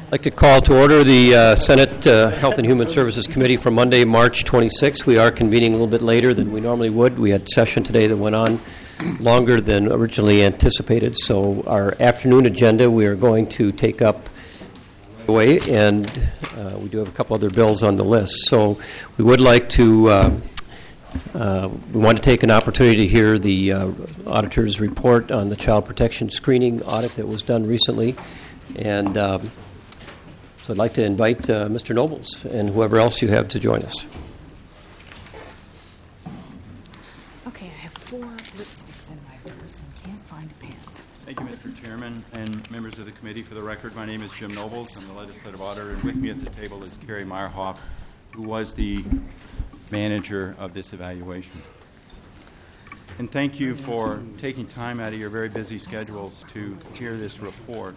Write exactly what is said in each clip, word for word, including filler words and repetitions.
I'd like to call to order the uh, Senate uh, Health and Human Services Committee for Monday, March twenty-sixth. We are convening a little bit later than we normally would. We had session today that went on longer than originally anticipated. So our afternoon agenda we are going to take up away, and uh, we do have a couple other bills on the list. So we would like to, uh, uh, we want to take an opportunity to hear the uh, auditor's report on the child protection screening audit that was done recently. And um, so I'd like to invite uh, Mister Nobles and whoever else you have to join us. Okay, I have four lipsticks in my purse and can't find a pen. Thank you, Mister Chairman and members of the committee. For the record, my name is Jim Nobles. I'm the legislative auditor, and with me at the table is Carrie Meyerhoff, who was the manager of this evaluation. And thank you for taking time out of your very busy schedules to hear this report.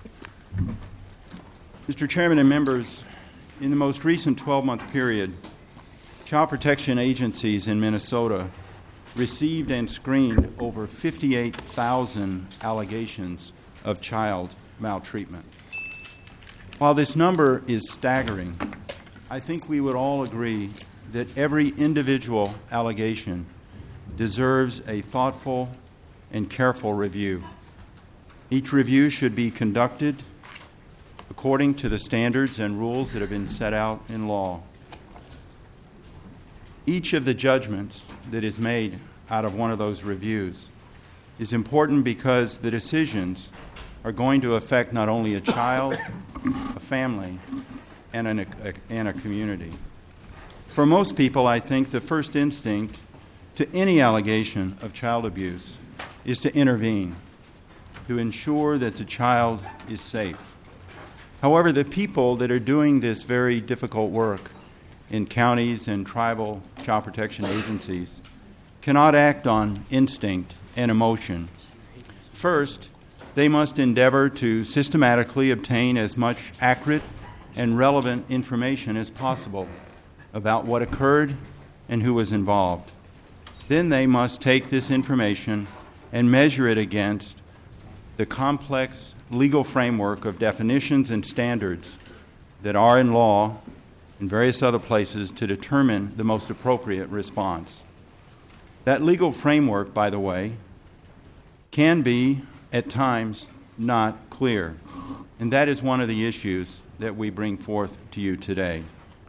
Mister Chairman and members, in the most recent twelve-month period, child protection agencies in Minnesota received and screened over fifty-eight thousand allegations of child maltreatment. While this number is staggering, I think we would all agree that every individual allegation deserves a thoughtful and careful review. Each review should be conducted according to the standards and rules that have been set out in law. Each of the judgments that is made out of one of those reviews is important because the decisions are going to affect not only a child, a family, and, an, a, and a community. For most people, I think the first instinct to any allegation of child abuse is to intervene, to ensure that the child is safe. However, the people that are doing this very difficult work in counties and tribal child protection agencies cannot act on instinct and emotion. First, they must endeavor to systematically obtain as much accurate and relevant information as possible about what occurred and who was involved. Then they must take this information and measure it against the complex legal framework of definitions and standards that are in law and various other places to determine the most appropriate response. That legal framework, by the way, can be at times not clear, and that is one of the issues that we bring forth to you today.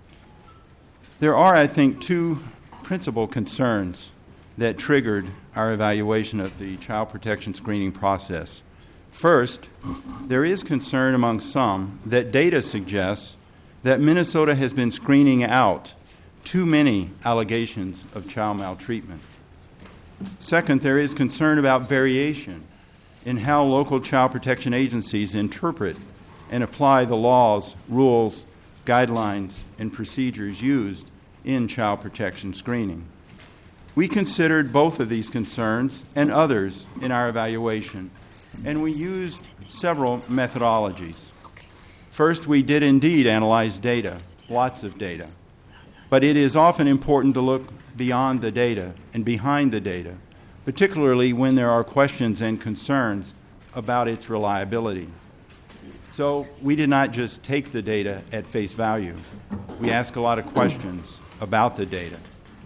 There are, I think, two principal concerns that triggered our evaluation of the child protection screening process. First, there is concern among some that data suggests that Minnesota has been screening out too many allegations of child maltreatment. Second, there is concern about variation in how local child protection agencies interpret and apply the laws, rules, guidelines, and procedures used in child protection screening. We considered both of these concerns and others in our evaluation, and we used several methodologies. First, we did indeed analyze data, lots of data, but it is often important to look beyond the data and behind the data, particularly when there are questions and concerns about its reliability. So we did not just take the data at face value. We asked a lot of questions about the data.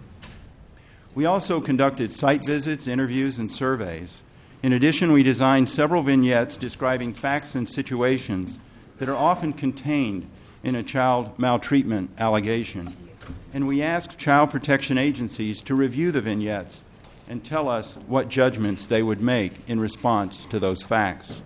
We also conducted site visits, interviews, and surveys. In addition, we designed several vignettes describing facts and situations that are often contained in a child maltreatment allegation. And we asked child protection agencies to review the vignettes and tell us what judgments they would make in response to those facts.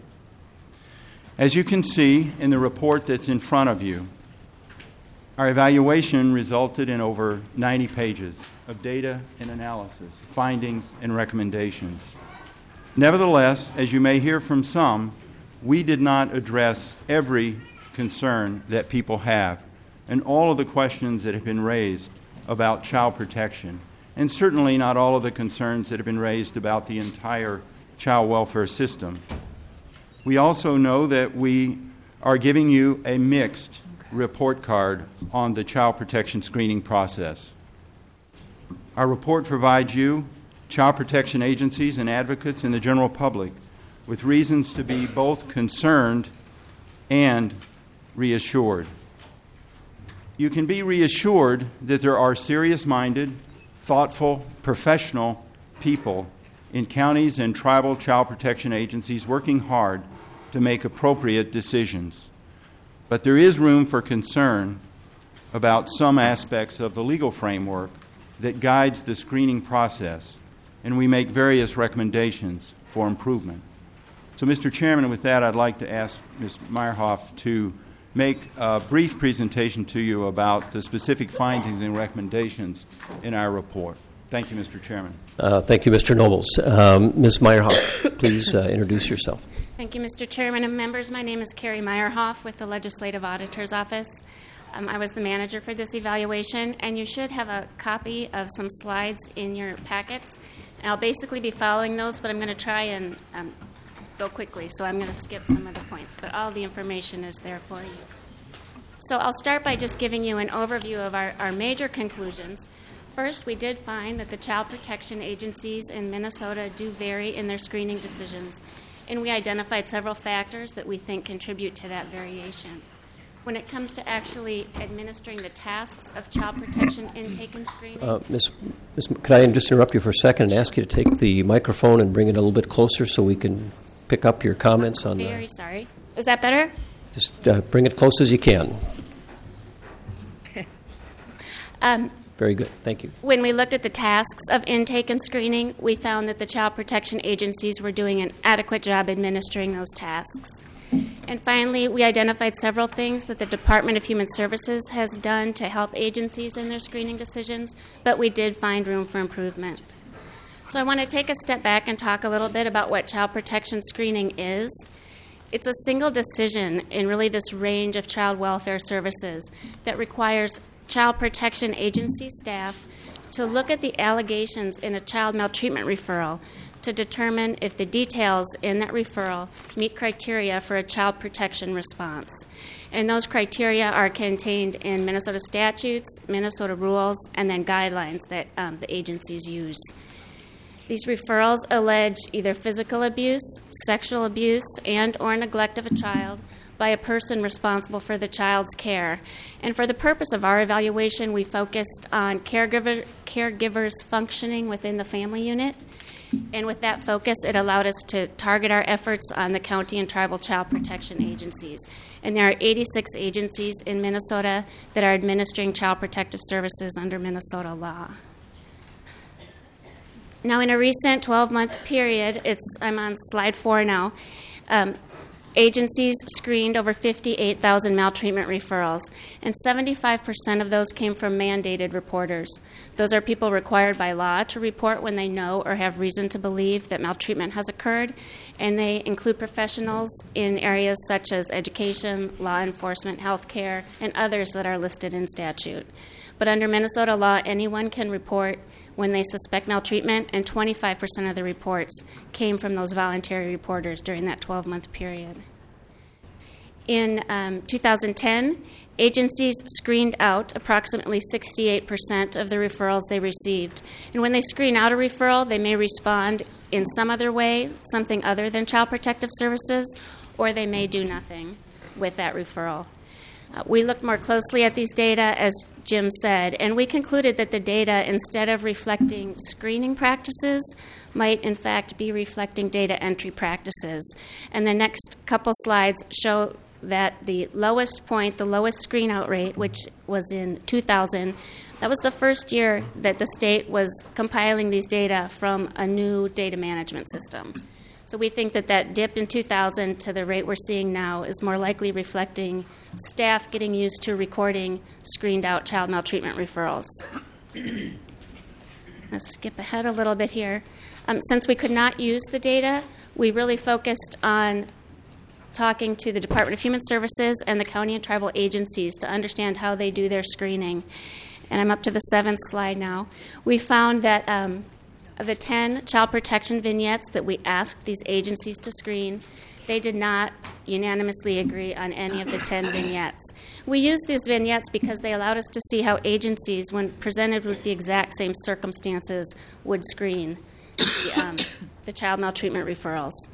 As you can see in the report that's in front of you, our evaluation resulted in over ninety pages of data and analysis, findings and recommendations. Nevertheless, as you may hear from some, we did not address every concern that people have and all of the questions that have been raised about child protection, and certainly not all of the concerns that have been raised about the entire child welfare system. We also know that we are giving you a mixed report card on the child protection screening process. Our report provides you, child protection agencies and advocates, and the general public with reasons to be both concerned and reassured. You can be reassured that there are serious-minded, thoughtful, professional people in counties and tribal child protection agencies working hard to make appropriate decisions. But there is room for concern about some aspects of the legal framework that guides the screening process, and we make various recommendations for improvement. So, Mister Chairman, with that, I'd like to ask Miz Meyerhoff to make a brief presentation to you about the specific findings and recommendations in our report. Thank you, Mister Chairman. Uh, thank you, Mister Nobles. Um, Miz Meyerhoff, please uh, introduce yourself. Thank you, Mister Chairman and members. My name is Carrie Meyerhoff with the Legislative Auditor's Office. Um, I was the manager for this evaluation, and you should have a copy of some slides in your packets. And I'll basically be following those, but I'm going to try and um, go quickly, so I'm going to skip some of the points. But all the information is there for you. So I'll start by just giving you an overview of our, our major conclusions. First, we did find that the child protection agencies in Minnesota do vary in their screening decisions, and we identified several factors that we think contribute to that variation. When it comes to actually administering the tasks of child protection intake and screening. Uh, Miz Miz Could I just interrupt you for a second and ask you to take the microphone and bring it a little bit closer so we can pick up your comments on the... Very sorry. Is that better? Just uh, bring it close as you can. um, Very good. Thank you. When we looked at the tasks of intake and screening, we found that the child protection agencies were doing an adequate job administering those tasks. And finally, we identified several things that the Department of Human Services has done to help agencies in their screening decisions, but we did find room for improvement. So I want to take a step back and talk a little bit about what child protection screening is. It's a single decision in really this range of child welfare services that requires child protection agency staff to look at the allegations in a child maltreatment referral to determine if the details in that referral meet criteria for a child protection response. And those criteria are contained in Minnesota statutes, Minnesota rules, and then guidelines that um, the agencies use. These referrals allege either physical abuse, sexual abuse, and or neglect of a child by a person responsible for the child's care. And for the purpose of our evaluation, we focused on caregiver, caregivers functioning within the family unit. And with that focus, it allowed us to target our efforts on the county and tribal child protection agencies. And there are eighty-six agencies in Minnesota that are administering child protective services under Minnesota law. Now, in a recent twelve-month period, it's I'm on slide four now, um, agencies screened over fifty-eight thousand maltreatment referrals, and seventy-five percent of those came from mandated reporters. Those are people required by law to report when they know or have reason to believe that maltreatment has occurred, and they include professionals in areas such as education, law enforcement, health care, and others that are listed in statute. But under Minnesota law, anyone can report when they suspect maltreatment, and twenty-five percent of the reports came from those voluntary reporters during that twelve-month period. In um, two thousand ten, agencies screened out approximately sixty-eight percent of the referrals they received. And when they screen out a referral, they may respond in some other way, something other than Child Protective Services, or they may do nothing with that referral. Uh, we looked more closely at these data, as Jim said, and we concluded that the data, instead of reflecting screening practices, might in fact be reflecting data entry practices. And the next couple slides show that the lowest point, the lowest screen out rate, which was in two thousand, that was the first year that the state was compiling these data from a new data management system. So we think that that dip in two thousand to the rate we're seeing now is more likely reflecting staff getting used to recording screened out child maltreatment referrals. Let's skip ahead a little bit here. Um, since we could not use the data, we really focused on talking to the Department of Human Services and the county and tribal agencies to understand how they do their screening. And I'm up to the seventh slide now. We found that um, of the ten child protection vignettes that we asked these agencies to screen, they did not unanimously agree on any of the ten vignettes. We used these vignettes because they allowed us to see how agencies, when presented with the exact same circumstances, would screen the, um, the child maltreatment referrals.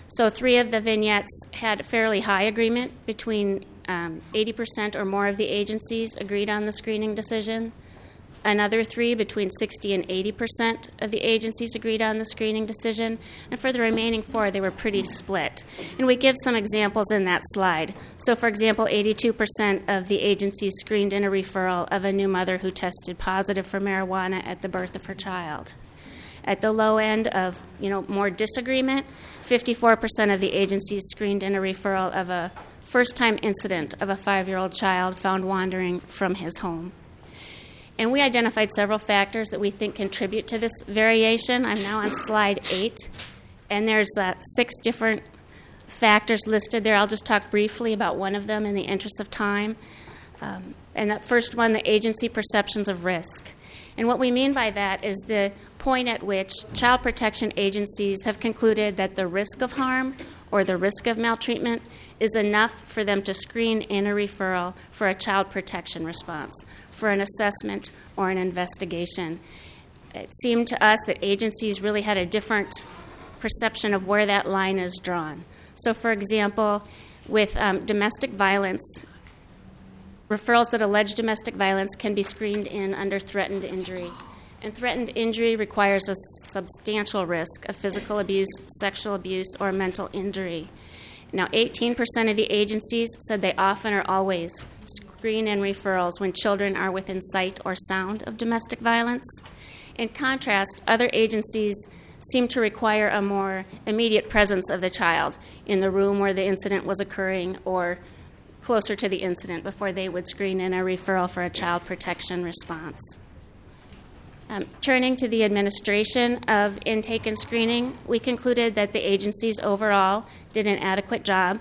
So three of the vignettes had fairly high agreement. Between um, eighty percent or more of the agencies agreed on the screening decision. Another three, between sixty and eighty percent of the agencies agreed on the screening decision. And for the remaining four, they were pretty split. And we give some examples in that slide. So, for example, eighty-two percent of the agencies screened in a referral of a new mother who tested positive for marijuana at the birth of her child. At the low end of, you know, more disagreement, fifty-four percent of the agencies screened in a referral of a first-time incident of a five-year-old child found wandering from his home. And we identified several factors that we think contribute to this variation. I'm now on slide eight, and there's uh, six different factors listed there. I'll just talk briefly about one of them in the interest of time. Um, and that first one, the agency perceptions of risk. And what we mean by that is the point at which child protection agencies have concluded that the risk of harm or the risk of maltreatment is enough for them to screen in a referral for a child protection response, for an assessment or an investigation. It seemed to us that agencies really had a different perception of where that line is drawn. So, for example, with um, domestic violence, referrals that allege domestic violence can be screened in under threatened injury. And threatened injury requires a substantial risk of physical abuse, sexual abuse, or mental injury. Now, eighteen percent of the agencies said they often or always screen in referrals when children are within sight or sound of domestic violence. In contrast, other agencies seem to require a more immediate presence of the child in the room where the incident was occurring or closer to the incident before they would screen in a referral for a child protection response. Um, turning to the administration of intake and screening, we concluded that the agencies overall did an adequate job.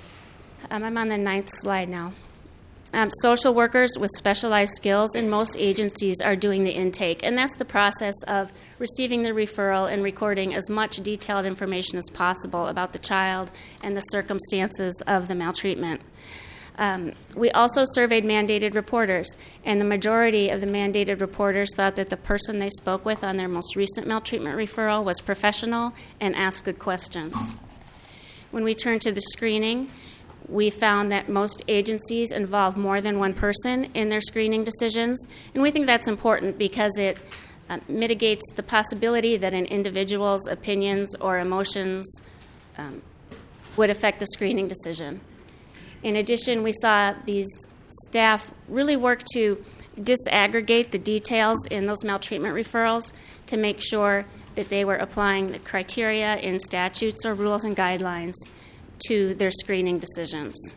Um, I'm on the ninth slide now. Um, social workers with specialized skills in most agencies are doing the intake, and that's the process of receiving the referral and recording as much detailed information as possible about the child and the circumstances of the maltreatment. Um, we also surveyed mandated reporters, and the majority of the mandated reporters thought that the person they spoke with on their most recent maltreatment referral was professional and asked good questions. When we turned to the screening, we found that most agencies involve more than one person in their screening decisions, and we think that's important because it uh, mitigates the possibility that an individual's opinions or emotions um, would affect the screening decision. In addition, we saw these staff really work to disaggregate the details in those maltreatment referrals to make sure that they were applying the criteria in statutes or rules and guidelines to their screening decisions.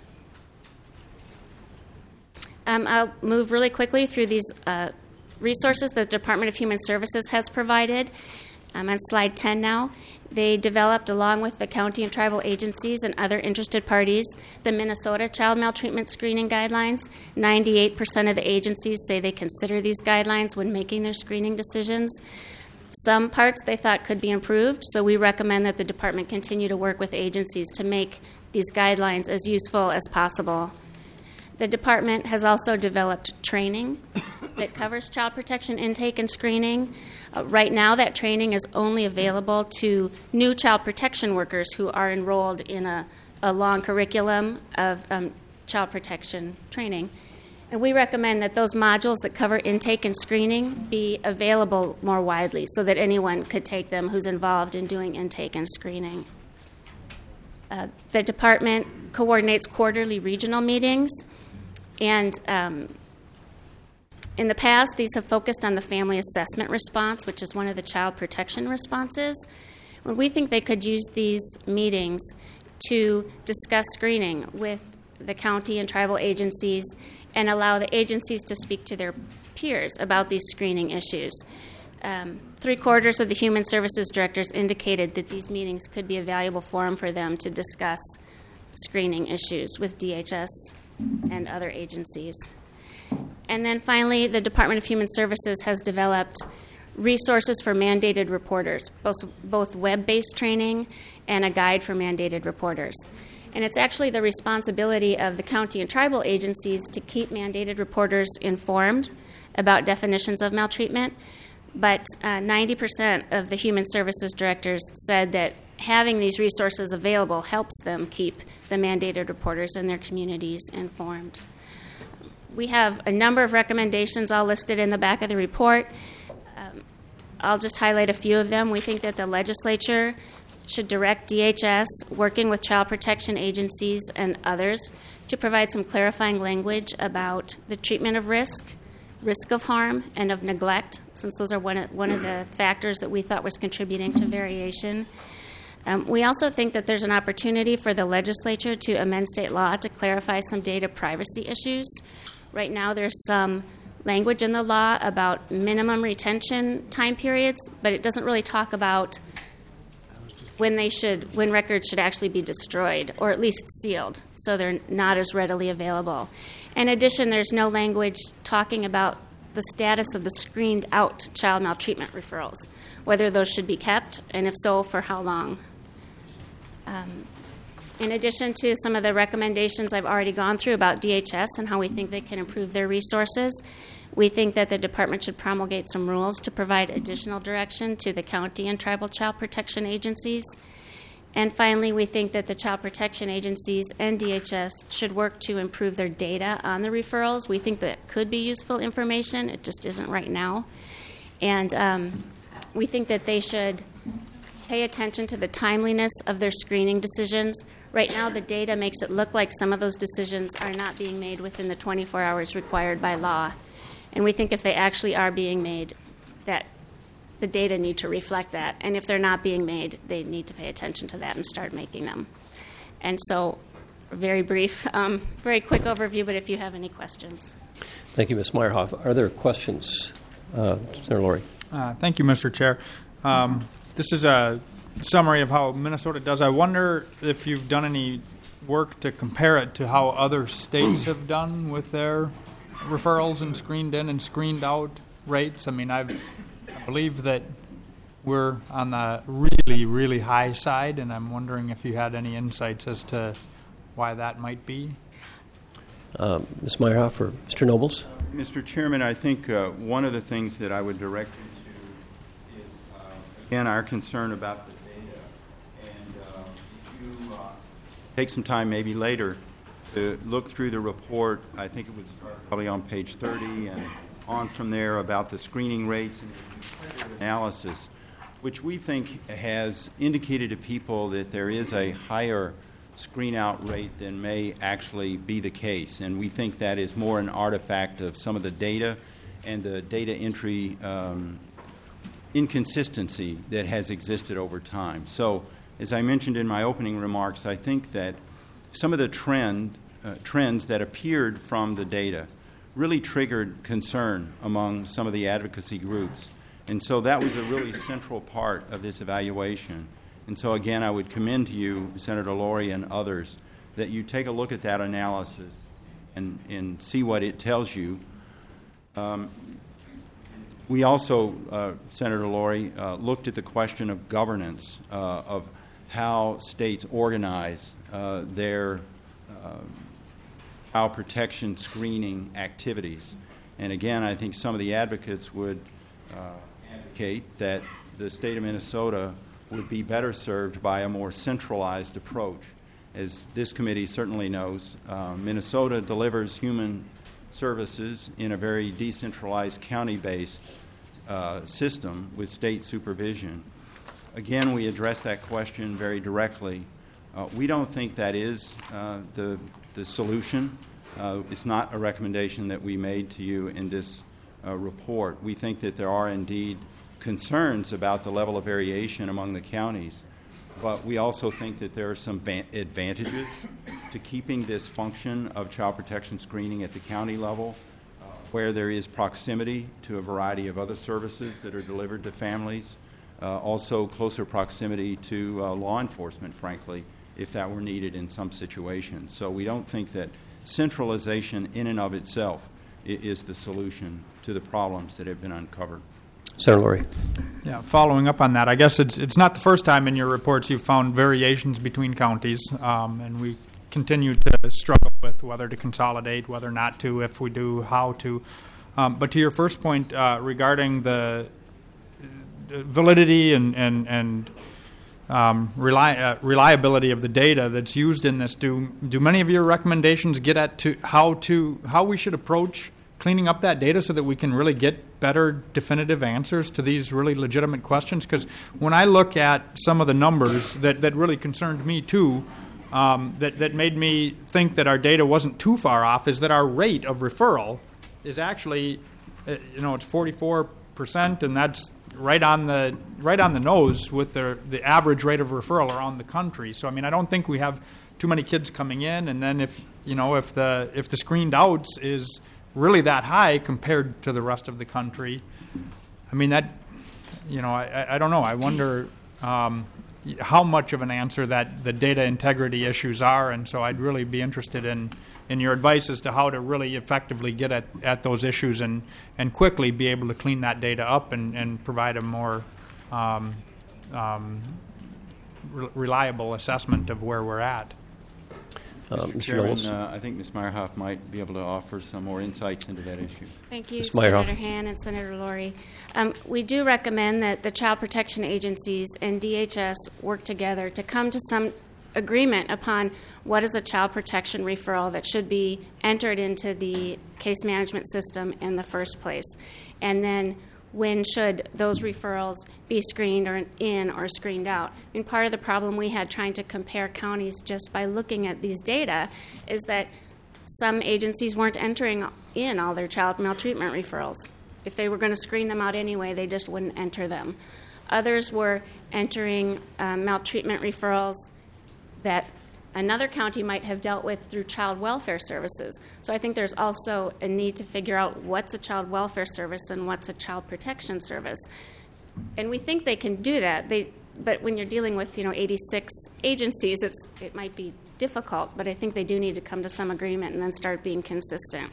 Um, I'll move really quickly through these uh, resources that the Department of Human Services has provided. I'm on slide ten now. They developed, along with the county and tribal agencies and other interested parties, the Minnesota Child Maltreatment Screening Guidelines. ninety-eight percent of the agencies say they consider these guidelines when making their screening decisions. Some parts they thought could be improved, so we recommend that the department continue to work with agencies to make these guidelines as useful as possible. The department has also developed training that covers child protection intake and screening. Uh, right now, that training is only available to new child protection workers who are enrolled in a, a long curriculum of um, child protection training. And we recommend that those modules that cover intake and screening be available more widely so that anyone could take them who's involved in doing intake and screening. Uh, the department coordinates quarterly regional meetings, and um, in the past, these have focused on the family assessment response, which is one of the child protection responses. Well, we think they could use these meetings to discuss screening with the county and tribal agencies and allow the agencies to speak to their peers about these screening issues. Um, three quarters of the human services directors indicated that these meetings could be a valuable forum for them to discuss screening issues with D H S and other agencies. And then finally, the Department of Human Services has developed resources for mandated reporters, both, both web-based training and a guide for mandated reporters. And it's actually the responsibility of the county and tribal agencies to keep mandated reporters informed about definitions of maltreatment, but uh, ninety percent of the human services directors said that having these resources available helps them keep the mandated reporters in their communities informed. We have a number of recommendations all listed in the back of the report. Um, I'll just highlight a few of them. We think that the legislature should direct D H S, working with child protection agencies and others, to provide some clarifying language about the treatment of risk, risk of harm, and of neglect, since those are one of, one of the factors that we thought was contributing to variation. Um, we also think that there's an opportunity for the legislature to amend state law to clarify some data privacy issues. Right now, there's some language in the law about minimum retention time periods, but it doesn't really talk about when they should, when records should actually be destroyed, or at least sealed, so they're not as readily available. In addition, there's no language talking about the status of the screened out child maltreatment referrals, whether those should be kept, and if so, for how long. Um, in addition to some of the recommendations I've already gone through about D H S and how we think they can improve their resources, we think that the department should promulgate some rules to provide additional direction to the county and tribal child protection agencies. And finally, we think that the child protection agencies and D H S should work to improve their data on the referrals. We think that could be useful information. It just isn't right now. And um, we think that they should pay attention to the timeliness of their screening decisions. Right now, the data makes it look like some of those decisions are not being made within the twenty-four hours required by law. And we think if they actually are being made, that the data need to reflect that. And if they're not being made, they need to pay attention to that and start making them. And so, very brief, um, very quick overview, but if you have any questions. Thank you, Miz Meyerhoff. Are there questions? Uh, Senator Laurie. Uh, thank you, Mister Chair. Um, this is a summary of how Minnesota does. I wonder if you've done any work to compare it to how other states have done with their referrals and screened in and screened out rates. I mean, I've, I believe that we're on the really, really high side, and I'm wondering if you had any insights as to why that might be. Um, Miz Meyerhoff or Mister Nobles? Mister Chairman, I think uh, one of the things that I would direct you to is, uh, again, our concern about the data. And uh, if you uh, take some time maybe later to look through the report, I think it would start probably on page thirty and on from there about the screening rates and analysis, which we think has indicated to people that there is a higher screen-out rate than may actually be the case. And we think that is more an artifact of some of the data and the data entry um, inconsistency that has existed over time. So, as I mentioned in my opening remarks, I think that some of the trend, uh, trends that appeared from the data really triggered concern among some of the advocacy groups. And so that was a really central part of this evaluation. And so, again, I would commend to you, Senator Laurie and others, that you take a look at that analysis and, and see what it tells you. Um, we also, uh, Senator Laurie, uh, looked at the question of governance, uh, of how states organize uh, their uh, child protection screening activities. And again, I think some of the advocates would uh, advocate that the state of Minnesota would be better served by a more centralized approach. As this committee certainly knows, uh, Minnesota delivers human services in a very decentralized county-based uh, system with state supervision. Again, we address that question very directly. Uh, we don't think that is uh, the, the solution. Uh, it's not a recommendation that we made to you in this uh, report. We think that there are indeed concerns about the level of variation among the counties, but we also think that there are some va- advantages to keeping this function of child protection screening at the county level, uh, where there is proximity to a variety of other services that are delivered to families, uh, also closer proximity to uh, law enforcement, frankly, if that were needed in some situations. So we don't think that centralization in and of itself i- is the solution to the problems that have been uncovered. Senator Laurie. Yeah, following up on that, I guess it's it's not the first time in your reports you've found variations between counties, um, and we continue to struggle with whether to consolidate, whether not to, if we do, how to. Um, but to your first point uh, regarding the validity and and, and um, reli- uh, reliability of the data that's used in this. Do do many of your recommendations get at to how to how we should approach cleaning up that data so that we can really get better definitive answers to these really legitimate questions? Because when I look at some of the numbers that, that really concerned me too, um, that, that made me think that our data wasn't too far off, is that our rate of referral is actually, uh, you know, it's forty-four percent, and that's right on the right on the nose with the the average rate of referral around the country. So I mean, I don't think we have too many kids coming in, and then if you know if the if the screened outs is really that high compared to the rest of the country, I mean that, you know, I, I don't know. I wonder um, how much of an answer that the data integrity issues are, and so I'd really be interested in, in your advice as to how to really effectively get at, at those issues and, and quickly be able to clean that data up and, and provide a more um, um, re- reliable assessment of where we're at. Uh, Mister Mister Chairman, Knowles. uh, I think Miz Meyerhoff might be able to offer some more insights into that issue. Thank you, Miz Meyerhoff. Senator Han and Senator Laurie. Um, we do recommend that the child protection agencies and D H S work together to come to some agreement upon what is a child protection referral that should be entered into the case management system in the first place. And then when should those referrals be screened or in or screened out. I mean, part of the problem we had trying to compare counties just by looking at these data is that some agencies weren't entering in all their child maltreatment referrals. If they were going to screen them out anyway, they just wouldn't enter them. Others were entering um, maltreatment referrals that another county might have dealt with through child welfare services. So I think there's also a need to figure out what's a child welfare service and what's a child protection service. And we think they can do that. They, but when you're dealing with, you know, eighty-six agencies, it's, it might be difficult, but I think they do need to come to some agreement and then start being consistent.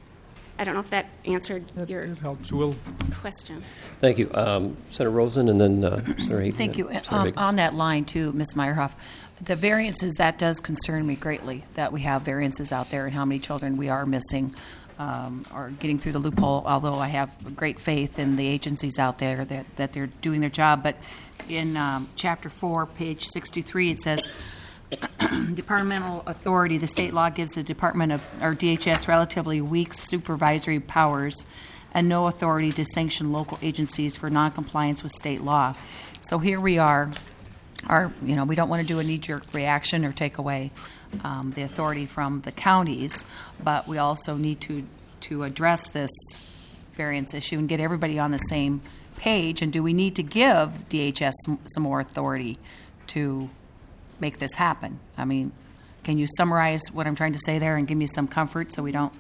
I don't know if that answered It, your it helps. We'll question. Thank you. Um, Senator Rosen and then uh, Senator Hayden. Thank you. and Senator Um, Higgins. on that line, too, Miz Meyerhoff, the variances, that does concern me greatly, that we have variances out there and how many children we are missing um, or getting through the loophole, although I have great faith in the agencies out there that, that they're doing their job. But in um, Chapter four, page sixty-three, it says, departmental authority, the state law gives the Department of, or D H S, relatively weak supervisory powers and no authority to sanction local agencies for noncompliance with state law. So here we are. Our, you know, we don't want to do a knee-jerk reaction or take away um, the authority from the counties, but we also need to to address this variance issue and get everybody on the same page. And do we need to give D H S some, some more authority to make this happen? I mean, can you summarize what I'm trying to say there and give me some comfort so we don't?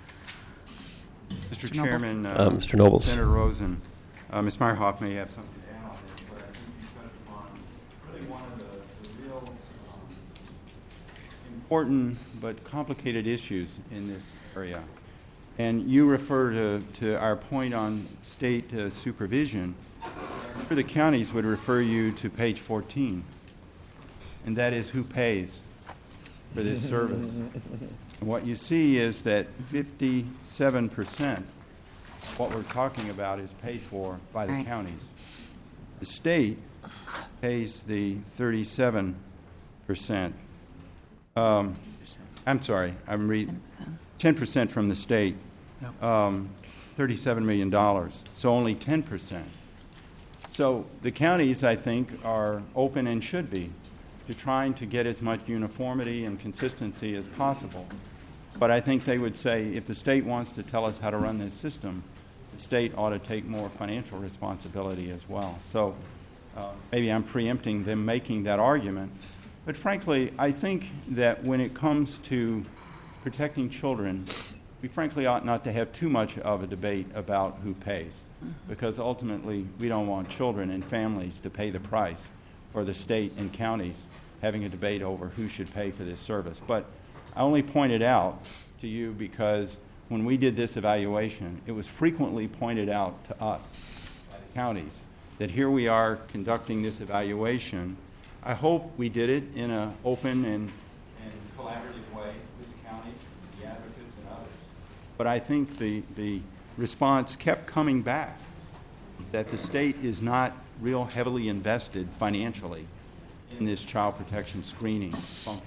Mister Mister Nobles. Chairman, uh, Uh, Mister Nobles. Senator Rosen, uh, Miz Meyerhoff may have something to add on this, but I think you touched upon really one of the, the real um, important but complicated issues in this area. And you refer to, to our point on state uh, supervision. I'm sure the counties would refer you to page fourteen, and that is who pays for this service. And what you see is that fifty-seven percent of what we're talking about is paid for by the Right. counties. The state pays the thirty-seven percent. Um, I'm sorry, I'm reading ten percent from the state, um, thirty-seven million dollars, so only ten percent. So the counties, I think, are open and should be to trying to get as much uniformity and consistency as possible. But I think they would say if the state wants to tell us how to run this system, the state ought to take more financial responsibility as well. So uh, maybe I'm preempting them making that argument. But frankly, I think that when it comes to protecting children, we frankly ought not to have too much of a debate about who pays, because ultimately we don't want children and families to pay the price, or the state and counties having a debate over who should pay for this service. But I only pointed out to you because when we did this evaluation, it was frequently pointed out to us by the counties that here we are conducting this evaluation. I hope we did it in an open and, and collaborative way with the counties, the advocates, and others. But I think the, the response kept coming back that the state is not real heavily invested financially in this child protection screening function.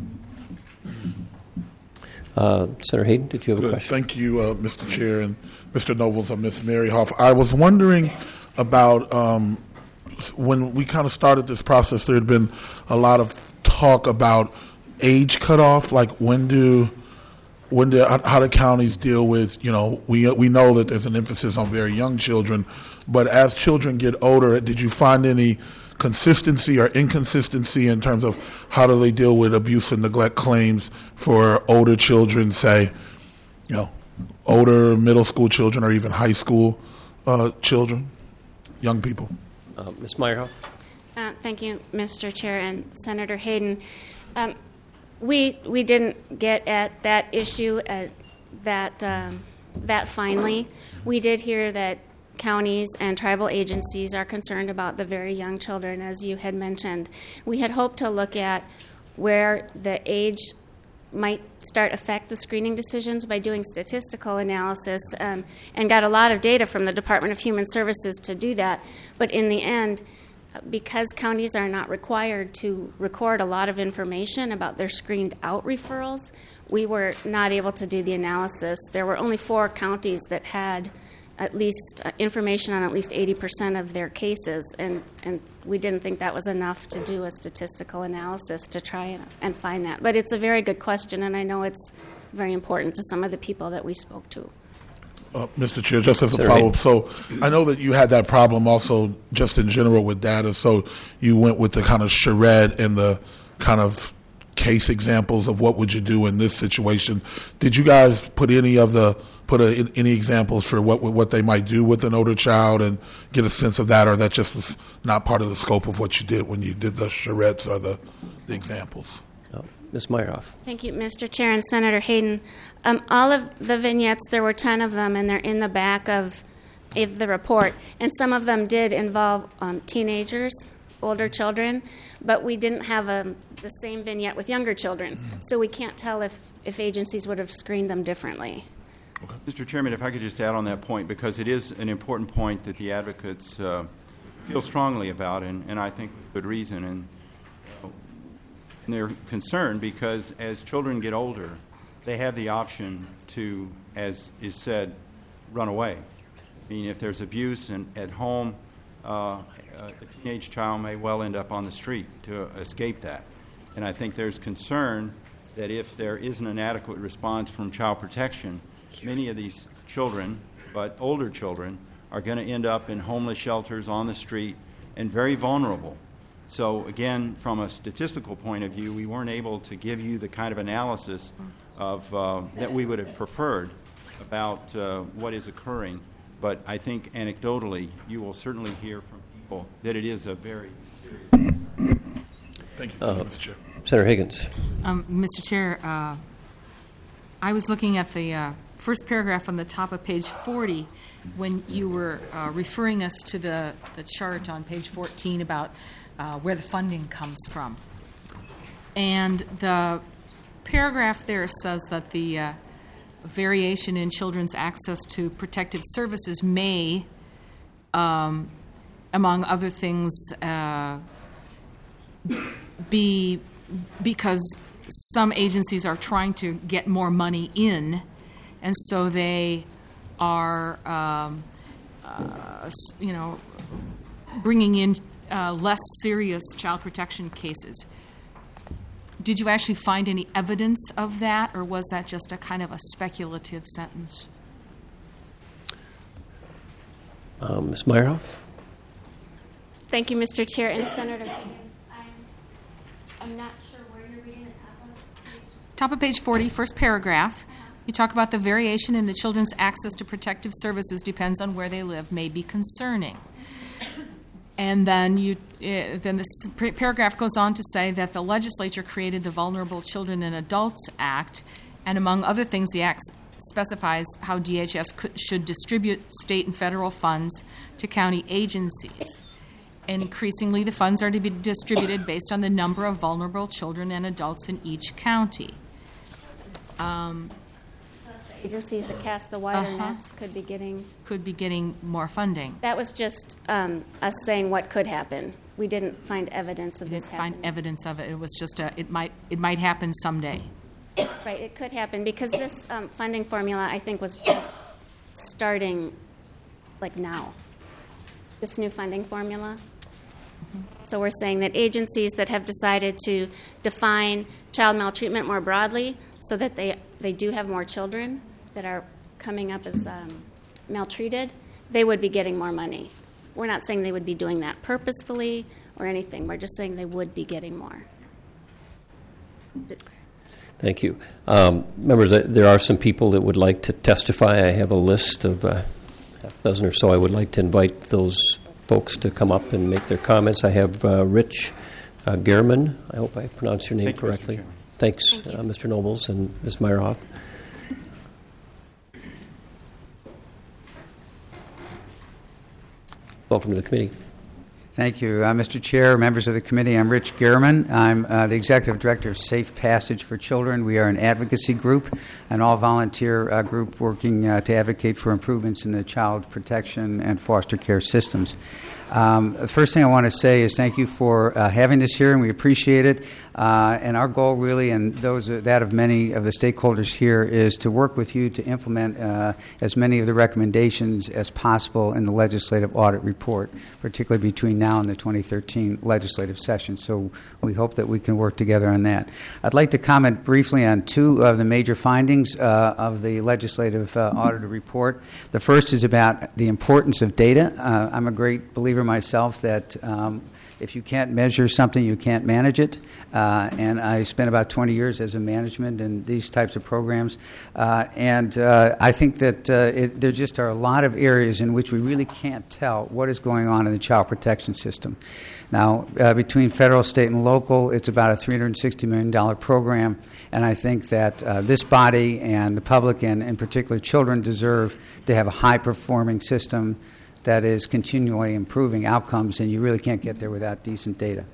Uh, Senator Hayden, did you have a Good. question? Thank you, uh, Mister Chair, and Mister Nobles and Miz Mary Hoff. I was wondering about um, when we kind of started this process, there had been a lot of talk about age cutoff, like when do when do how do counties deal with, you know, we we know that there's an emphasis on very young children, but as children get older, did you find any consistency or inconsistency in terms of how do they deal with abuse and neglect claims for older children, say, you know, older middle school children or even high school uh, children, young people? Uh, Miz Meyerhoff? Uh, thank you, Mister Chair and Senator Hayden. Um, we we didn't get at that issue at that um, that finely. We did hear that counties and tribal agencies are concerned about the very young children, as you had mentioned. We had hoped to look at where the age might start affect the screening decisions by doing statistical analysis, um, and got a lot of data from the Department of Human Services to do that. But in the end, because counties are not required to record a lot of information about their screened out referrals, we were not able to do the analysis. There were only four counties that had at least uh, information on at least eighty percent of their cases, and, and we didn't think that was enough to do a statistical analysis to try and, and find that. But it's a very good question, and I know it's very important to some of the people that we spoke to. Uh, Mister Chair, just as a Certainly. follow-up, so I know that you had that problem also just in general with data, so you went with the kind of charrette and the kind of case examples of what would you do in this situation. Did you guys put any of the put a, any examples for what what they might do with an older child and get a sense of that, or that just was not part of the scope of what you did when you did the charrettes or the, the examples? Uh, Miz Meyerhoff? Thank you, Mister Chair and Senator Hayden. Um, all of the vignettes, there were ten of them, and they're in the back of, of the report. And some of them did involve um, teenagers, older children, but we didn't have a, the same vignette with younger children. So we can't tell if, if agencies would have screened them differently. Mister Chairman, if I could just add on that point, because it is an important point that the advocates uh, feel strongly about, and, and I think with good reason. And, uh, and they're concerned because as children get older, they have the option to, as is said, run away. I mean, if there's abuse in, at home, uh, a teenage child may well end up on the street to escape that. And I think there's concern that if there isn't an adequate response from child protection, many of these children, but older children, are going to end up in homeless shelters on the street and very vulnerable. So again, from a statistical point of view, we weren't able to give you the kind of analysis of uh, that we would have preferred about uh, what is occurring. But I think anecdotally, you will certainly hear from people that it is a very serious. Thank you, Uh, Mister Chair. Senator Higgins? Um, Mister Chair, uh, I was looking at the uh, first paragraph on the top of page forty when you were uh, referring us to the, the chart on page fourteen about uh, where the funding comes from. And the paragraph there says that the uh, variation in children's access to protective services may, um, among other things, uh, be because some agencies are trying to get more money in, and so they are, um, uh, you know, bringing in uh, less serious child protection cases. Did you actually find any evidence of that, or was that just a kind of a speculative sentence? Um, Miz Meyerhoff? Thank you, Mister Chair and Senator Higgins. I'm, I'm not sure where you're reading the top of page. Top of page forty, first paragraph, you talk about the variation in the children's access to protective services depends on where they live may be concerning. And then you, uh, then this paragraph goes on to say that the legislature created the Vulnerable Children and Adults Act, and among other things, the act specifies how D H S could, should distribute state and federal funds to county agencies. And increasingly, the funds are to be distributed based on the number of vulnerable children and adults in each county. Um, Agencies that cast the wider Uh-huh. nets could be getting, could be getting more funding. that was just um, us saying what could happen. We didn't find evidence of We this didn't find happening. evidence of it. It was just a, it might, it might happen someday. Right, it could happen, because this um, funding formula, I think, was just starting, like, now. This new funding formula. So we're saying that agencies that have decided to define child maltreatment more broadly so that they, they do have more children that are coming up as um, maltreated, they would be getting more money. We're not saying they would be doing that purposefully or anything. We're just saying they would be getting more. Thank you. Um, members, uh, there are some people that would like to testify. I have a list of uh, half a dozen or so. I would like to invite those folks to come up and make their comments. I have uh, Rich uh, Gehrman. I hope I pronounced your name Thank you, Mister correctly. Chairman. Thanks, Thank you. uh, Mister Nobles and Miz Meyerhoff. Welcome to the committee. Thank you, uh, Mister Chair, members of the committee. I'm Rich Gehrman. I'm uh, the Executive Director of Safe Passage for Children. We are an advocacy group, an all-volunteer uh, group working uh, to advocate for improvements in the child protection and foster care systems. Um, the first thing I want to say is thank you for uh, having this here, and we appreciate it. Uh, and our goal really, and those uh, that of many of the stakeholders here, is to work with you to implement uh, as many of the recommendations as possible in the legislative audit report, particularly between now and the twenty thirteen legislative session. So we hope that we can work together on that. I'd like to comment briefly on two of the major findings uh, of the legislative uh, auditor report. The first is about the importance of data. Uh, I'm a great believer myself that um, if you can't measure something, you can't manage it. Uh, and I spent about twenty years as a management in these types of programs. Uh, and uh, I think that uh, it, there just are a lot of areas in which we really can't tell what is going on in the child protection system. Now, uh, between federal, state, and local, it's about a three hundred sixty million dollars program. And I think that uh, this body and the public, and in particular children, deserve to have a high-performing system that is continually improving outcomes, and you really can't get there without decent data.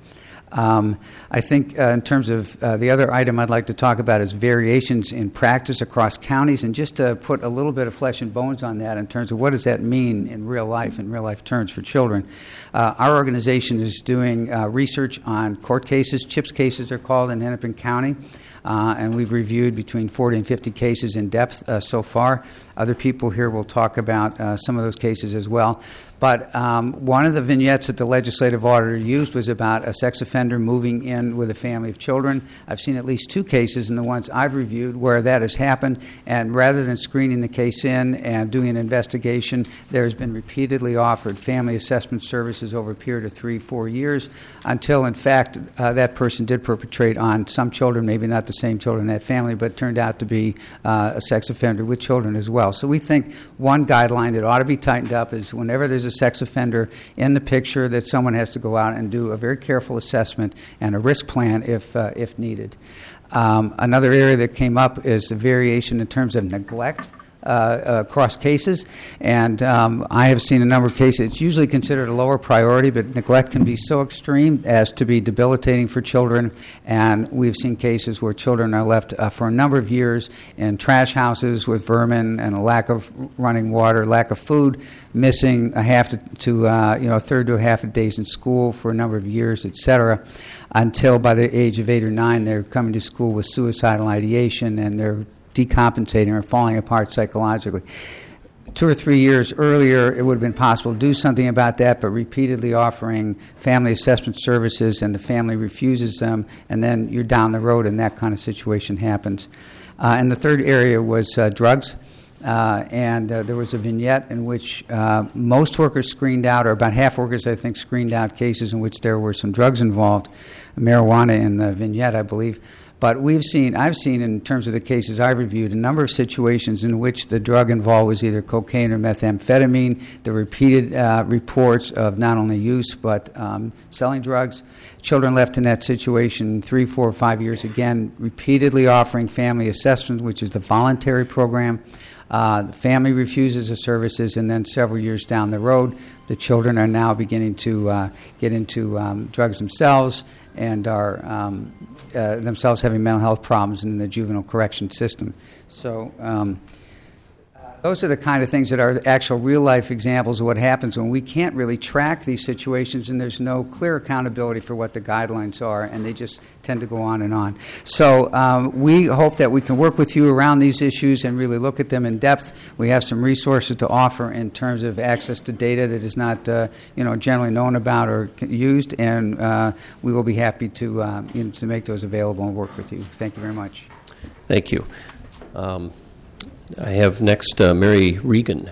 Um, I think uh, in terms of uh, the other item I'd like to talk about is variations in practice across counties, and just to put a little bit of flesh and bones on that in terms of what does that mean in real life, in real life terms for children. Uh, our organization is doing uh, research on court cases, CHIPS cases they're called, in Hennepin County. Uh, and we've reviewed between forty and fifty cases in depth uh, so far. Other people here will talk about uh, some of those cases as well. But um, one of the vignettes that the legislative auditor used was about a sex offender moving in with a family of children. I've seen at least two cases in the ones I've reviewed where that has happened, and rather than screening the case in and doing an investigation, there has been repeatedly offered family assessment services over a period of three, four years until, in fact, uh, that person did perpetrate on some children, maybe not the same children in that family, but turned out to be uh, a sex offender with children as well. So we think one guideline that ought to be tightened up is whenever there's a sex offender in the picture, that someone has to go out and do a very careful assessment and a risk plan if uh, if needed. Um, another area that came up is the variation in terms of neglect Uh, across cases, and um, I have seen a number of cases. It's usually considered a lower priority, but neglect can be so extreme as to be debilitating for children, and we've seen cases where children are left uh, for a number of years in trash houses with vermin and a lack of running water, lack of food, missing a half to, to uh, you know, a third to a half of days in school for a number of years, et cetera, until by the age of eight or nine they're coming to school with suicidal ideation and they're decompensating or falling apart psychologically. Two or three years earlier, it would have been possible to do something about that, but repeatedly offering family assessment services and the family refuses them, and then you're down the road and that kind of situation happens. Uh, and the third area was uh, drugs. Uh, and uh, there was a vignette in which uh, most workers screened out, or about half workers, I think, screened out cases in which there were some drugs involved, marijuana in the vignette, I believe. But we've seen, I've seen in terms of the cases I've reviewed, a number of situations in which the drug involved was either cocaine or methamphetamine. The repeated uh, reports of not only use but um, selling drugs. Children left in that situation three, four, or five years again, repeatedly offering family assessment, which is the voluntary program. Uh, the family refuses the services, and then several years down the road, the children are now beginning to uh, get into um, drugs themselves and are um, uh, themselves having mental health problems in the juvenile correction system. So um, Those are the kind of things that are actual real-life examples of what happens when we can't really track these situations and there's no clear accountability for what the guidelines are, and they just tend to go on and on. So um, we hope that we can work with you around these issues and really look at them in depth. We have some resources to offer in terms of access to data that is not uh, you know, generally known about or used, and uh, we will be happy to, uh, you know, to make those available and work with you. Thank you very much. Thank you. Um, I have next uh, Mary Regan.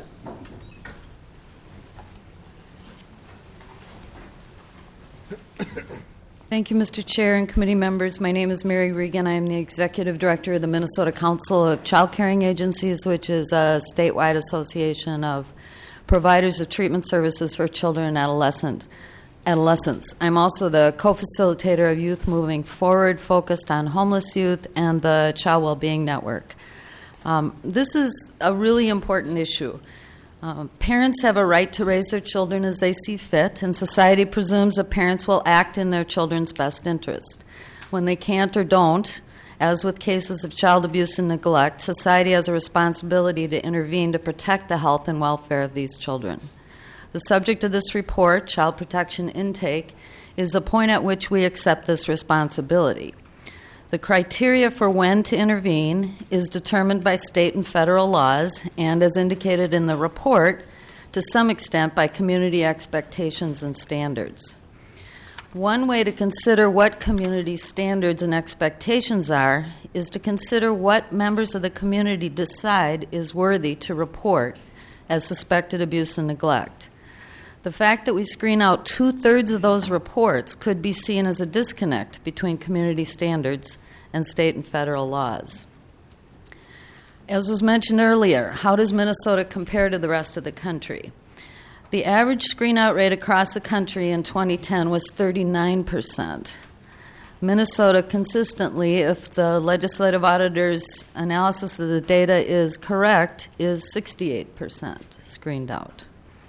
Thank you, Mister Chair and committee members. My name is Mary Regan. I am the Executive Director of the Minnesota Council of Child Caring Agencies, which is a statewide association of providers of treatment services for children and adolescent, adolescents. I'm also the co-facilitator of Youth Moving Forward, focused on homeless youth, and the Child Wellbeing Network. Um, this is a really important issue. Um, parents have a right to raise their children as they see fit, and society presumes that parents will act in their children's best interest. When they can't or don't, as with cases of child abuse and neglect, society has a responsibility to intervene to protect the health and welfare of these children. The subject of this report, Child Protection Intake, is the point at which we accept this responsibility. The criteria for when to intervene is determined by state and federal laws and, as indicated in the report, to some extent by community expectations and standards. One way to consider what community standards and expectations are is to consider what members of the community decide is worthy to report as suspected abuse and neglect. The fact that we screen out two-thirds of those reports could be seen as a disconnect between community standards and state and federal laws. As was mentioned earlier, how does Minnesota compare to the rest of the country? The average screen-out rate across the country in twenty ten was thirty-nine percent. Minnesota consistently, if the legislative auditor's analysis of the data is correct, is sixty-eight percent screened out.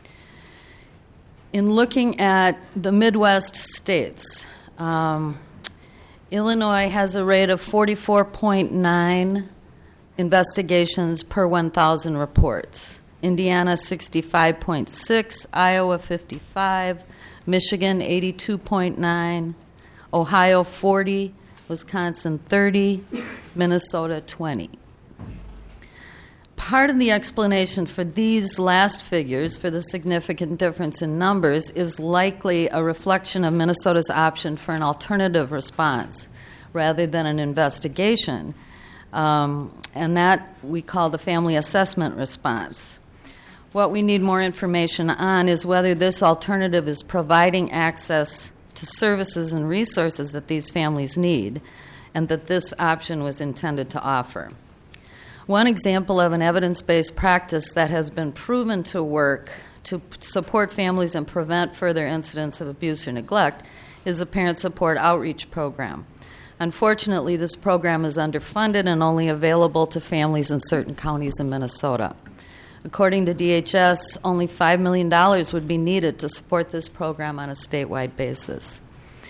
In looking at the Midwest states, um, Illinois has a rate of forty-four point nine investigations per one thousand reports. Indiana, sixty-five point six, Iowa, fifty-five, Michigan, eighty-two point nine, Ohio, forty, Wisconsin, thirty, Minnesota, twenty. Part of the explanation for these last figures, for the significant difference in numbers, is likely a reflection of Minnesota's option for an alternative response rather than an investigation, um, and that we call the family assessment response. What we need more information on is whether this alternative is providing access to services and resources that these families need, and that this option was intended to offer. One example of an evidence-based practice that has been proven to work to support families and prevent further incidents of abuse or neglect is the Parent Support Outreach Program. Unfortunately, this program is underfunded and only available to families in certain counties in Minnesota. According to D H S, only five million dollars would be needed to support this program on a statewide basis.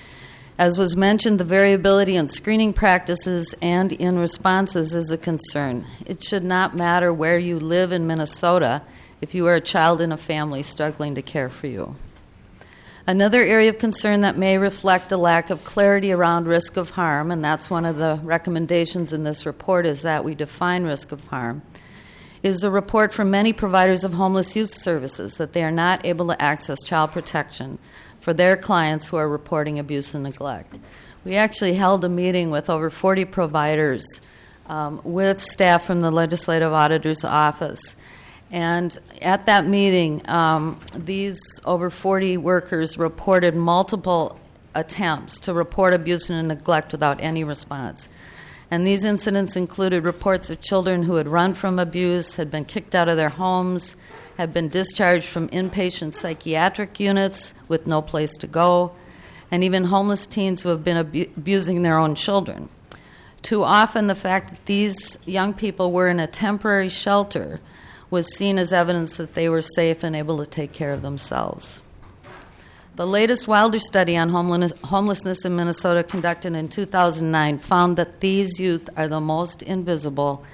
As was mentioned, the variability in screening practices and in responses is a concern. It should not matter where you live in Minnesota if you are a child in a family struggling to care for you. Another area of concern that may reflect a lack of clarity around risk of harm, and that's one of the recommendations in this report, is that we define risk of harm, is the report from many providers of homeless youth services that they are not able to access child protection for their clients who are reporting abuse and neglect. We actually held a meeting with over forty providers um, with staff from the Legislative Auditor's Office. And at that meeting, um, these over forty workers reported multiple attempts to report abuse and neglect without any response. And these incidents included reports of children who had run from abuse, had been kicked out of their homes, had been discharged from inpatient psychiatric units with no place to go, and even homeless teens who have been abu- abusing their own children. Too often, the fact that these young people were in a temporary shelter was seen as evidence that they were safe and able to take care of themselves. The latest Wilder study on homelessness in Minnesota, conducted in two thousand nine, found that these youth are the most invisible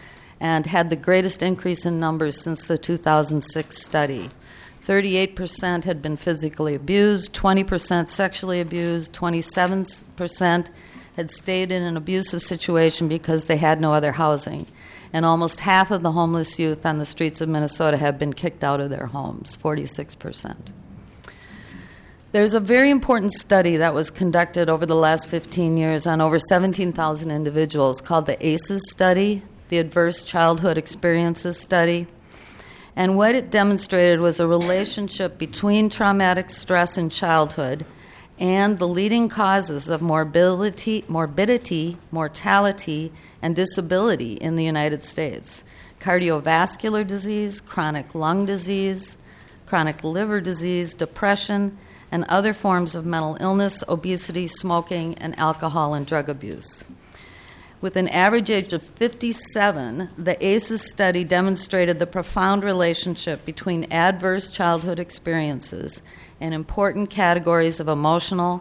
and had the greatest increase in numbers since the two thousand six study. thirty-eight percent had been physically abused, twenty percent sexually abused, twenty-seven percent had stayed in an abusive situation because they had no other housing. And almost half of the homeless youth on the streets of Minnesota have been kicked out of their homes, forty-six percent. There's a very important study that was conducted over the last fifteen years on over seventeen thousand individuals called the A C Es study, the Adverse Childhood Experiences study. And what it demonstrated was a relationship between traumatic stress in childhood and the leading causes of morbidity, morbidity, mortality, and disability in the United States. Cardiovascular disease, chronic lung disease, chronic liver disease, depression, and other forms of mental illness, obesity, smoking, and alcohol and drug abuse. With an average age of fifty-seven, the A C Es study demonstrated the profound relationship between adverse childhood experiences and important categories of emotional,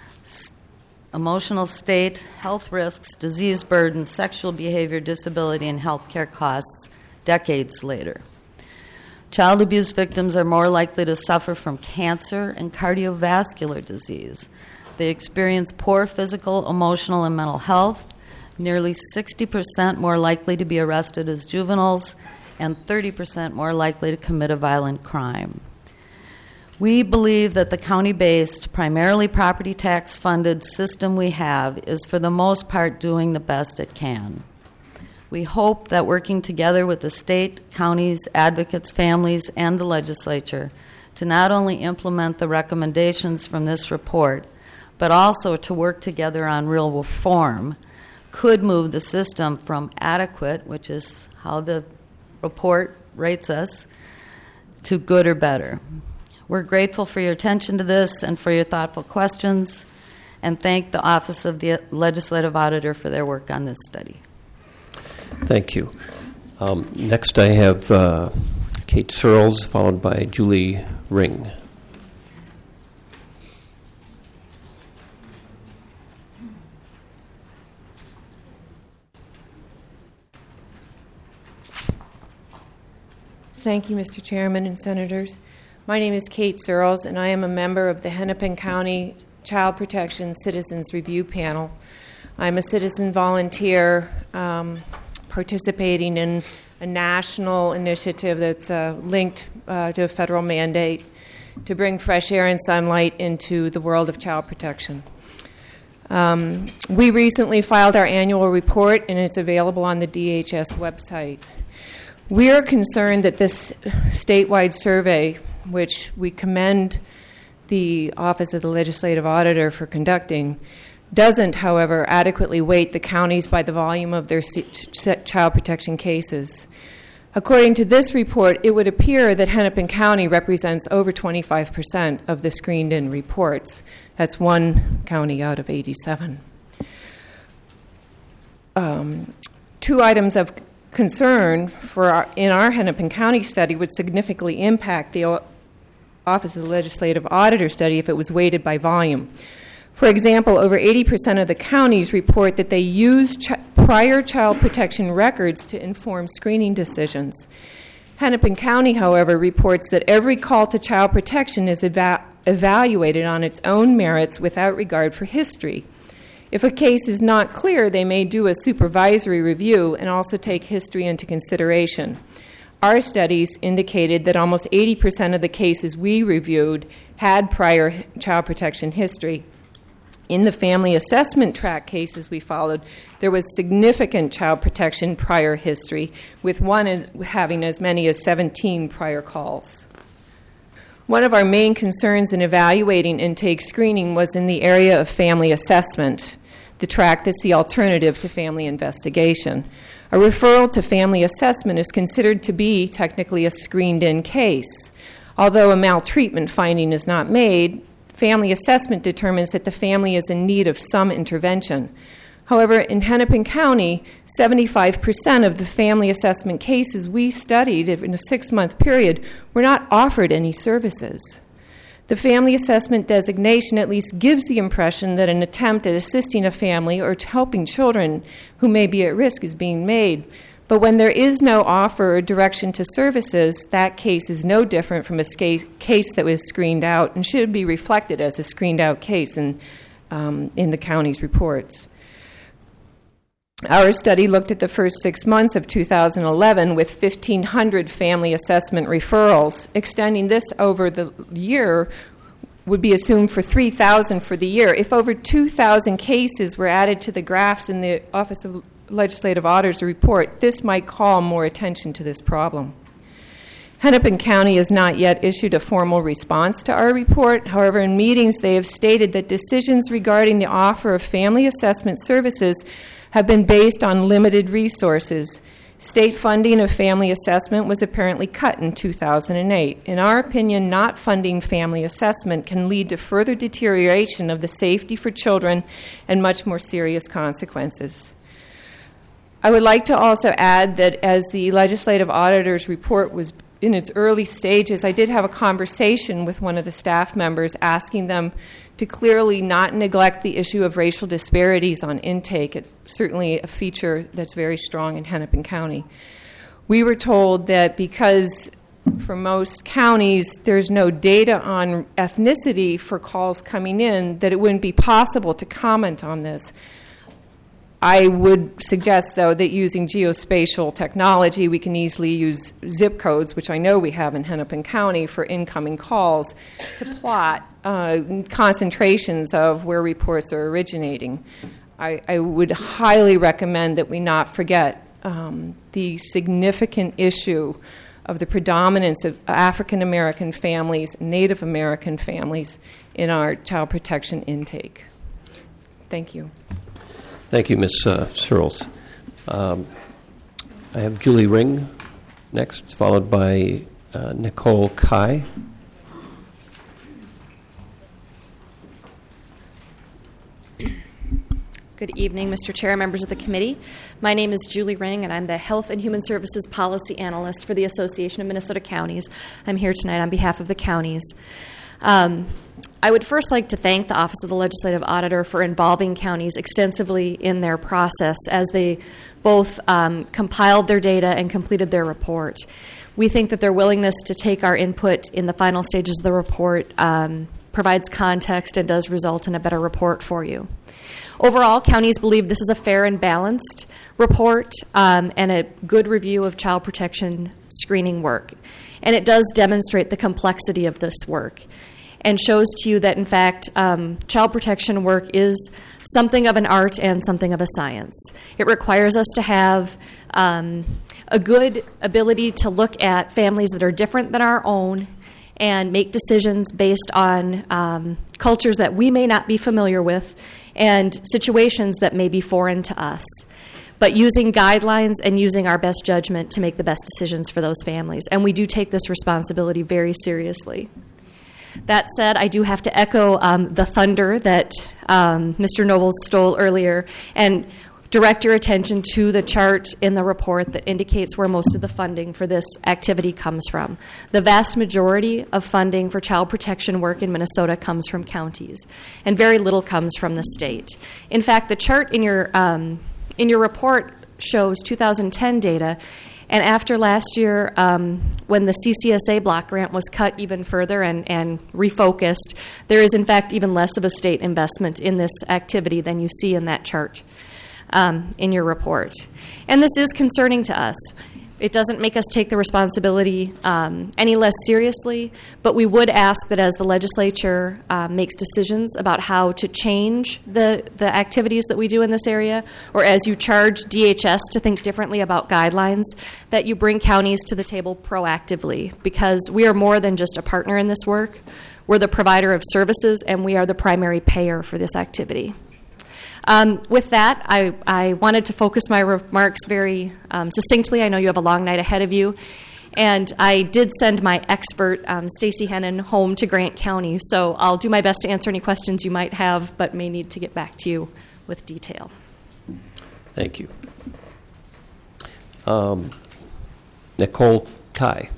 emotional state, health risks, disease burden, sexual behavior, disability, and health care costs decades later. Child abuse victims are more likely to suffer from cancer and cardiovascular disease. They experience poor physical, emotional, and mental health, nearly sixty percent more likely to be arrested as juveniles, and thirty percent more likely to commit a violent crime. We believe that the county-based, primarily property tax-funded system we have is for the most part doing the best it can. We hope that working together with the state, counties, advocates, families, and the legislature to not only implement the recommendations from this report, but also to work together on real reform, could move the system from adequate, which is how the report rates us, to good or better. We're grateful for your attention to this and for your thoughtful questions, and thank the Office of the Legislative Auditor for their work on this study. Thank you. Um, next I have uh, Kate Searles, followed by Julie Ring. Thank you, Mister Chairman and Senators. My name is Kate Searles, and I am a member of the Hennepin County Child Protection Citizens Review Panel. I'm a citizen volunteer um, participating in a national initiative that's uh, linked uh, to a federal mandate to bring fresh air and sunlight into the world of child protection. Um, we recently filed our annual report, and it's available on the D H S website. We are concerned that this statewide survey, which we commend the Office of the Legislative Auditor for conducting, doesn't, however, adequately weight the counties by the volume of their child protection cases. According to this report, it would appear that Hennepin County represents over twenty-five percent of the screened-in reports. That's one county out of eighty-seven. Um, two items of concern for our, in our Hennepin County study would significantly impact the o- Office of the Legislative Auditor study if it was weighted by volume. For example, over eighty percent of the counties report that they use ch- prior child protection records to inform screening decisions. Hennepin County, however, reports that every call to child protection is eva- evaluated on its own merits without regard for history. If a case is not clear, they may do a supervisory review and also take history into consideration. Our studies indicated that almost eighty percent of the cases we reviewed had prior child protection history. In the family assessment tract cases we followed, there was significant child protection prior history, with one having as many as seventeen prior calls. One of our main concerns in evaluating intake screening was in the area of family assessment, the tract that's the alternative to family investigation. A referral to family assessment is considered to be technically a screened-in case. Although a maltreatment finding is not made, family assessment determines that the family is in need of some intervention. However, in Hennepin County, seventy-five percent of the family assessment cases we studied in a six-month period were not offered any services. The family assessment designation at least gives the impression that an attempt at assisting a family or helping children who may be at risk is being made, But when there is no offer or direction to services, that case is no different from a sca- case that was screened out and should be reflected as a screened out case in, um, in the county's reports. Our study looked at the first six months of two thousand eleven with fifteen hundred family assessment referrals. Extending this over the year would be assumed for three thousand for the year. If over two thousand cases were added to the graphs in the Office of Legislative Auditor's report, this might call more attention to this problem. Hennepin County has not yet issued a formal response to our report. However, in meetings they have stated that decisions regarding the offer of family assessment services have been based on limited resources. State funding of family assessment was apparently cut in two thousand eight. In our opinion, not funding family assessment can lead to further deterioration of the safety for children and much more serious consequences. I would like to also add that as the Legislative Auditor's report was in its early stages, I did have a conversation with one of the staff members asking them to clearly not neglect the issue of racial disparities on intake. It's certainly a feature that's very strong in Hennepin County. We were told that because for most counties there's no data on ethnicity for calls coming in, that it wouldn't be possible to comment on this. I would suggest, though, that using geospatial technology, we can easily use zip codes, which I know we have in Hennepin County, for incoming calls to plot uh, concentrations of where reports are originating. I, I would highly recommend that we not forget um, the significant issue of the predominance of African American families, Native American families in our child protection intake. Thank you. Thank you, Miz Uh, Searles. Um, I have Julie Ring next, followed by uh, Nicole Kai. Good evening, Mister Chair, members of the committee. My name is Julie Ring, and I'm the Health and Human Services Policy Analyst for the Association of Minnesota Counties. I'm here tonight on behalf of the counties. Um, I would first like to thank the Office of the Legislative Auditor for involving counties extensively in their process as they both um, compiled their data and completed their report. We think that their willingness to take our input in the final stages of the report um, provides context and does result in a better report for you. Overall, counties believe this is a fair and balanced report um, and a good review of child protection screening work. And it does demonstrate the complexity of this work and shows to you that, in fact, um, child protection work is something of an art and something of a science. It requires us to have um, a good ability to look at families that are different than our own and make decisions based on um, cultures that we may not be familiar with and situations that may be foreign to us, but using guidelines and using our best judgment to make the best decisions for those families. And we do take this responsibility very seriously. That said, I do have to echo um, the thunder that um, Mister Nobles stole earlier and direct your attention to the chart in the report that indicates where most of the funding for this activity comes from. The vast majority of funding for child protection work in Minnesota comes from counties, and very little comes from the state. In fact, the chart in your um, in your report shows two thousand ten data, and after last year, um, when the C C S A block grant was cut even further and, and refocused, there is in fact even less of a state investment in this activity than you see in that chart um, in your report. And this is concerning to us. It doesn't make us take the responsibility um, any less seriously, but we would ask that as the legislature uh, makes decisions about how to change the, the activities that we do in this area, or as you charge D H S to think differently about guidelines, that you bring counties to the table proactively, because we are more than just a partner in this work. We're the provider of services, and we are the primary payer for this activity. Um, with that, I, I wanted to focus my remarks very um, succinctly. I know you have a long night ahead of you. And I did send my expert, um, Stacy Hennon, home to Grant County. So I'll do my best to answer any questions you might have, but may need to get back to you with detail. Thank you. Um, Nicole Kai.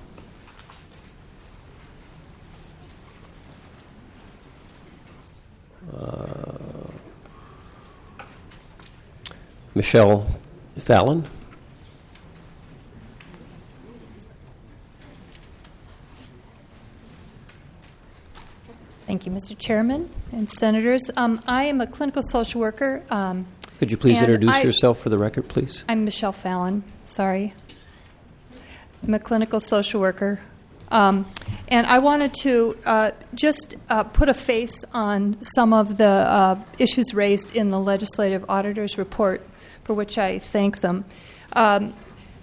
Uh, Michelle Fallon. Thank you, Mister Chairman and Senators. Um, I am a clinical social worker. Um, Could you please and introduce I- yourself for the record, please? I'm Michelle Fallon. Sorry. I'm a clinical social worker. Um, and I wanted to uh, just uh, put a face on some of the uh, issues raised in the Legislative Auditor's report, for which I thank them. Um,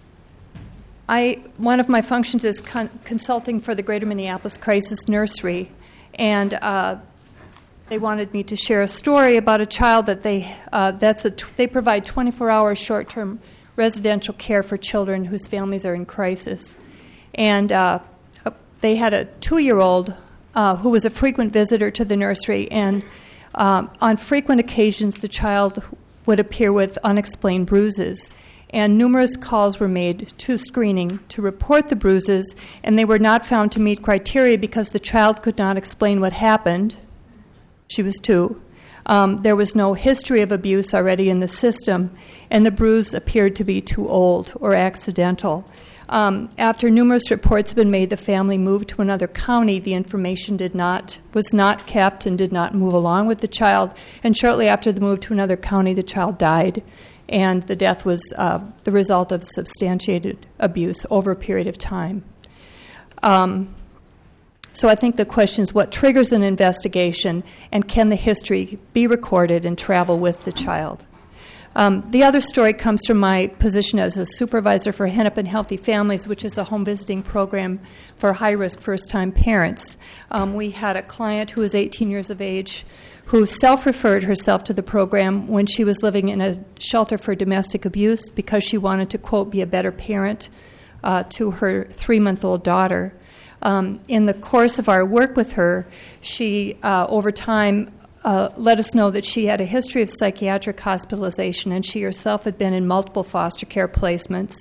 I, one of my functions is con- consulting for the Greater Minneapolis Crisis Nursery, and uh, they wanted me to share a story about a child that they uh, that's a t- they provide twenty-four hour short-term residential care for children whose families are in crisis, and uh, they had a two-year-old uh, who was a frequent visitor to the nursery, and um, on frequent occasions the child would appear with unexplained bruises. And numerous calls were made to screening to report the bruises, and they were not found to meet criteria because the child could not explain what happened. She was two. Um, there was no history of abuse already in the system, and the bruise appeared to be too old or accidental. Um, after numerous reports had been made, the family moved to another county. The information did not was not kept and did not move along with the child. And shortly after the move to another county, the child died. And the death was uh, the result of substantiated abuse over a period of time. Um, so I think the question is what triggers an investigation, and can the history be recorded and travel with the child? Um, the other story comes from my position as a supervisor for Hennepin Healthy Families, which is a home visiting program for high-risk first-time parents. Um, we had a client who was eighteen years of age who self-referred herself to the program when she was living in a shelter for domestic abuse because she wanted to, quote, be a better parent uh, to her three-month-old daughter. Um, in the course of our work with her, she, uh, over time, uh, let us know that she had a history of psychiatric hospitalization, and she herself had been in multiple foster care placements.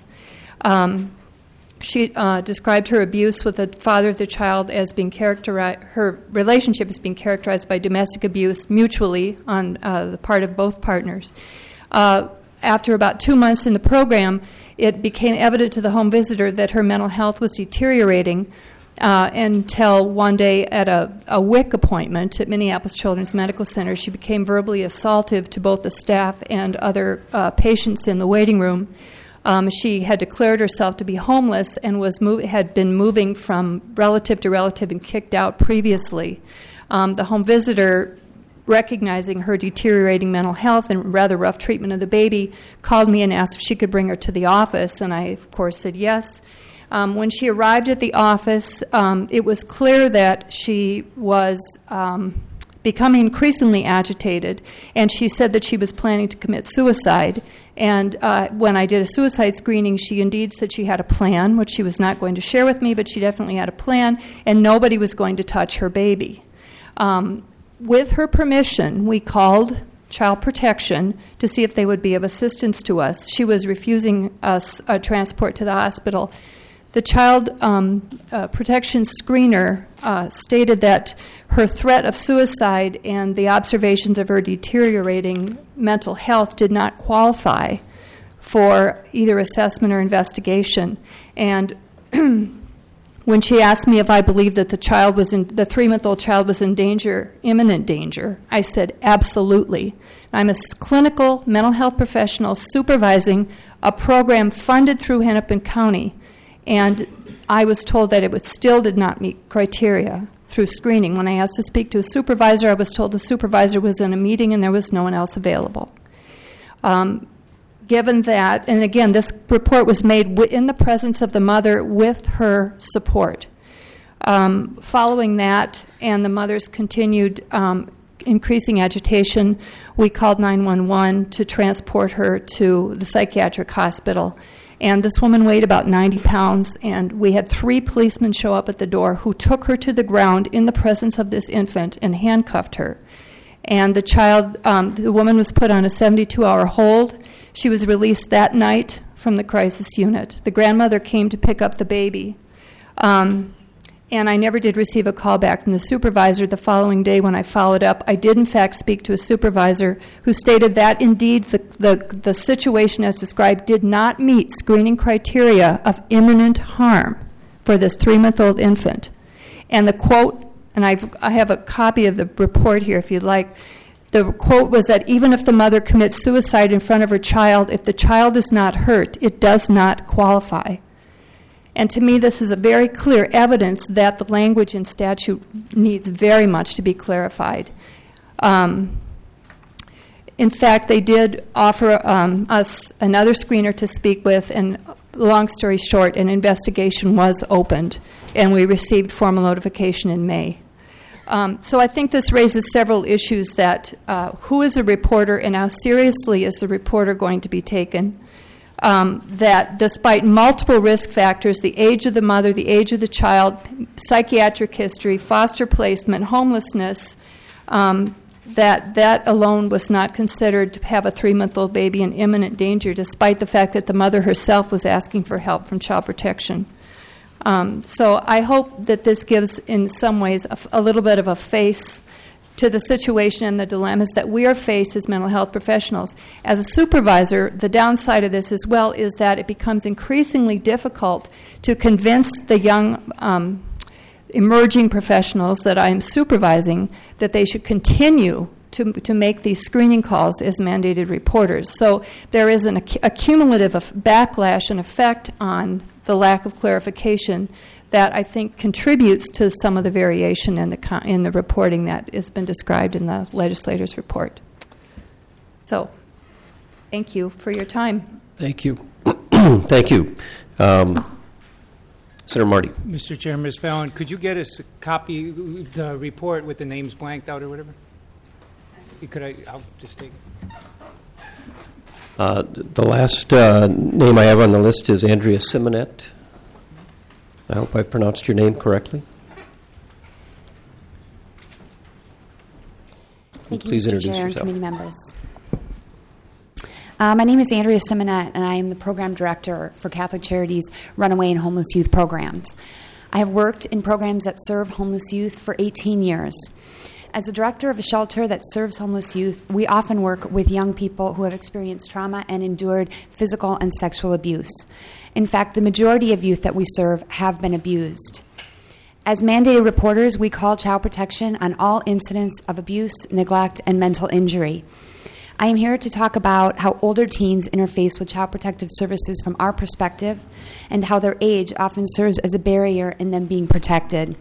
Um, She uh, described her abuse with the father of the child as being characterized, her relationship as being characterized by domestic abuse mutually on uh, the part of both partners. Uh, after about two months in the program, it became evident to the home visitor that her mental health was deteriorating uh, until one day at a, a W I C appointment at Minneapolis Children's Medical Center, she became verbally assaultive to both the staff and other uh, patients in the waiting room. Um, she had declared herself to be homeless and was move, had been moving from relative to relative and kicked out previously. Um, the home visitor, recognizing her deteriorating mental health and rather rough treatment of the baby, called me and asked if she could bring her to the office, and I, of course, said yes. Um, when she arrived at the office, um, it was clear that she was um, becoming increasingly agitated, and she said that she was planning to commit suicide. And uh, when I did a suicide screening, she indeed said she had a plan, which she was not going to share with me, but she definitely had a plan, and nobody was going to touch her baby. Um, with her permission, we called Child Protection to see if they would be of assistance to us. She was refusing us a transport to the hospital. The Child um, uh, Protection screener uh, stated that her threat of suicide and the observations of her deteriorating mental health did not qualify for either assessment or investigation. And when she asked me if I believed that the child was in, the three-month-old child was in danger, imminent danger, I said absolutely. I'm a clinical mental health professional supervising a program funded through Hennepin County, and I was told that it would still did not meet criteria through screening. When I asked to speak to a supervisor, I was told the supervisor was in a meeting and there was no one else available. Um, given that, and again, this report was made w- in the presence of the mother with her support. Um, following that, and the mother's continued um, increasing agitation, we called nine one one to transport her to the psychiatric hospital. And this woman weighed about ninety pounds, and we had three policemen show up at the door who took her to the ground in the presence of this infant and handcuffed her. And the child, um, the woman was put on a seventy-two hour hold. She was released that night from the crisis unit. The grandmother came to pick up the baby. Um, and I never did receive a call back from the supervisor. The following day when I followed up, I did in fact speak to a supervisor who stated that indeed the, the, the situation as described did not meet screening criteria of imminent harm for this three-month-old infant. And the quote and I've, I have a copy of the report here if you'd like. The quote was that even if the mother commits suicide in front of her child, if the child is not hurt, it does not qualify. And to me, this is a very clear evidence that the language in statute needs very much to be clarified. Um, in fact, they did offer um, us another screener to speak with, and long story short, an investigation was opened, and we received formal notification in May. Um, so I think this raises several issues that uh, who is a reporter and how seriously is the reporter going to be taken? Um, that despite multiple risk factors, the age of the mother, the age of the child, psychiatric history, foster placement, homelessness, um, that that alone was not considered to have a three-month-old baby in imminent danger, despite the fact that the mother herself was asking for help from Child Protection. Um, so I hope that this gives, in some ways, a, a little bit of a face to the situation and the dilemmas that we are faced as mental health professionals. As a supervisor, the downside of this as well is that it becomes increasingly difficult to convince the young um, emerging professionals that I'm supervising that they should continue to, to make these screening calls as mandated reporters. So there is an ac- a cumulative of backlash and effect on the lack of clarification that I think contributes to some of the variation in the co- in the reporting that has been described in the legislator's report. So, thank you for your time. Thank you. Thank you. Um, Senator Marty. Mister Chair, Miz Fallon, could you get us a copy of the report with the names blanked out or whatever? Could I? I'll just take it. Uh, the last uh, name I have on the list is Andrea Simonet. I hope I pronounced your name correctly. Thank you, Please Mister introduce Chair yourself. and committee members. Uh, my name is Andrea Simonet, and I am the program director for Catholic Charities Runaway and Homeless Youth Programs. I have worked in programs that serve homeless youth for eighteen years. As a director of a shelter that serves homeless youth, we often work with young people who have experienced trauma and endured physical and sexual abuse. In fact, the majority of youth that we serve have been abused. As mandated reporters, we call Child Protection on all incidents of abuse, neglect, and mental injury. I am here to talk about how older teens interface with Child Protective Services from our perspective and how their age often serves as a barrier in them being protected.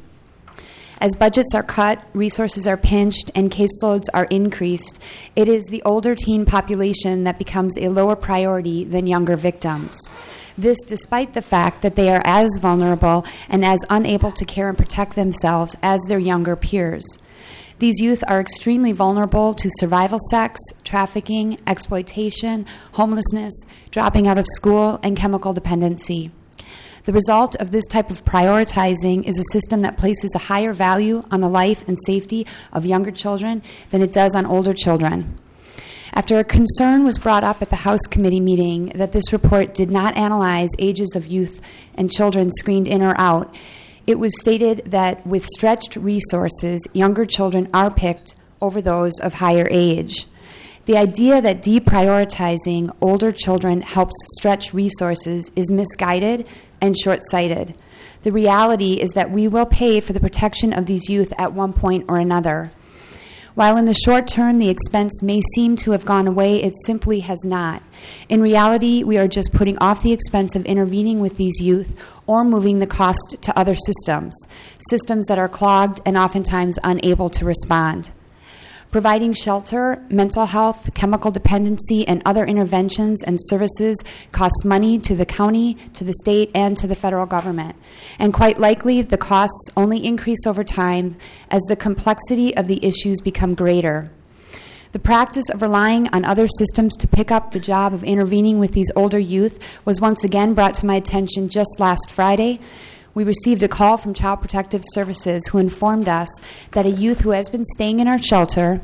As budgets are cut, resources are pinched, and caseloads are increased, it is the older teen population that becomes a lower priority than younger victims. This despite the fact that they are as vulnerable and as unable to care and protect themselves as their younger peers. These youth are extremely vulnerable to survival sex, trafficking, exploitation, homelessness, dropping out of school, and chemical dependency. The result of this type of prioritizing is a system that places a higher value on the life and safety of younger children than it does on older children. After a concern was brought up at the House committee meeting that this report did not analyze ages of youth and children screened in or out, it was stated that with stretched resources, younger children are picked over those of higher age. The idea that deprioritizing older children helps stretch resources is misguided and short-sighted. The reality is that we will pay for the protection of these youth at one point or another. While in the short term the expense may seem to have gone away, it simply has not. In reality, we are just putting off the expense of intervening with these youth or moving the cost to other systems, systems that are clogged and oftentimes unable to respond. Providing shelter, mental health, chemical dependency, and other interventions and services costs money to the county, to the state, and to the federal government. And quite likely, the costs only increase over time as the complexity of the issues become greater. The practice of relying on other systems to pick up the job of intervening with these older youth was once again brought to my attention just last Friday. We received a call from Child Protective Services who informed us that a youth who has been staying in our shelter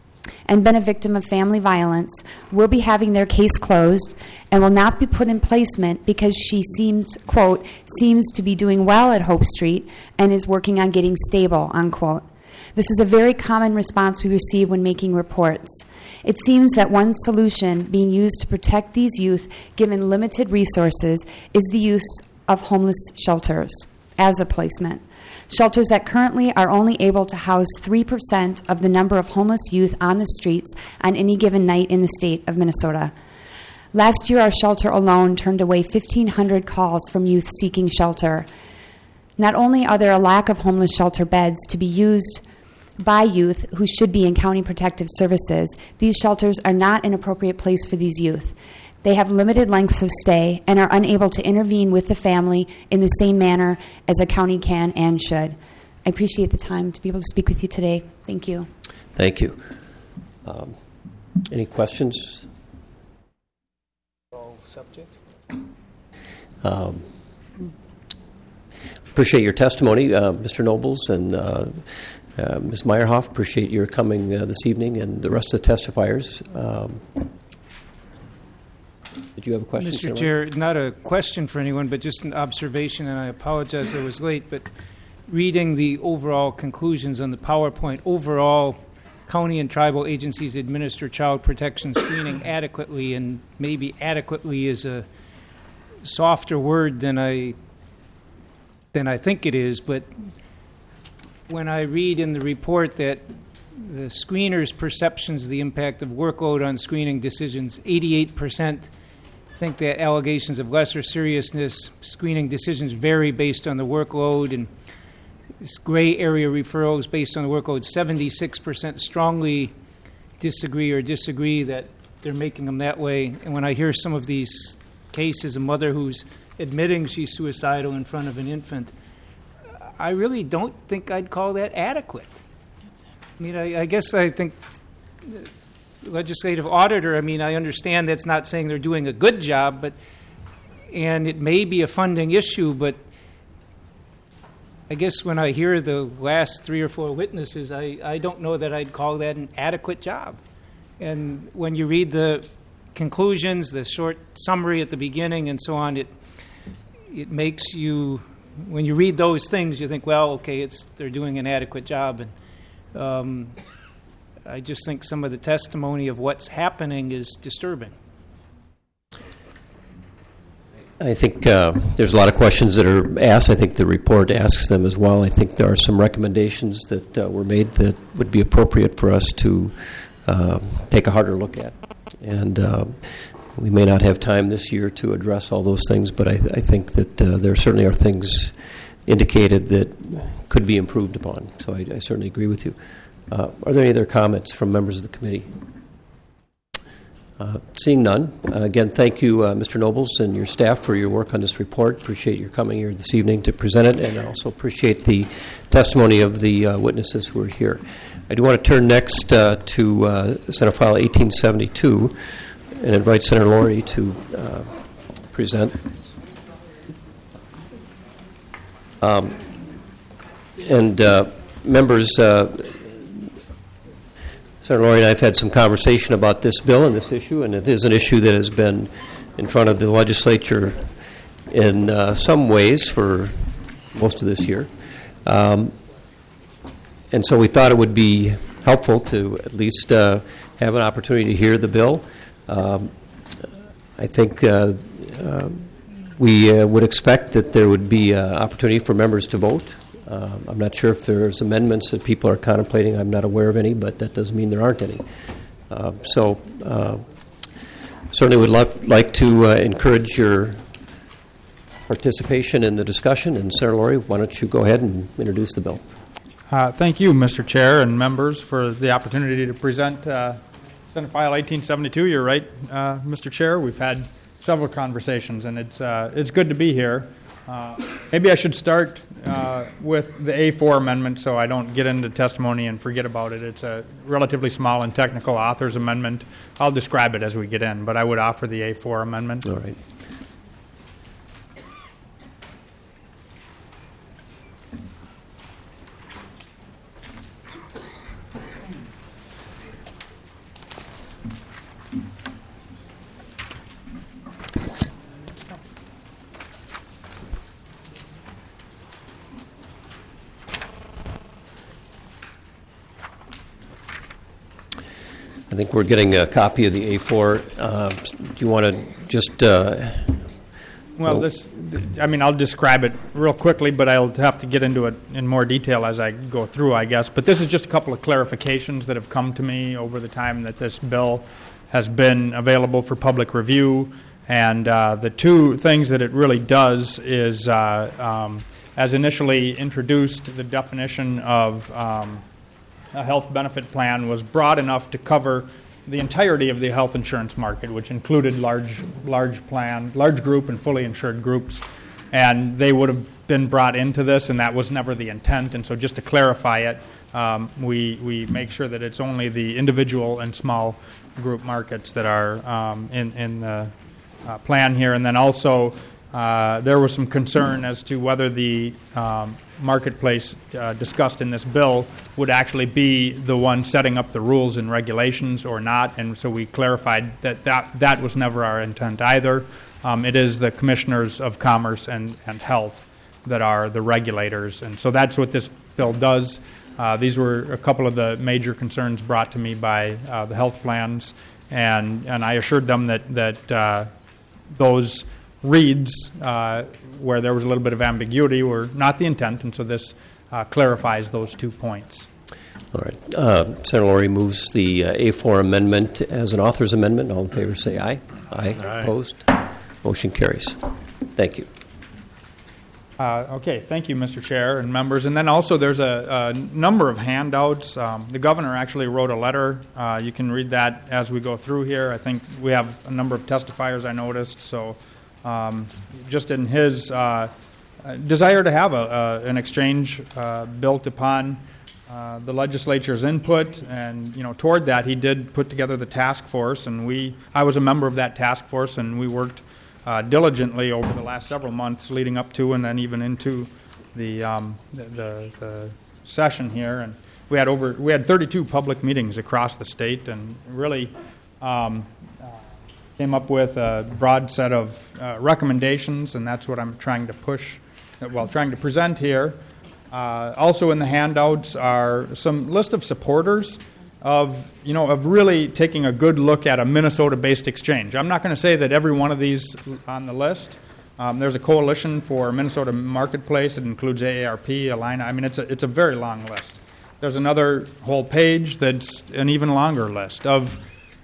and been a victim of family violence will be having their case closed and will not be put in placement because she seems, quote, seems to be doing well at Hope Street and is working on getting stable, unquote. This is a very common response we receive when making reports. It seems that one solution being used to protect these youth, given limited resources, is the use of homeless shelters as a placement. Shelters that currently are only able to house three percent of the number of homeless youth on the streets on any given night in the state of Minnesota. Last year, our shelter alone turned away fifteen hundred calls from youth seeking shelter. Not only are there a lack of homeless shelter beds to be used by youth who should be in county protective services, these shelters are not an appropriate place for these youth. They have limited lengths of stay and are unable to intervene with the family in the same manner as a county can and should. I appreciate the time to be able to speak with you today. Thank you. Thank you. Um, any questions? Subject. Um, appreciate your testimony, uh, Mister Nobles and uh, uh, Miz Meyerhoff. Appreciate your coming uh, this evening, and the rest of the testifiers. Um, did you have a question, Mister Chairman? Chair? Not a question for anyone, but just an observation, and I apologize I was late, but reading the overall conclusions on the PowerPoint, overall, county and tribal agencies administer child protection screening adequately, and maybe adequately is a softer word than I than I think it is, but when I read in the report that the screeners' perceptions of the impact of workload on screening decisions, eighty-eight percent think that allegations of lesser seriousness screening decisions vary based on the workload, and gray area referrals based on the workload, seventy-six percent strongly disagree or disagree that they're making them that way. And when I hear some of these cases, a mother who's admitting she's suicidal in front of an infant, I really don't think I'd call that adequate. I mean, I, I guess I think the legislative auditor, I mean, I understand that's not saying they're doing a good job, but and it may be a funding issue, but I guess when I hear the last three or four witnesses, I, I don't know that I'd call that an adequate job. And when you read the conclusions, the short summary at the beginning and so on, it it makes you, when you read those things, you think, well, okay, it's they're doing an adequate job. And um, I just think some of the testimony of what's happening is disturbing. I think uh, there's a lot of questions that are asked. I think the report asks them as well. I think there are some recommendations that uh, were made that would be appropriate for us to uh, take a harder look at. And uh, we may not have time this year to address all those things, but I, th- I think that uh, there certainly are things indicated that could be improved upon. So I, I certainly agree with you. Uh, are there any other comments from members of the committee? Uh, seeing none, uh, again, thank you, uh, Mister Nobles, and your staff for your work on this report. Appreciate your coming here this evening to present it, and I also appreciate the testimony of the uh, witnesses who are here. I do want to turn next uh, to uh, Senate File eighteen seventy-two and invite Senator Laurie to uh, present. Um, and uh, members, uh, Senator Laurie and I have had some conversation about this bill and this issue, and it is an issue that has been in front of the legislature in uh, some ways for most of this year. Um, and so we thought it would be helpful to at least uh, have an opportunity to hear the bill. Um, I think uh, uh, we uh, would expect that there would be an opportunity for members to vote. Uh, I'm not sure if there's amendments that people are contemplating. I'm not aware of any, but that doesn't mean there aren't any. Uh, so uh, certainly would love, like to uh, encourage your participation in the discussion. And Senator Laurie, why don't you go ahead and introduce the bill? Uh, thank you, Mister Chair and members, for the opportunity to present uh, Senate File eighteen seventy-two. You're right, uh, Mister Chair. We've had several conversations, and it's uh, it's good to be here. Uh, maybe I should start uh, with the A four amendment so I don't get into testimony and forget about it. It's a relatively small and technical author's amendment. I'll describe it as we get in, but I would offer the A four amendment. All right. I think we're getting a copy of the A four. Uh, do you want to just... Uh, Well, Well, this, I mean, I'll describe it real quickly, but I'll have to get into it in more detail as I go through, I guess. But this is just a couple of clarifications that have come to me over the time that this bill has been available for public review. And uh, the two things that it really does is, uh, um, as initially introduced, the definition of um, a health benefit plan was broad enough to cover the entirety of the health insurance market, which included large, large plan, large group and fully insured groups, and they would have been brought into this, and that was never the intent. And so, just to clarify it, um, we we make sure that it's only the individual and small group markets that are um, in in the uh, plan here. And then also, uh, there was some concern as to whether the um, marketplace uh, discussed in this bill would actually be the one setting up the rules and regulations or not, and so we clarified that that, that was never our intent either. Um, it is the commissioners of commerce and, and health that are the regulators, and so that's what this bill does. Uh, these were a couple of the major concerns brought to me by uh, the health plans, and, and I assured them that, that uh, those reads uh, where there was a little bit of ambiguity were not the intent, and so this uh, clarifies those two points. All right. Uh, Senator Laurie moves the uh, A four amendment as an author's amendment. All in favor say aye. Aye. Aye. Opposed? Motion carries. Thank you. Uh, okay, thank you, Mister Chair and members. And then also there's a, a number of handouts. Um, the governor actually wrote a letter. Uh, you can read that as we go through here. I think we have a number of testifiers I noticed, so Um, just in his uh, desire to have a, uh, an exchange uh, built upon uh, the legislature's input, and you know, toward that, he did put together the task force, and we, I was a member of that task force, and we worked uh, diligently over the last several months leading up to, and then even into the um, the, the, the session here, and we had over we had thirty-two public meetings across the state, and really. Um, Came up with a broad set of uh, recommendations, and that's what I'm trying to push, well, trying to present here. Uh, also in the handouts are some list of supporters of, you know, of really taking a good look at a Minnesota-based exchange. I'm not going to say that every one of these on the list. Um, there's a coalition for Minnesota Marketplace. It includes A A R P, Alina. I mean, it's a, it's a very long list. There's another whole page that's an even longer list of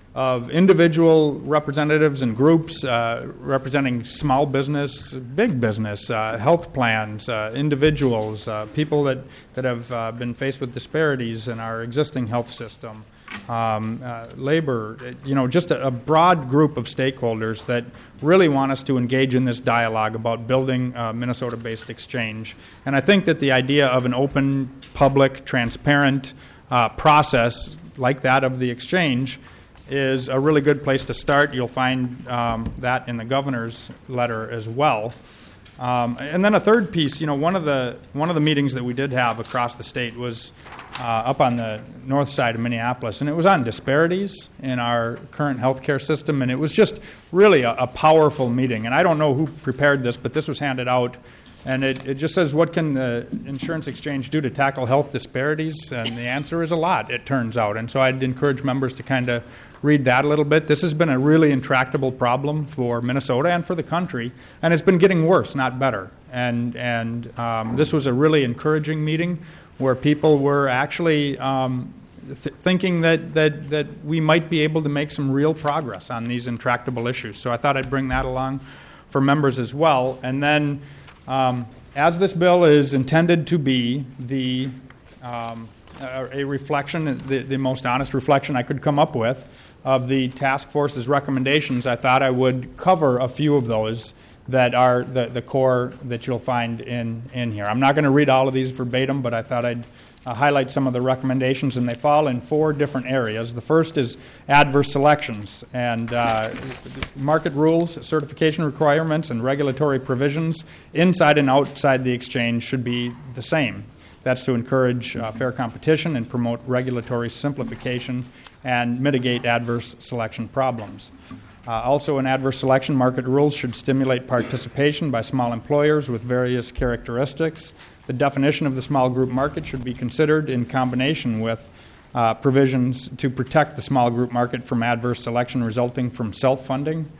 of individual representatives and groups uh, representing small business, big business, uh, health plans, uh, individuals, uh, people that, that have uh, been faced with disparities in our existing health system, um, uh, labor, you know, just a, a broad group of stakeholders that really want us to engage in this dialogue about building a Minnesota-based exchange. And I think that the idea of an open, public, transparent uh, process like that of the exchange is a really good place to start. You'll find um, that in the governor's letter as well. Um, and then a third piece, you know, one of the one of the meetings that we did have across the state was uh, up on the north side of Minneapolis, and it was on disparities in our current healthcare system, and it was just really a, a powerful meeting. And I don't know who prepared this, but this was handed out, and it, it just says, what can the insurance exchange do to tackle health disparities? And the answer is a lot, it turns out. And so I'd encourage members to kind of read that a little bit. This has been a really intractable problem for Minnesota and for the country, and it's been getting worse, not better. And and um, this was a really encouraging meeting where people were actually um, th- thinking that, that, that we might be able to make some real progress on these intractable issues. So I thought I'd bring that along for members as well. And then um, as this bill is intended to be the um, a reflection, the, the most honest reflection I could come up with of the task force's recommendations, I thought I would cover a few of those that are the, the core that you'll find in, in here. I'm not going to read all of these verbatim, but I thought I'd uh, highlight some of the recommendations, and they fall in four different areas. The first is adverse selections, and uh, market rules, certification requirements, and regulatory provisions inside and outside the exchange should be the same. That's to encourage uh, fair competition and promote regulatory simplification and mitigate adverse selection problems. Uh, also, in adverse selection, market rules should stimulate participation by small employers with various characteristics. The definition of the small group market should be considered in combination with uh, provisions to protect the small group market from adverse selection resulting from self-funding.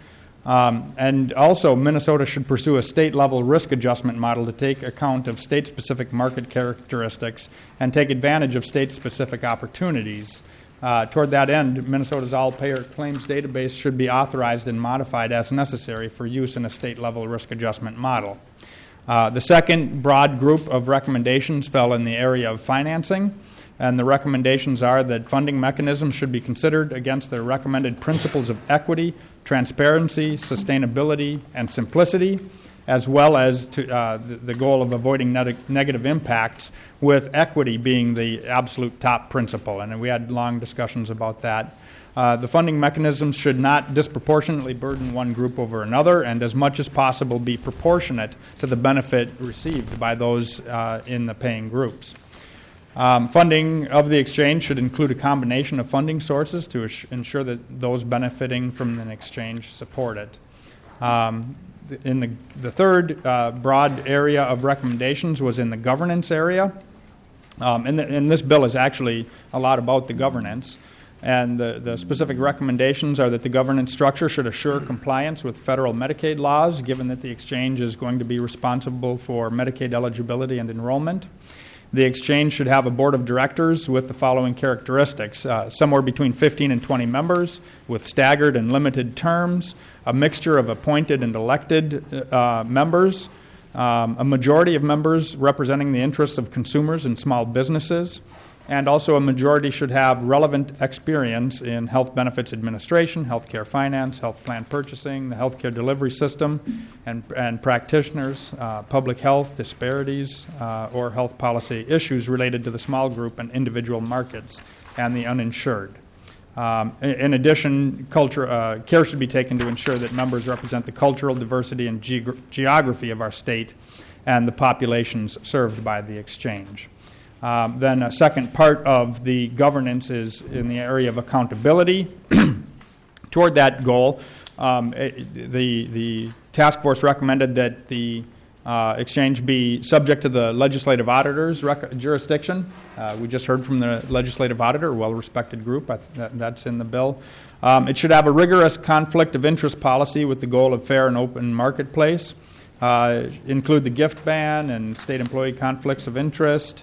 Um, and also, Minnesota should pursue a state-level risk adjustment model to take account of state-specific market characteristics and take advantage of state-specific opportunities. Uh, toward that end, Minnesota's all-payer claims database should be authorized and modified as necessary for use in a state-level risk adjustment model. Uh, the second broad group of recommendations fell in the area of financing, and the recommendations are that funding mechanisms should be considered against the recommended principles of equity, transparency, sustainability, and simplicity, as well as to, uh, the, the goal of avoiding neg- negative impacts, with equity being the absolute top principle. And we had long discussions about that. Uh, the funding mechanisms should not disproportionately burden one group over another, and as much as possible be proportionate to the benefit received by those uh, in the paying groups. Um, funding of the exchange should include a combination of funding sources to ass- ensure that those benefiting from an exchange support it. Um, in the, the third uh, broad area of recommendations was in the governance area. Um, and, the, and this bill is actually a lot about the governance. And the, the specific recommendations are that the governance structure should assure compliance with federal Medicaid laws, given that the exchange is going to be responsible for Medicaid eligibility and enrollment. The exchange should have a board of directors with the following characteristics: uh, somewhere between fifteen and twenty members with staggered and limited terms, a mixture of appointed and elected uh, members, um, a majority of members representing the interests of consumers and small businesses, and also a majority should have relevant experience in health benefits administration, healthcare finance, health plan purchasing, the healthcare delivery system, and, and practitioners, uh, public health disparities, uh, or health policy issues related to the small group and individual markets and the uninsured. Um, in, in addition, culture, uh, care should be taken to ensure that members represent the cultural diversity and geog- geography of our state and the populations served by the exchange. Um, then a second part of the governance is in the area of accountability. Toward that goal, um, it, the, the task force recommended that the uh, exchange be subject to the legislative auditor's rec- jurisdiction. Uh, we just heard from the legislative auditor, a well-respected group. I th- that, that's in the bill. Um, it should have a rigorous conflict of interest policy with the goal of fair and open marketplace, uh, include the gift ban and state employee conflicts of interest.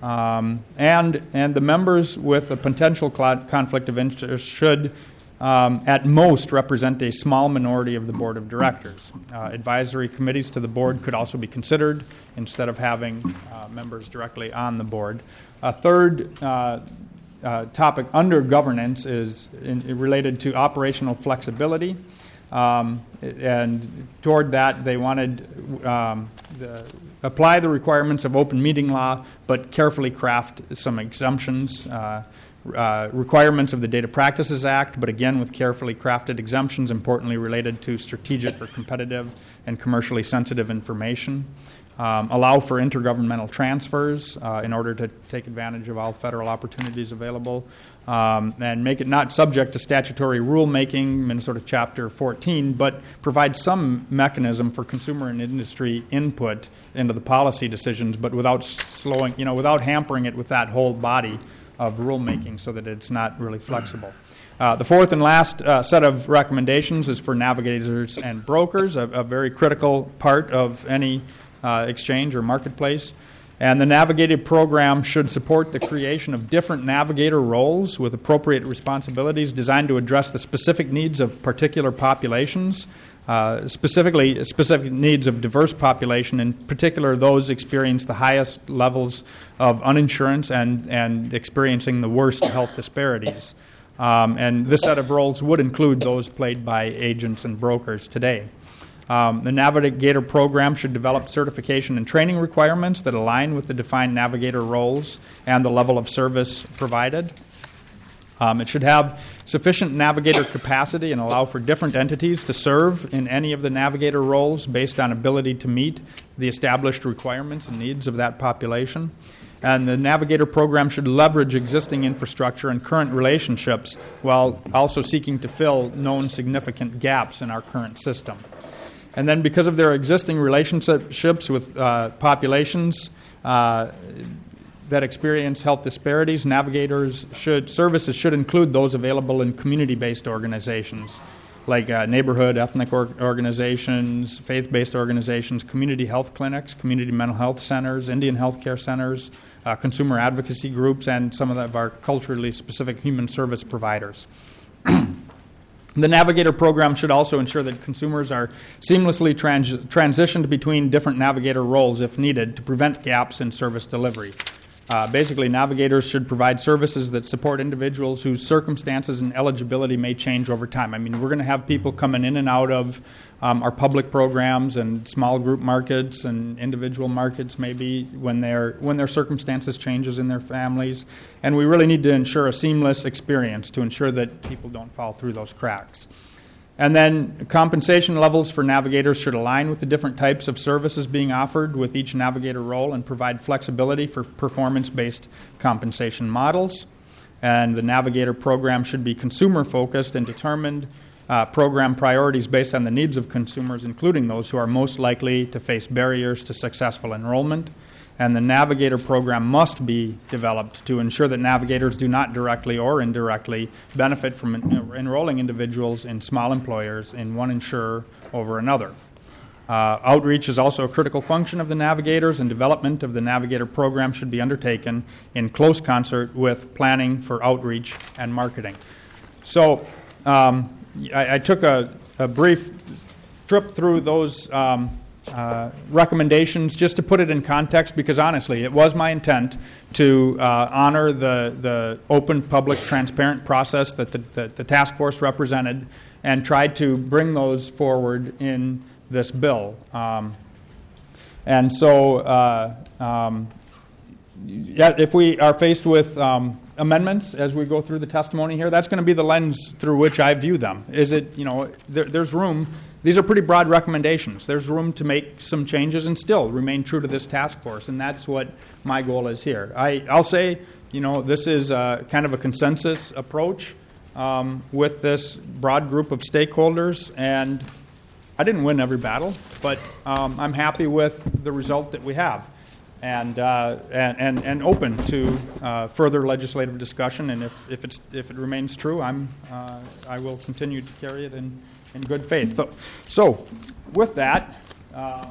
Um, and and the members with a potential cl- conflict of interest should, um, at most, represent a small minority of the board of directors. Uh, advisory committees to the board could also be considered instead of having uh, members directly on the board. A third uh, uh, topic under governance is in, related to operational flexibility. Um, and toward that, they wanted um, the apply the requirements of open meeting law, but carefully craft some exemptions, uh, uh, requirements of the Data Practices Act, but again with carefully crafted exemptions, importantly related to strategic or competitive and commercially sensitive information. Um, allow for intergovernmental transfers uh, in order to take advantage of all federal opportunities available, um, and make it not subject to statutory rulemaking, Minnesota Chapter fourteen, but provide some mechanism for consumer and industry input into the policy decisions, but without slowing, you know, without hampering it with that whole body of rulemaking, so that it's not really flexible. Uh, the fourth and last uh, set of recommendations is for navigators and brokers, a, a very critical part of any Uh, exchange or marketplace. And the Navigator program should support the creation of different navigator roles with appropriate responsibilities designed to address the specific needs of particular populations, uh, specifically specific needs of diverse population, in particular those experience the highest levels of uninsurance and, and experiencing the worst health disparities. Um, and this set of roles would include those played by agents and brokers today. Um, the Navigator program should develop certification and training requirements that align with the defined Navigator roles and the level of service provided. Um, it should have sufficient Navigator capacity and allow for different entities to serve in any of the Navigator roles based on ability to meet the established requirements and needs of that population. And the Navigator program should leverage existing infrastructure and current relationships while also seeking to fill known significant gaps in our current system. And then because of their existing relationships with uh, populations uh, that experience health disparities, navigators should services should include those available in community-based organizations. like uh, neighborhood, ethnic or- organizations, faith-based organizations, community health clinics, community mental health centers, Indian health care centers, uh, consumer advocacy groups, and some of, the, of our culturally specific human service providers. The Navigator program should also ensure that consumers are seamlessly trans- transitioned between different Navigator roles if needed to prevent gaps in service delivery. Uh, basically, navigators should provide services that support individuals whose circumstances and eligibility may change over time. I mean, we're going to have people coming in and out of um, our public programs and small group markets and individual markets maybe when, their when their circumstances changes in their families. And we really need to ensure a seamless experience to ensure that people don't fall through those cracks. And then compensation levels for navigators should align with the different types of services being offered with each navigator role and provide flexibility for performance-based compensation models. And the navigator program should be consumer-focused and determined uh, program priorities based on the needs of consumers, including those who are most likely to face barriers to successful enrollment. And the Navigator program must be developed to ensure that navigators do not directly or indirectly benefit from en- enrolling individuals in small employers in one insurer over another. Uh, outreach is also a critical function of the navigators, and development of the Navigator program should be undertaken in close concert with planning for outreach and marketing. So um, I, I took a, a brief trip through those um, Uh, recommendations just to put it in context, because honestly it was my intent to uh, honor the, the open, public, transparent process that the, the, the task force represented and tried to bring those forward in this bill. Um, and so uh, um, if we are faced with um, amendments as we go through the testimony here, that's going to be the lens through which I view them. Is it, you know, there, there's room. These are pretty broad recommendations. There's room to make some changes and still remain true to this task force, and that's what my goal is here. I, I'll say, you know, this is a, kind of a consensus approach um, with this broad group of stakeholders, and I didn't win every battle, but um, I'm happy with the result that we have, and uh, and, and and open to uh, further legislative discussion. And if, if it's if it remains true, I'm uh, I will continue to carry it in. in good faith. So, so with that, uh,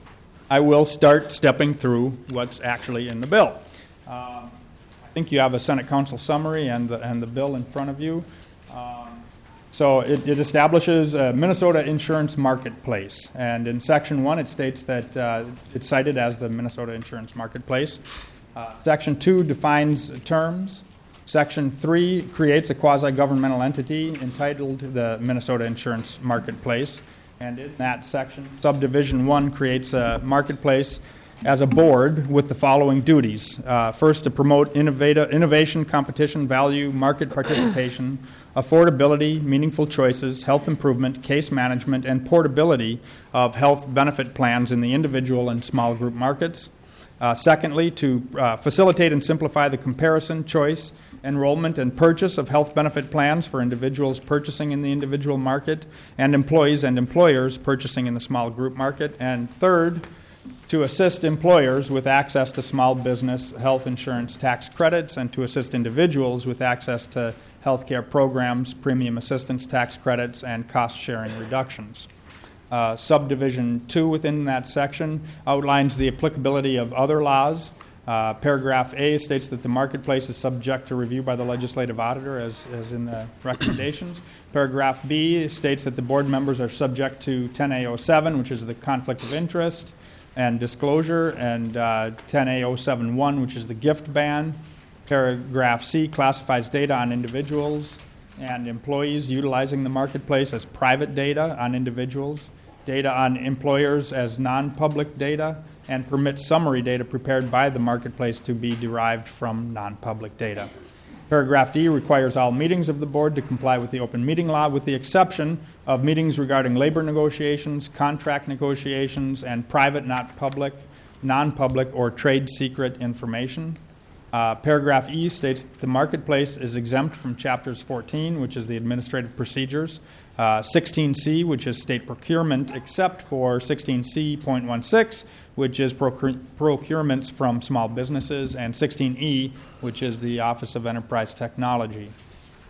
I will start stepping through what's actually in the bill. Um, I think you have a Senate Council summary and the, and the bill in front of you. Um, so it, it establishes a Minnesota insurance marketplace. And in Section one, it states that uh, it's cited as the Minnesota insurance marketplace. Uh, Section two defines terms. Section three creates a quasi-governmental entity entitled the Minnesota Insurance Marketplace. And in that section, Subdivision one creates a marketplace as a board with the following duties. Uh, first, to promote innovat- innovation, competition, value, market participation, affordability, meaningful choices, health improvement, case management, and portability of health benefit plans in the individual and small group markets. Uh, secondly, to uh, facilitate and simplify the comparison, choice, enrollment, and purchase of health benefit plans for individuals purchasing in the individual market and employees and employers purchasing in the small group market. And third, to assist employers with access to small business health insurance tax credits and to assist individuals with access to health care programs, premium assistance tax credits, and cost-sharing reductions. Uh, subdivision two within that section outlines the applicability of other laws. Uh, paragraph A states that the marketplace is subject to review by the legislative auditor, as, as in the recommendations. Paragraph B states that the board members are subject to ten A oh seven, which is the conflict of interest and disclosure, and uh, ten A oh seven one, which is the gift ban. Paragraph C classifies data on individuals and employees utilizing the marketplace as private data on individuals, data on employers as non-public data, and permits summary data prepared by the marketplace to be derived from non-public data. Paragraph D requires all meetings of the board to comply with the open meeting law, with the exception of meetings regarding labor negotiations, contract negotiations, and private, not public, non-public, or trade secret information. Uh, paragraph E states that the marketplace is exempt from chapters fourteen, which is the administrative procedures, uh, sixteen C, which is state procurement, except for sixteen C point one six, which is procure- procurements from small businesses, and sixteen E, which is the Office of Enterprise Technology.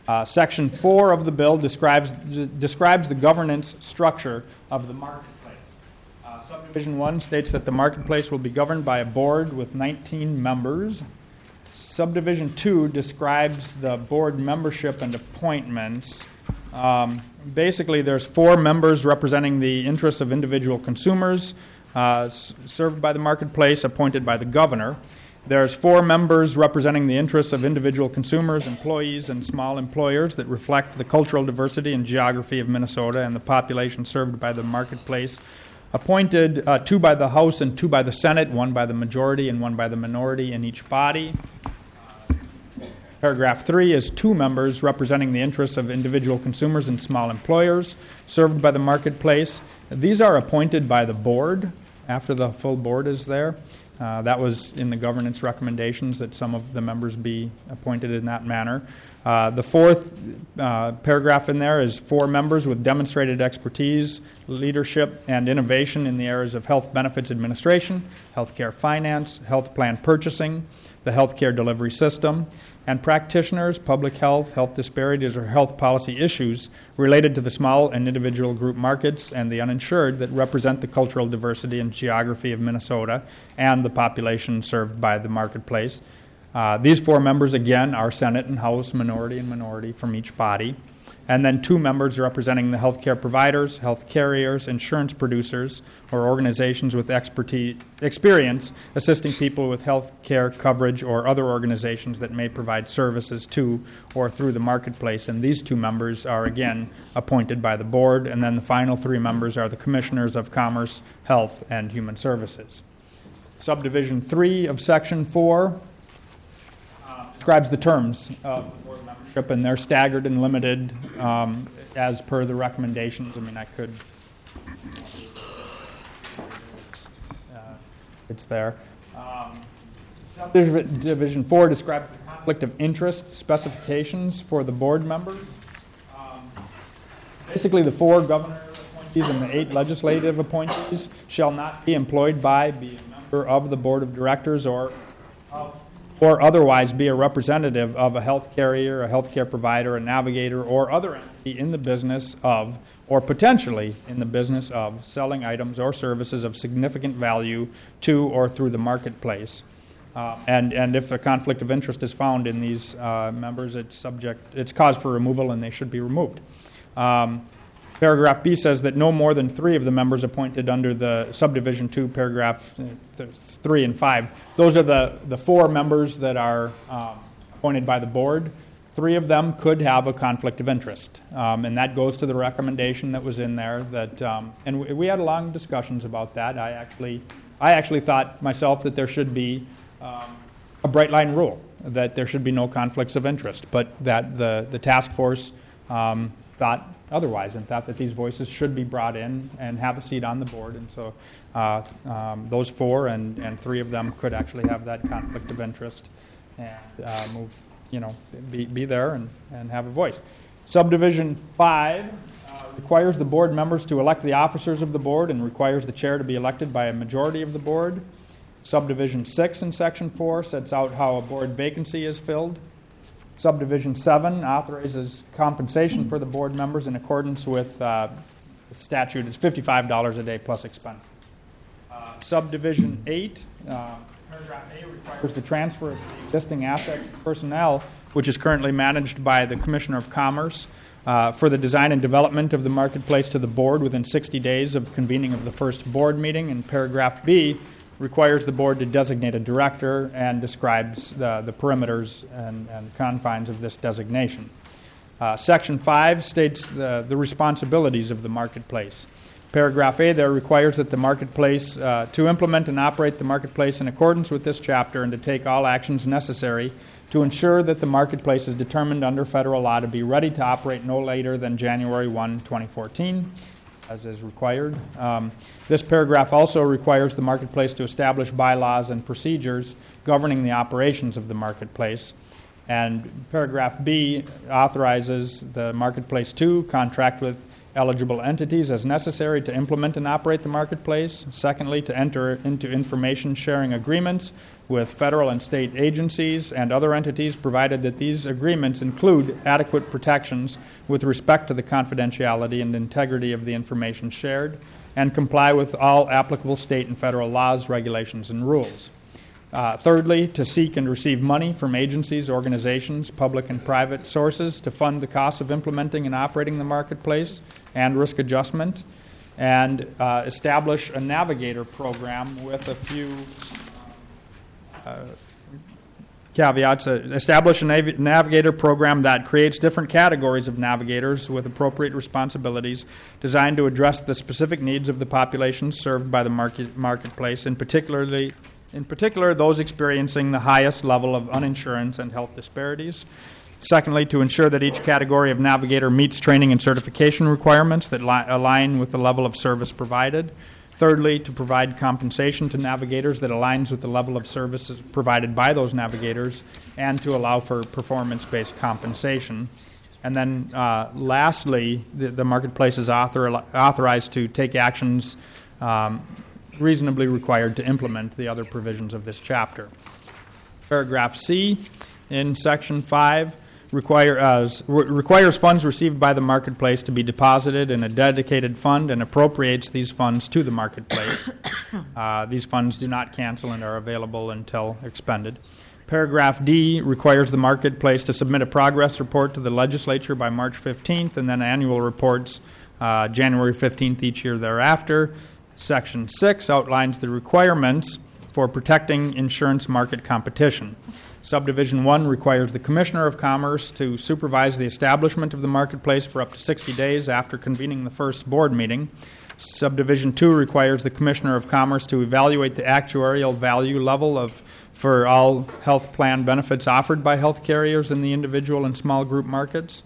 Uh, Section four of the bill describes, d- describes the governance structure of the marketplace. Uh, Subdivision one states that the marketplace will be governed by a board with nineteen members. Subdivision two describes the board membership and appointments. Um, basically, there's four members representing the interests of individual consumers uh, s- served by the marketplace, appointed by the governor. There's four members representing the interests of individual consumers, employees, and small employers that reflect the cultural diversity and geography of Minnesota and the population served by the marketplace, appointed uh, two by the House and two by the Senate, one by the majority and one by the minority in each body. Paragraph three is two members representing the interests of individual consumers and small employers served by the marketplace. These are appointed by the board after the full board is there. Uh, that was in the governance recommendations that some of the members be appointed in that manner. Uh, the fourth uh, paragraph in there is four members with demonstrated expertise, leadership, and innovation in the areas of health benefits administration, healthcare finance, health plan purchasing, the healthcare delivery system, and practitioners, public health, health disparities, or health policy issues related to the small and individual group markets and the uninsured that represent the cultural diversity and geography of Minnesota and the population served by the marketplace. Uh, these four members, again, are Senate and House, minority and minority from each body. And then two members representing the healthcare providers, health carriers, insurance producers, or organizations with expertise, experience assisting people with health care coverage or other organizations that may provide services to or through the marketplace. And these two members are, again, appointed by the board. And then the final three members are the commissioners of Commerce, Health, and Human Services. Subdivision three of Section four uh, describes the terms of the board membership, and they're staggered and limited um, as per the recommendations. I mean, I could... Uh, it's there. Um, Subdivision four describes the conflict of interest specifications for the board members. Um, basically, the four governor appointees and the eight legislative appointees shall not be employed by, be a member of the board of directors, or uh, or otherwise be a representative of a health carrier, a health care provider, a navigator, or other entity in the business of, or potentially in the business of, selling items or services of significant value to or through the marketplace. Uh, and, and if a conflict of interest is found in these uh, members, it's subject, it's cause for removal, and they should be removed. Um, Paragraph B says that no more than three of the members appointed under the subdivision two, paragraph th- three and five. Those are the, the four members that are um, appointed by the board. Three of them could have a conflict of interest, um, and that goes to the recommendation that was in there. That um, and we, we had long discussions about that. I actually, I actually thought myself that there should be um, a bright line rule that there should be no conflicts of interest, but that the the task force um, thought otherwise, and thought that these voices should be brought in and have a seat on the board. And so uh, um, those four and, and three of them could actually have that conflict of interest and uh, move, you know, be, be there and, and have a voice. Subdivision five uh, requires the board members to elect the officers of the board and requires the chair to be elected by a majority of the board. Subdivision six in Section four sets out how a board vacancy is filled. Subdivision seven authorizes compensation for the board members in accordance with uh, the statute. It's fifty-five dollars a day plus expenses. Uh, subdivision eight, uh, paragraph A, requires the transfer of the existing assets and personnel, which is currently managed by the Commissioner of Commerce, uh, for the design and development of the marketplace to the board within sixty days of convening of the first board meeting. And paragraph B requires the board to designate a director and describes the, the perimeters and, and confines of this designation. Uh, Section five states the, the responsibilities of the marketplace. Paragraph A there requires that the marketplace, uh, to implement and operate the marketplace in accordance with this chapter and to take all actions necessary to ensure that the marketplace is determined under federal law to be ready to operate no later than January first, twenty fourteen. As is required. Um, this paragraph also requires the marketplace to establish bylaws and procedures governing the operations of the marketplace. And paragraph B authorizes the marketplace to contract with eligible entities as necessary to implement and operate the marketplace. Secondly, to enter into information sharing agreements with federal and state agencies and other entities, provided that these agreements include adequate protections with respect to the confidentiality and integrity of the information shared, and comply with all applicable state and federal laws, regulations, and rules. Uh, thirdly, to seek and receive money from agencies, organizations, public and private sources to fund the costs of implementing and operating the marketplace and risk adjustment, and uh, establish a navigator program with a few uh, caveats. Uh, establish a nav- navigator program that creates different categories of navigators with appropriate responsibilities designed to address the specific needs of the population served by the market- marketplace, and particularly In particular, those experiencing the highest level of uninsurance and health disparities. Secondly, to ensure that each category of navigator meets training and certification requirements that li- align with the level of service provided. Thirdly, to provide compensation to navigators that aligns with the level of services provided by those navigators, and to allow for performance-based compensation. And then uh, lastly, the, the marketplace is author- authorized to take actions um, reasonably required to implement the other provisions of this chapter. Paragraph C in Section five require, uh, re- requires funds received by the marketplace to be deposited in a dedicated fund and appropriates these funds to the marketplace. Uh, these funds do not cancel and are available until expended. Paragraph D requires the marketplace to submit a progress report to the legislature by March fifteenth, and then annual reports uh, January fifteenth each year thereafter. Section six outlines the requirements for protecting insurance market competition. Subdivision one requires the Commissioner of Commerce to supervise the establishment of the marketplace for up to sixty days after convening the first board meeting. Subdivision two requires the Commissioner of Commerce to evaluate the actuarial value level of for all health plan benefits offered by health carriers in the individual and small group markets.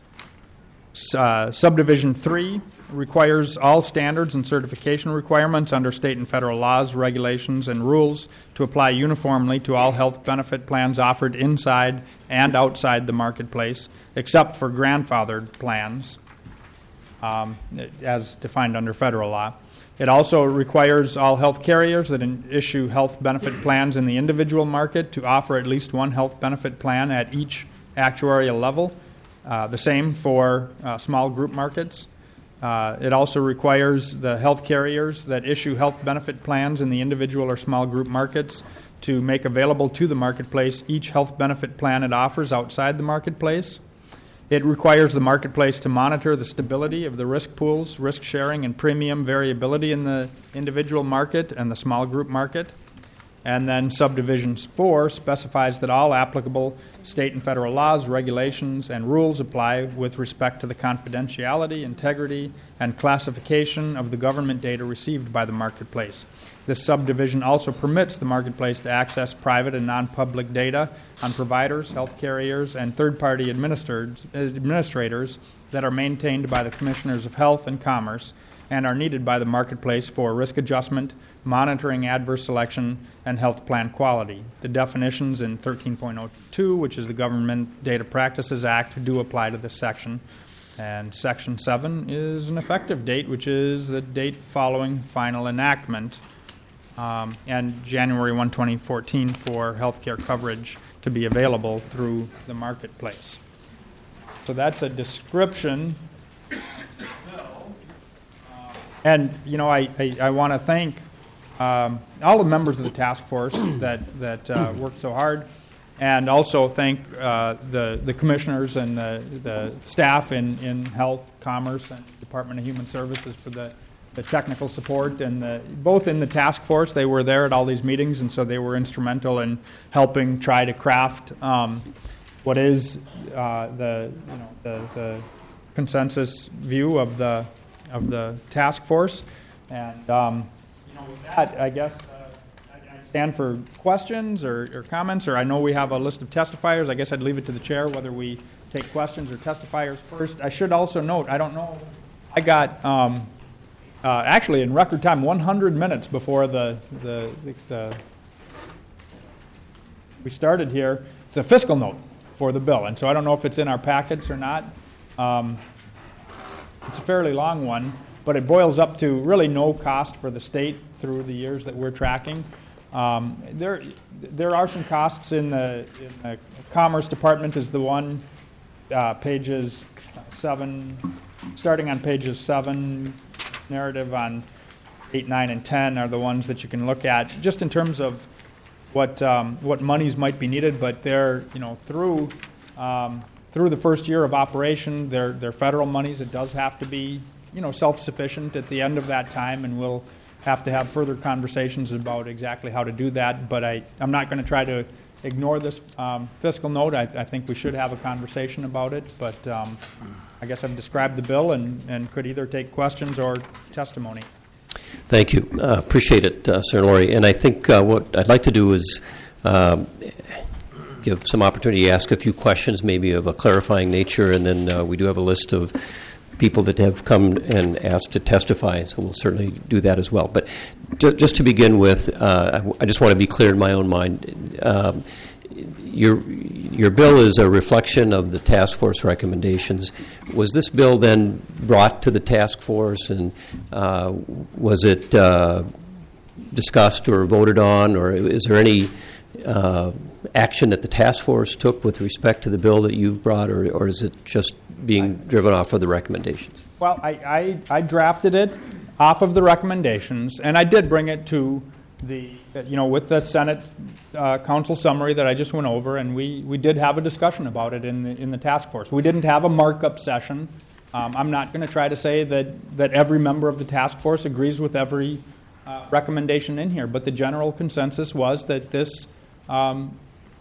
Uh, subdivision three requires all standards and certification requirements under state and federal laws, regulations, and rules to apply uniformly to all health benefit plans offered inside and outside the marketplace, except for grandfathered plans, um, as defined under federal law. It also requires all health carriers that in- issue health benefit plans in the individual market to offer at least one health benefit plan at each actuarial level. Uh, the same for uh, small group markets. Uh, it also requires the health carriers that issue health benefit plans in the individual or small group markets to make available to the marketplace each health benefit plan it offers outside the marketplace. It requires the marketplace to monitor the stability of the risk pools, risk sharing, and premium variability in the individual market and the small group market. And then subdivision four specifies that all applicable state and federal laws, regulations, and rules apply with respect to the confidentiality, integrity, and classification of the government data received by the marketplace. This subdivision also permits the marketplace to access private and non-public data on providers, health carriers, and third-party administrators that are maintained by the Commissioners of Health and Commerce and are needed by the marketplace for risk adjustment, monitoring adverse selection, and health plan quality. The definitions in thirteen point oh two, which is the Government Data Practices Act, do apply to this section. And Section seven is an effective date, which is the date following final enactment, um, and January first, twenty fourteen for health care coverage to be available through the marketplace. So that's a description. And, you know, I, I, I want to thank um, all the members of the task force that, that uh, worked so hard, and also thank uh, the, the commissioners and the, the staff in, in Health, Commerce, and Department of Human Services for the, the technical support. And the, both in the task force, they were there at all these meetings, and so they were instrumental in helping try to craft um, what is uh, the, you know, the, the consensus view of the of the task force. And um, you know, with that, I guess uh, I stand for questions or, or comments, or I know we have a list of testifiers. I guess I'd leave it to the chair whether we take questions or testifiers first. I should also note, I don't know, I got um, uh, actually in record time, one hundred minutes before the, the, the, the we started here, the fiscal note for the bill. And so I don't know if it's in our packets or not. Um, it's a fairly long one, but it boils up to really no cost for the state through the years that we're tracking. Um, there, there are some costs in the, in the Commerce Department is the one, uh, pages seven, starting on pages seven, narrative on eight, nine, and ten are the ones that you can look at, just in terms of what um, what monies might be needed. But they're, you know, through um, through the first year of operation, they're they're federal monies. It does have to be, you know, self-sufficient at the end of that time, and we'll have to have further conversations about exactly how to do that. But I, I'm not going to try to ignore this um, fiscal note. I, I think we should have a conversation about it. But um, I guess I've described the bill and, and could either take questions or testimony. Thank you. Uh, appreciate it, uh, Senator Lori. And I think uh, what I'd like to do is um, give some opportunity to ask a few questions, maybe of a clarifying nature, and then uh, we do have a list of people that have come and asked to testify, so we'll certainly do that as well. But ju- just to begin with, uh, I, w- I just want to be clear in my own mind. Um, your your bill is a reflection of the task force recommendations. Was this bill then brought to the task force, and uh, was it uh, discussed or voted on, or is there any uh, action that the task force took with respect to the bill that you've brought, or, or is it just being driven off of the recommendations? Well, I, I, I drafted it off of the recommendations, and I did bring it to the, you know, with the Senate uh, Council summary that I just went over, and we, we did have a discussion about it in the, in the task force. We didn't have a markup session. Um, I'm not going to try to say that, that every member of the task force agrees with every uh, recommendation in here, but the general consensus was that this um,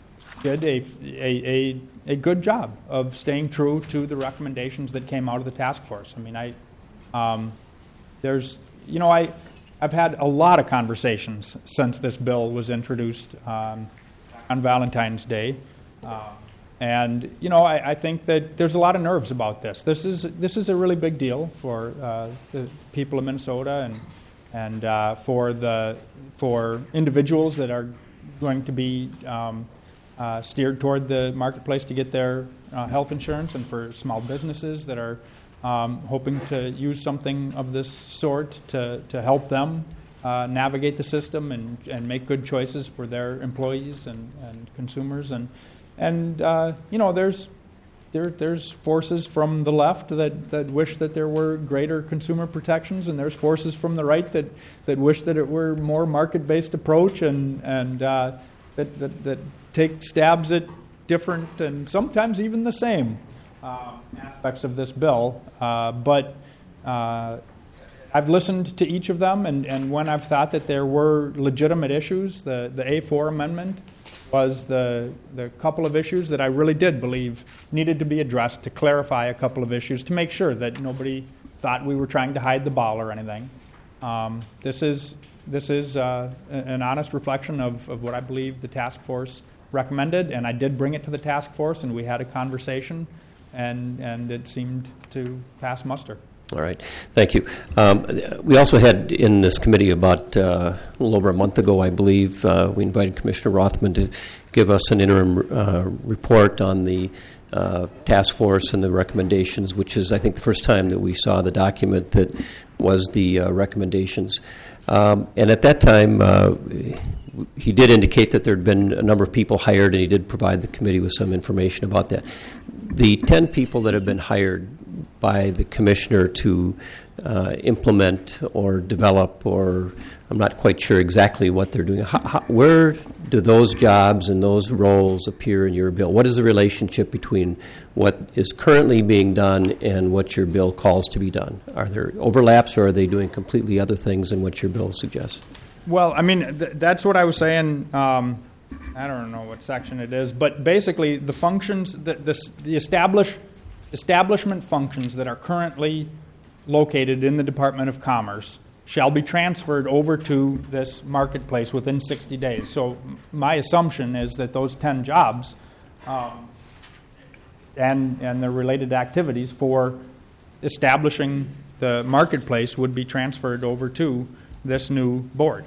did a, a, a, a good job of staying true to the recommendations that came out of the task force. I mean, I um, there's, you know, I, I've had a lot of conversations since this bill was introduced um, on Valentine's Day. Uh, and, you know, I, I think that there's a lot of nerves about this. This is this is a really big deal for uh, the people of Minnesota and and uh, for the for individuals that are going to be um, uh, steered toward the marketplace to get their uh, health insurance, and for small businesses that are um, hoping to use something of this sort to, to help them uh, navigate the system and, and make good choices for their employees and, and consumers. And, and uh, you know, there's there there's forces from the left that, that wish that there were greater consumer protections, and there's forces from the right that, that wish that it were more market-based approach and, and uh, that, that, that take stabs at different and sometimes even the same uh, aspects of this bill. Uh, but uh, I've listened to each of them, and, and when I've thought that there were legitimate issues, the, the A four amendment was the, the couple of issues that I really did believe needed to be addressed to clarify a couple of issues to make sure that nobody thought we were trying to hide the ball or anything. Um, this is this is uh, an honest reflection of, of what I believe the task force recommended, and I did bring it to the task force, and we had a conversation, and and it seemed to pass muster. All right. Thank you. Um, we also had in this committee about uh, a little over a month ago, I believe, uh, we invited Commissioner Rothman to give us an interim uh, report on the uh, task force and the recommendations, which is, I think, the first time that we saw the document that was the uh, recommendations. Um, and at that time, uh, he did indicate that there had been a number of people hired, and he did provide the committee with some information about that. The ten people that have been hired by the commissioner to uh, implement or develop, or I'm not quite sure exactly what they're doing. How, how, where do those jobs and those roles appear in your bill? What is the relationship between what is currently being done and what your bill calls to be done? Are there overlaps, or are they doing completely other things than what your bill suggests? Well, I mean, th- that's what I was saying. Um, I don't know what section it is, but basically the functions, the, the, the establish, establishment functions that are currently located in the Department of Commerce shall be transferred over to this marketplace within sixty days. So my assumption is that those ten jobs um, and, and the related activities for establishing the marketplace would be transferred over to this new board.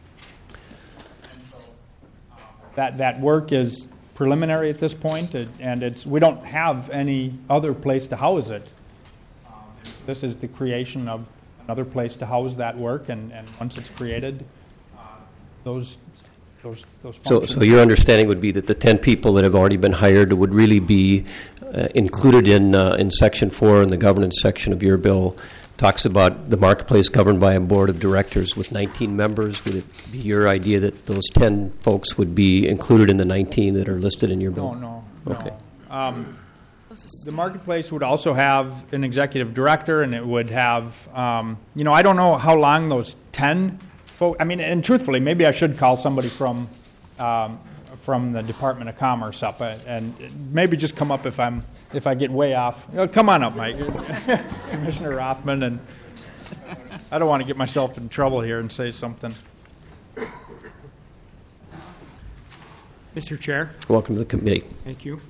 That that work is preliminary at this point, and it's we don't have any other place to house it. Um, this is the creation of another place to house that work, and, and once it's created, uh, those those those So, functions. so your understanding would be that the ten people that have already been hired would really be uh, included in uh, in Section four in the governance section of your bill. Talks about the marketplace governed by a board of directors with nineteen members. Would it be your idea that those ten folks would be included in the nineteen that are listed in your bill? No, no, Okay. no. Um, the marketplace would also have an executive director, and it would have, um, you know, I don't know how long those ten folks. I mean, and truthfully, maybe I should call somebody from um, from the Department of Commerce up, uh, and maybe just come up if I'm if I get way off. Oh, come on up, Mike, Commissioner Rothman, and I don't want to get myself in trouble here and say something. Mister Chair. Welcome to the committee. Thank you.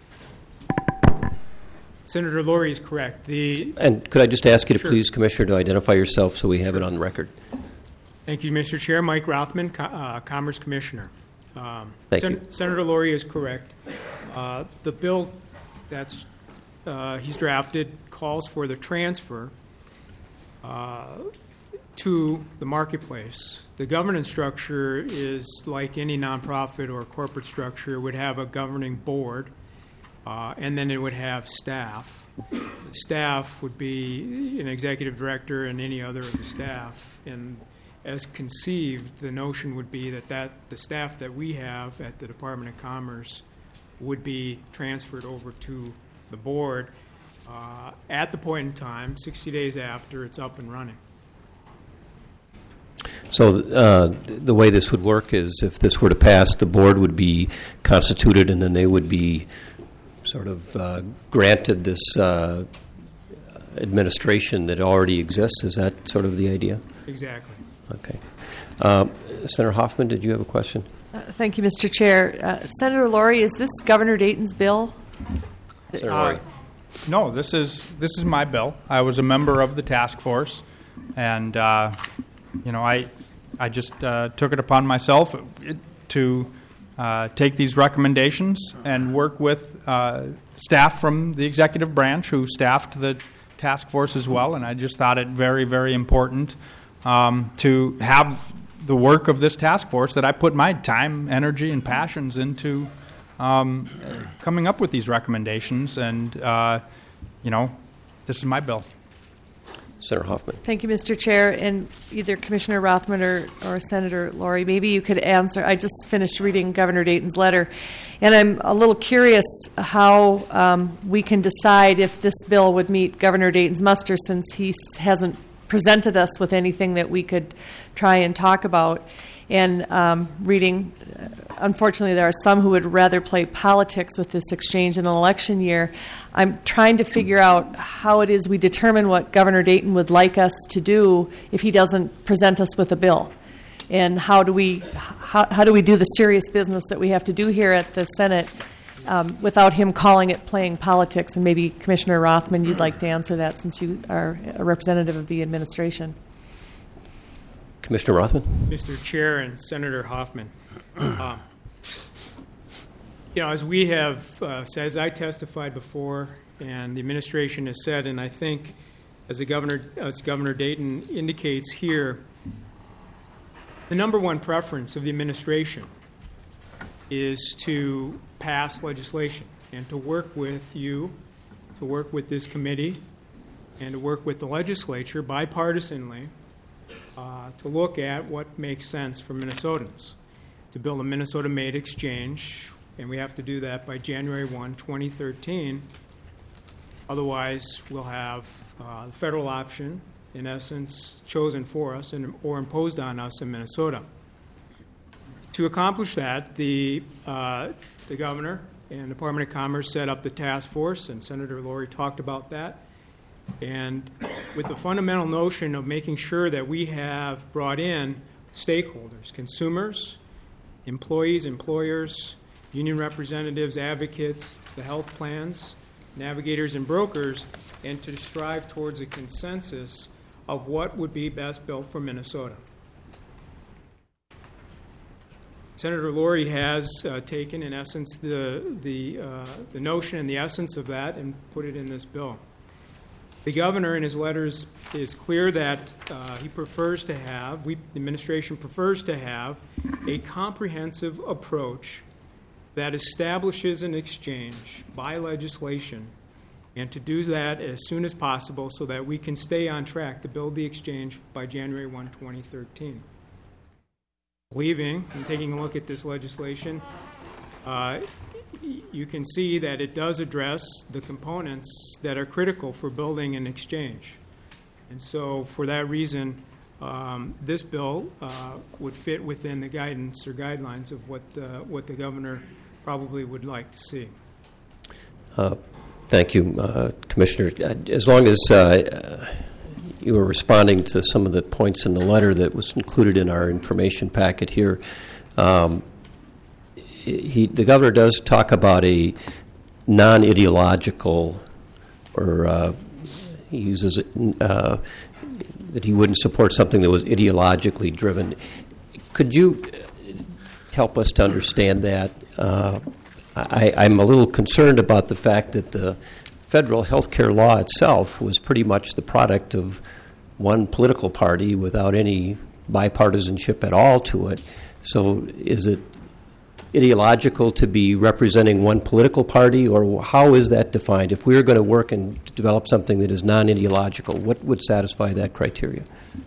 Senator Laurie is correct. The And could I just ask you to Sure. please, Commissioner, to identify yourself so we have it on record? Thank you, Mister Chair. Mike Rothman, Co- uh, Commerce Commissioner. Um, Thank Sen- you. Senator Laurie is correct. Uh, the bill that's uh, he's drafted calls for the transfer uh, to the marketplace. The governance structure is like any nonprofit or corporate structure. It would have a governing board, uh, and then it would have staff. The staff would be an executive director and any other of the staff. And as conceived, the notion would be that, that the staff that we have at the Department of Commerce would be transferred over to the board uh, at the point in time, sixty days after it's up and running. So uh, the way this would work is if this were to pass, the board would be constituted and then they would be sort of uh, granted this uh, administration that already exists. Is that sort of the idea? Exactly. Okay. Uh, Senator Hoffman, did you have a question? Uh, thank you, Mister Chair. Uh, Senator Laurie, is this Governor Dayton's bill? Senator Laurie. Uh, no, this is this is my bill. I was a member of the task force, and uh, you know, I I just uh, took it upon myself to uh, take these recommendations and work with uh, staff from the executive branch who staffed the task force as well. And I just thought it very, very important um, to have the work of this task force that I put my time, energy, and passions into um, coming up with these recommendations. And, uh, you know, this is my bill. Senator Hoffman. Thank you, Mister Chair. And either Commissioner Rothman or, or Senator Laurie, maybe you could answer. I just finished reading Governor Dayton's letter, and I'm a little curious how um, we can decide if this bill would meet Governor Dayton's muster, since he hasn't presented us with anything that we could try and talk about. And um, reading, unfortunately, there are some who would rather play politics with this exchange in an election year. I'm trying to figure out how it is we determine what Governor Dayton would like us to do if he doesn't present us with a bill. And how do we how, how do we do the serious business that we have to do here at the Senate um, without him calling it playing politics? And maybe Commissioner Rothman, you'd like to answer that since you are a representative of the administration. Commissioner Rothman. Mister Chair and Senator Hoffman, uh, you know, as we have, uh, as I testified before, and the administration has said, and I think as the governor, as Governor Dayton indicates here, the number one preference of the administration is to pass legislation and to work with you, to work with this committee, and to work with the legislature bipartisanly uh, to look at what makes sense for Minnesotans, to build a Minnesota-made exchange, and we have to do that by January first, twenty thirteen. Otherwise, we'll have uh, the federal option, in essence, chosen for us and, or imposed on us in Minnesota. To accomplish that, the, uh, the governor and Department of Commerce set up the task force, and Senator Laurie talked about that. And with the fundamental notion of making sure that we have brought in stakeholders, consumers, employees, employers, union representatives, advocates, the health plans, navigators, and brokers, and to strive towards a consensus of what would be best built for Minnesota. Senator Laurie has uh, taken, in essence, the, the, uh, the notion and the essence of that and put it in this bill. The governor in his letters is clear that uh, he prefers to have, we, the administration prefers to have, a comprehensive approach that establishes an exchange by legislation, and to do that as soon as possible so that we can stay on track to build the exchange by January first, twenty thirteen. Believing and taking a look at this legislation, uh, you can see that it does address the components that are critical for building an exchange. And so for that reason, um, this bill uh, would fit within the guidance or guidelines of what, uh, what the governor probably would like to see. Uh, thank you, uh, Commissioner. As long as uh, you were responding to some of the points in the letter that was included in our information packet here, um, He, the governor does talk about a non-ideological, or uh, he uses it, uh, that he wouldn't support something that was ideologically driven. Could you help us to understand that? Uh, I, I'm a little concerned about the fact that the federal health care law itself was pretty much the product of one political party without any bipartisanship at all to it. So is it ideological to be representing one political party, or how is that defined? If we were going to work and develop something that is non-ideological, what would satisfy that criteria?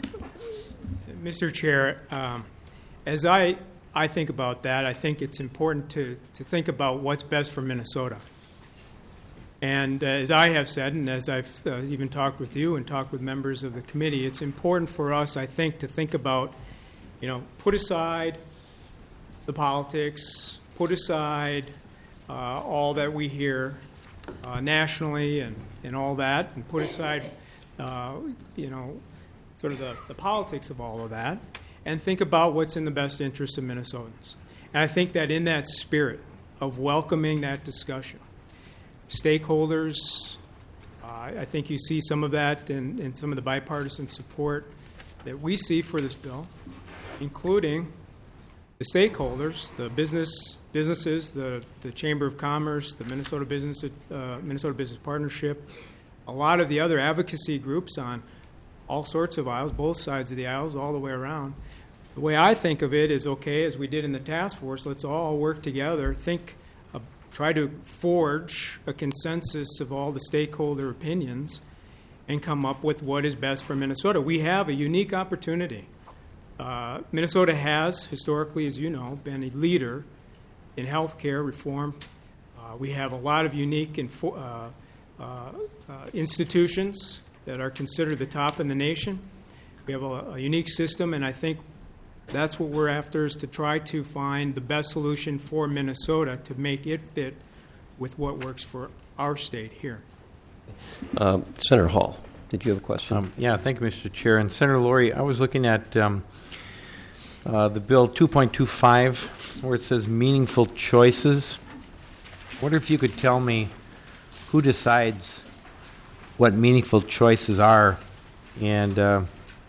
Mister Chair, um, as I, I think about that, I think it's important to, to think about what's best for Minnesota. And uh, as I have said, and as I've uh, even talked with you and talked with members of the committee, it's important for us, I think, to think about, you know, put aside the politics, put aside uh, all that we hear uh, nationally and, and all that, and put aside, uh, you know, sort of the, the politics of all of that, and think about what's in the best interest of Minnesotans. And I think that in that spirit of welcoming that discussion, stakeholders, uh, I think you see some of that in, in some of the bipartisan support that we see for this bill, including the stakeholders, the business businesses, the, the Chamber of Commerce, the Minnesota Business uh, Minnesota Business Partnership, a lot of the other advocacy groups on all sorts of aisles, both sides of the aisles, all the way around. The way I think of it is, okay, as we did in the task force, let's all work together, think, uh, try to forge a consensus of all the stakeholder opinions and come up with what is best for Minnesota. We have a unique opportunity. Uh, Minnesota has, historically, as you know, been a leader in health care reform. Uh, we have a lot of unique info, uh, uh, uh, institutions that are considered the top in the nation. We have a, a unique system, and I think that's what we're after, is to try to find the best solution for Minnesota to make it fit with what works for our state here. Um, Senator Hall, did you have a question? Um, yeah, thank you, Mister Chair. And Senator Laurie, I was looking at um, uh, the bill two point two five, where it says meaningful choices. I wonder if you could tell me who decides what meaningful choices are, and uh,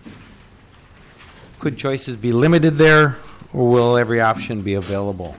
could choices be limited there, or will every option be available?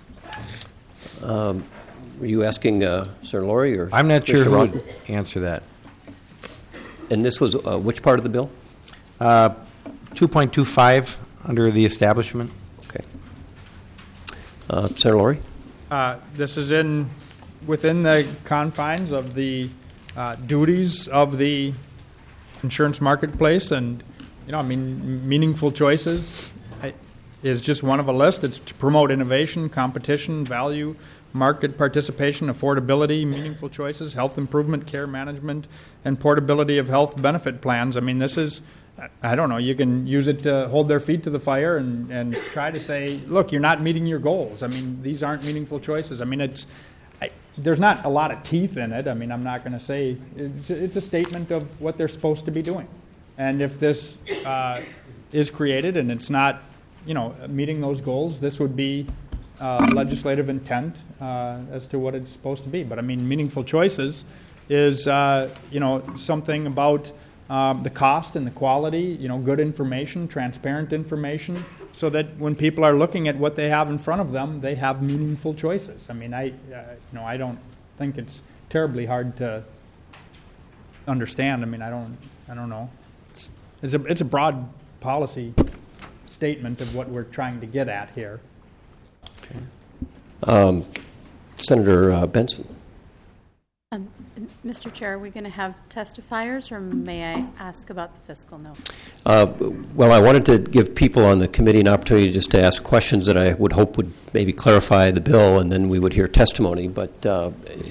Um, were you asking uh, Senator Laurie? Or I'm not sure who Roth? would answer that. And this was uh, which part of the bill? Uh, two point two five under the establishment. Okay. Uh, Senator Laurie? Uh, this is in within the confines of the uh, duties of the insurance marketplace, and you know, I mean, meaningful choices is just one of a list. It's to promote innovation, competition, value, market participation, affordability, meaningful choices, health improvement, care management, and portability of health benefit plans. I mean, this is, I don't know, you can use it to hold their feet to the fire and, and try to say, look, you're not meeting your goals. I mean, these aren't meaningful choices. I mean, it's I, there's not a lot of teeth in it. I mean, I'm not going to say, it's, it's a statement of what they're supposed to be doing. And if this uh, is created and it's not, you know, meeting those goals, this would be uh, legislative intent uh, as to what it's supposed to be. But I mean, meaningful choices is, uh, you know, something about um, the cost and the quality, you know, good information, transparent information, so that when people are looking at what they have in front of them, they have meaningful choices. I mean, I, uh, you know, I don't think it's terribly hard to understand. I mean, I don't, I don't know. It's, it's a, it's a broad policy statement of what we're trying to get at here. Okay. Um, Senator uh, Benson. Um, Mister Chair, are we going to have testifiers, or may I ask about the fiscal note? Uh, well, I wanted to give people on the committee an opportunity just to ask questions that I would hope would maybe clarify the bill, and then we would hear testimony. But uh,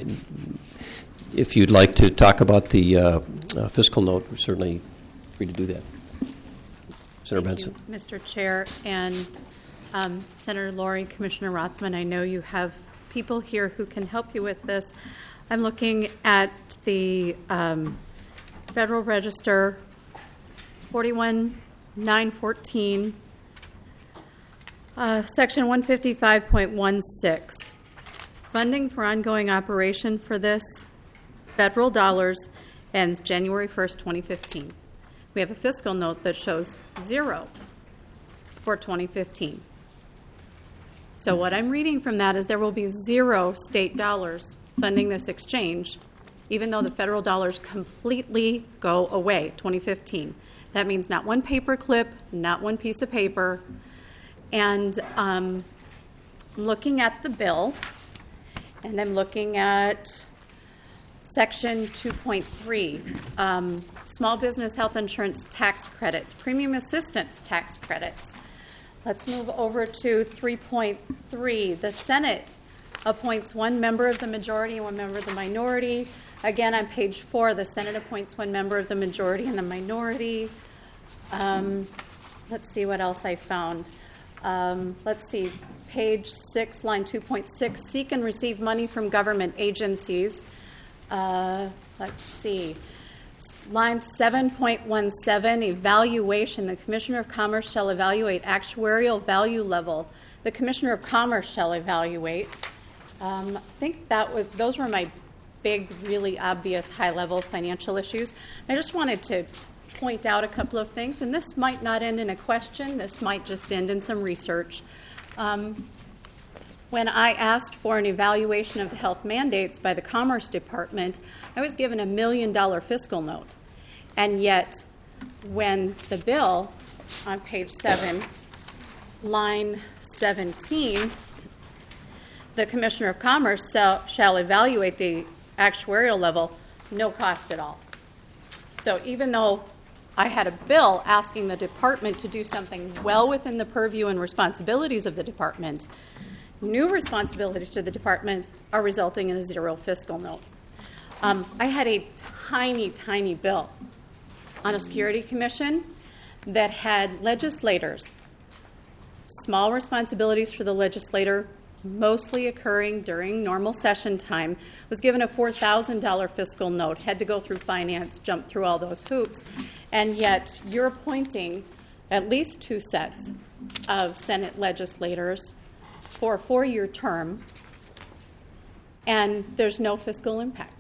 if you'd like to talk about the uh, uh, fiscal note, we're certainly free to do that. Senator Thank Benson. you, Mister Chair, and um, Senator Laurie, Commissioner Rothman, I know you have people here who can help you with this. I'm looking at the um, Federal Register forty-one nine fourteen, uh, Section one fifty-five point one six. Funding for ongoing operation for this federal dollars ends January first, twenty fifteen. We have a fiscal note that shows zero for twenty fifteen. So what I'm reading from that is there will be zero state dollars funding this exchange, even though the federal dollars completely go away, twenty fifteen. That means not one paper clip, not one piece of paper. And um, looking at the bill, and I'm looking at Section two point three, um, small business health insurance tax credits, premium assistance tax credits. Let's move over to three point three. The Senate appoints one member of the majority and one member of the minority. Again, on page four, the Senate appoints one member of the majority and the minority. Um, let's see what else I found. Um, let's see, page six, line two point six, seek and receive money from government agencies. Uh, let's see. Line seven point one seven, evaluation. The Commissioner of Commerce shall evaluate actuarial value level. The Commissioner of Commerce shall evaluate. Um, I think that was those were my big, really obvious high-level financial issues. I just wanted to point out a couple of things, and this might not end in a question. This might just end in some research. Um, when I asked for an evaluation of the health mandates by the Commerce Department, I was given a million-dollar fiscal note. And yet, when the bill on page seven, line seventeen, the Commissioner of Commerce shall, shall evaluate the actuarial level, no cost at all. So even though I had a bill asking the department to do something well within the purview and responsibilities of the department, new responsibilities to the department are resulting in a zero fiscal note. Um, I had a tiny, tiny bill on a security commission that had legislators, small responsibilities for the legislator, mostly occurring during normal session time, was given a four thousand dollars fiscal note, had to go through finance, jump through all those hoops, and yet you're appointing at least two sets of Senate legislators for a four-year term, and there's no fiscal impact.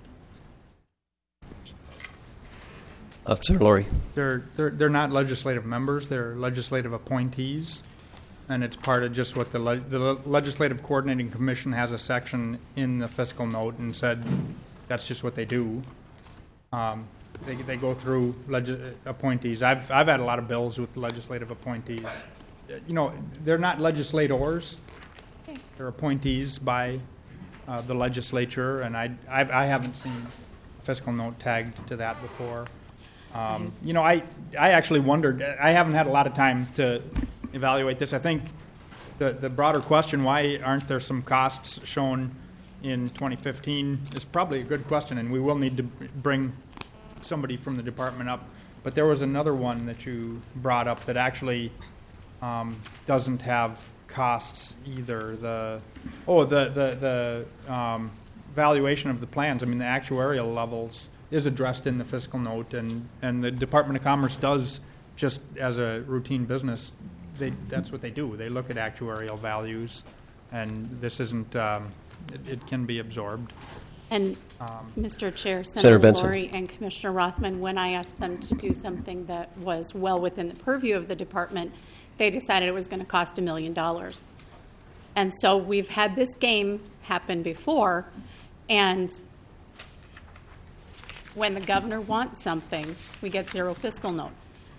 Uh, Senator Laurie. They're, they're, they're not legislative members, they're legislative appointees. And it's part of just what the, le- the Legislative Coordinating Commission has a section in the fiscal note and said that's just what they do. Um, they, they go through leg- appointees. I've, I've had a lot of bills with legislative appointees. You know, they're not legislators. They're appointees by uh, the legislature, and I, I've, I haven't seen a fiscal note tagged to that before. Um, you know, I, I actually wondered, I haven't had a lot of time to evaluate this. I think the, the broader question, why aren't there some costs shown in twenty fifteen, is probably a good question, and we will need to bring somebody from the department up. But there was another one that you brought up that actually um, doesn't have costs either. The oh, the the the um, valuation of the plans. I mean, the actuarial levels is addressed in the fiscal note, and and the Department of Commerce does, just as a routine business, they that's what they do. They look at actuarial values, and this isn't. Um, it, it can be absorbed. And um, Mister Chair, Senator Senator Benson. Laurie and Commissioner Rothman, when I asked them to do something that was well within the purview of the department, they decided it was going to cost a million dollars. And so we've had this game happen before, and when the governor wants something, we get zero fiscal note.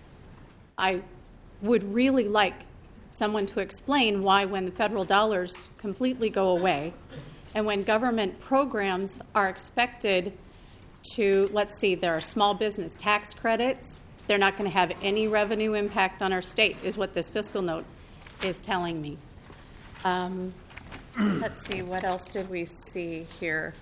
I would really like someone to explain why, when the federal dollars completely go away and when government programs are expected to, let's see, there are small business tax credits, they're not going to have any revenue impact on our state, is what this fiscal note is telling me. Um, let's see, what else did we see here?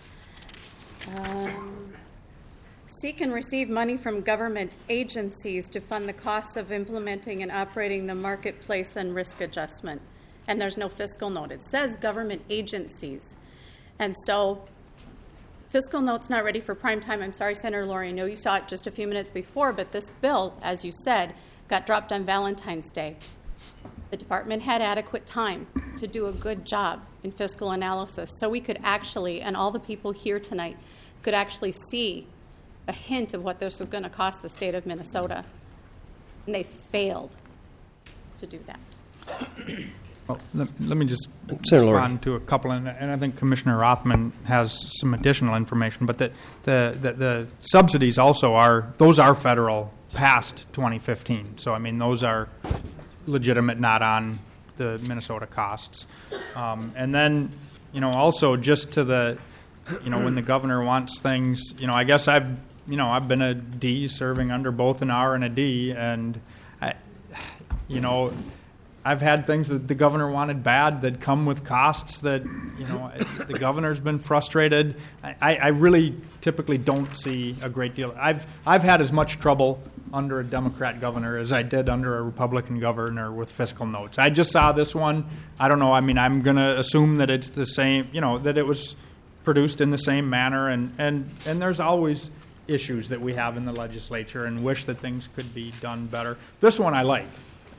Um, seek and receive money from government agencies to fund the costs of implementing and operating the marketplace and risk adjustment. And there's no fiscal note. It says government agencies. And so fiscal note's not ready for prime time. I'm sorry, Senator Laurie, I know you saw it just a few minutes before, but this bill, as you said, got dropped on Valentine's Day. The department had adequate time to do a good job in fiscal analysis, so we could actually, and all the people here tonight, could actually see a hint of what this was going to cost the state of Minnesota. And they failed to do that. Well, let, let me just Senator respond to a couple, and, and I think Commissioner Rothman has some additional information. But the, the, the, the subsidies also are, those are federal past twenty fifteen. So, I mean, those are legitimate, not on the Minnesota costs. Um, and then, you know, also just to the, you know, when the governor wants things, you know, I guess I've, you know, I've been a D serving under both an R and a D, and, I, you know, I've had things that the governor wanted bad that come with costs that, you know, the governor's been frustrated. I, I really typically don't see a great deal. I've I've had as much trouble under a Democrat governor as I did under a Republican governor with fiscal notes. I just saw this one. I don't know. I mean, I'm going to assume that it's the same, you know, that it was produced in the same manner, and, and, and there's always issues that we have in the legislature and wish that things could be done better. This one I like.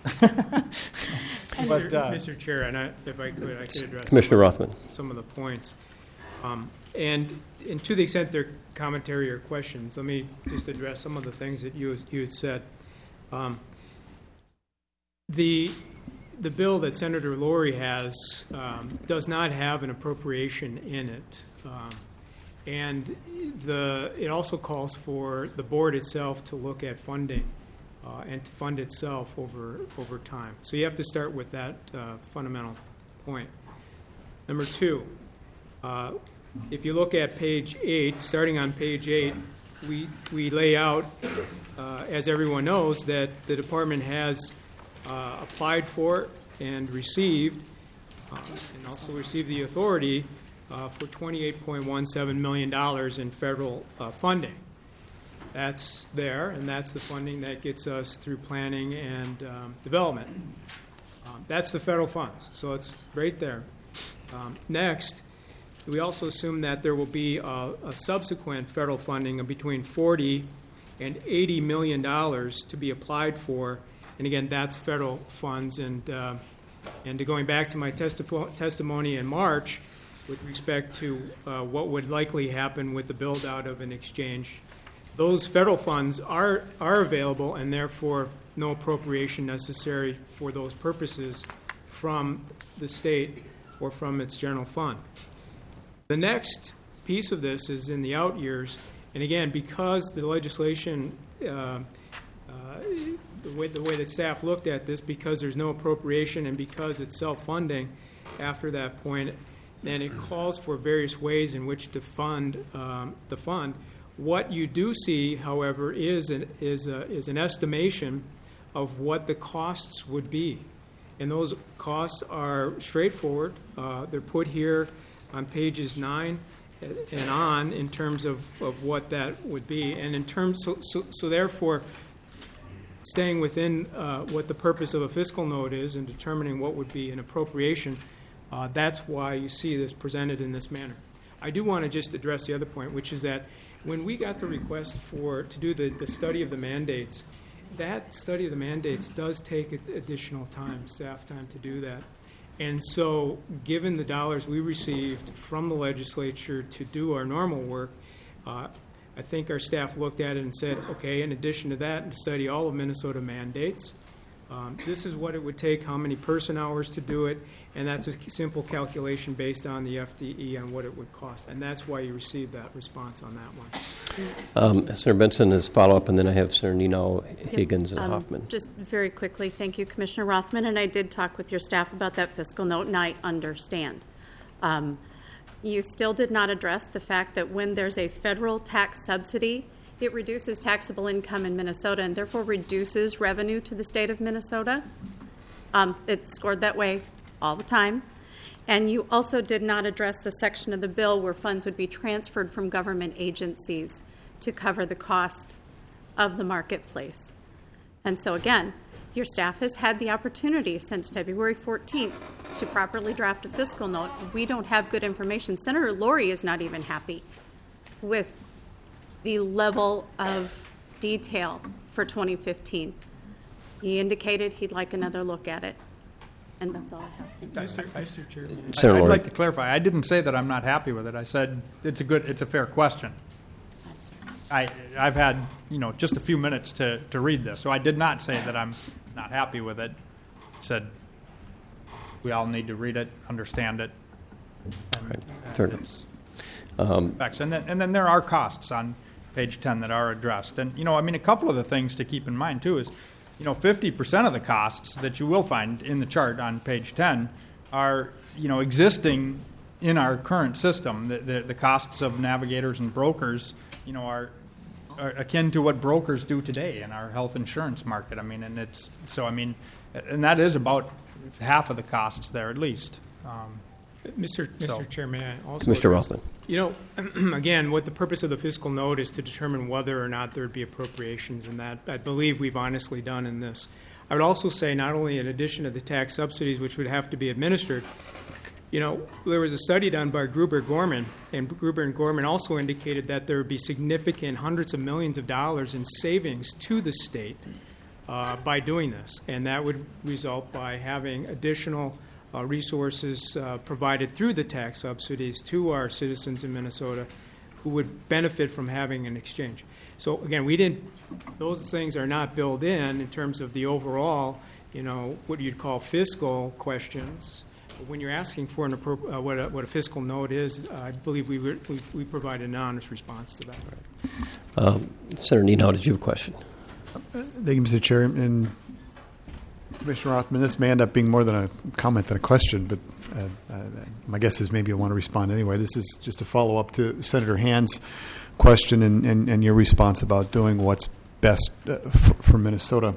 But, uh, Mister Chair, and I, if I could, I could address Commissioner some, Rothman. some of the points. Um, and, and to the extent there are commentary or questions, let me just address some of the things that you, you had said. Um, the, the bill that Senator Laurie has um, does not have an appropriation in it. Um, and the, it also calls for the board itself to look at funding Uh, and to fund itself over over time. So you have to start with that uh, fundamental point. Number two, uh, if you look at page eight, starting on page eight, we we lay out, uh, as everyone knows, that the department has uh, applied for and received, uh, and also received the authority uh, for twenty-eight point one seven million dollars in federal uh, funding. That's there, and that's the funding that gets us through planning and um, development. Um, that's the federal funds, so it's right there. Um, next, we also assume that there will be a, a subsequent federal funding of between forty and eighty million dollars to be applied for, and again, that's federal funds. And uh, and to going back to my testif- testimony in March with respect to uh, what would likely happen with the build-out of an exchange. Those federal funds are are available, and therefore no appropriation necessary for those purposes from the state or from its general fund. The next piece of this is in the out years, and again, because the legislation, uh, uh, the way the way that staff looked at this, because there's no appropriation and because it's self-funding after that point, then it calls for various ways in which to fund um, the fund. What you do see, however, is an, is, a, is an estimation of what the costs would be. And those costs are straightforward. Uh, they're put here on pages nine and on in terms of, of what that would be. And in terms, so, so, so therefore, staying within uh, what the purpose of a fiscal note is and determining what would be an appropriation, uh, that's why you see this presented in this manner. I do want to just address the other point, which is that when we got the request for to do the, the study of the mandates, that study of the mandates does take additional time, staff time to do that. And so given the dollars we received from the legislature to do our normal work, uh, I think our staff looked at it and said, okay, in addition to that, study all of Minnesota mandates, Um, This is what it would take, how many person hours to do it, and that's a simple calculation based on the F D E on what it would cost. And that's why you received that response on that one. Um, Senator Benson is follow-up, and then I have Senator Nino, Higgins, and Um, Hoffman. Just very quickly, thank you, Commissioner Rothman, and I did talk with your staff about that fiscal note, and I understand. Um, you still did not address the fact that when there's a federal tax subsidy, it reduces taxable income in Minnesota and therefore reduces revenue to the state of Minnesota. Um, it's scored that way all the time. And you also did not address the section of the bill where funds would be transferred from government agencies to cover the cost of the marketplace. And so again, your staff has had the opportunity since February fourteenth to properly draft a fiscal note. We don't have good information. Senator Laurie is not even happy with the level of detail for twenty fifteen. He indicated he'd like another look at it. And that's all I have. Mister Mister Chair, Senator I'd Laurie. like to clarify. I didn't say that I'm not happy with it. I said it's a good, it's a fair question. I, I've had, you know, just a few minutes to, to read this, so I did not say that I'm not happy with it. I said we all need to read it, understand it. And, Right. Fair enough. it's- Um, Facts. And then, and then there are costs on page ten that are addressed. And, you know, I mean, a couple of the things to keep in mind, too, is, you know, fifty percent of the costs that you will find in the chart on page ten are, you know, existing in our current system. The, the, the costs of navigators and brokers, you know, are, are akin to what brokers do today in our health insurance market. I mean, and it's, so, I mean, and that is about half of the costs there at least. Um, Mister So- Mister Chair, may I also? Mister address- Rothman. You know, again, what the purpose of the fiscal note is to determine whether or not there would be appropriations, and that I believe we've honestly done in this. I would also say not only in addition to the tax subsidies, which would have to be administered, you know, there was a study done by Gruber Gorman, and Gruber and Gorman also indicated that there would be significant hundreds of millions of dollars in savings to the state uh, by doing this, and that would result by having additional Uh, resources uh, provided through the tax subsidies to our citizens in Minnesota who would benefit from having an exchange. So again, we didn't; those things are not built in in terms of the overall, you know, what you'd call fiscal questions. But when you're asking for an appro- uh, what, a, what a fiscal note is, uh, I believe we would, we, we provide an honest response to that. Um, Senator Nino, did you have a question? Thank you, Mister Chair. And Commissioner Rothman, this may end up being more than a comment than a question, but uh, uh, my guess is maybe I want to respond anyway. This is just a follow-up to Senator Hand's question and, and, and your response about doing what's best uh, for, for Minnesota.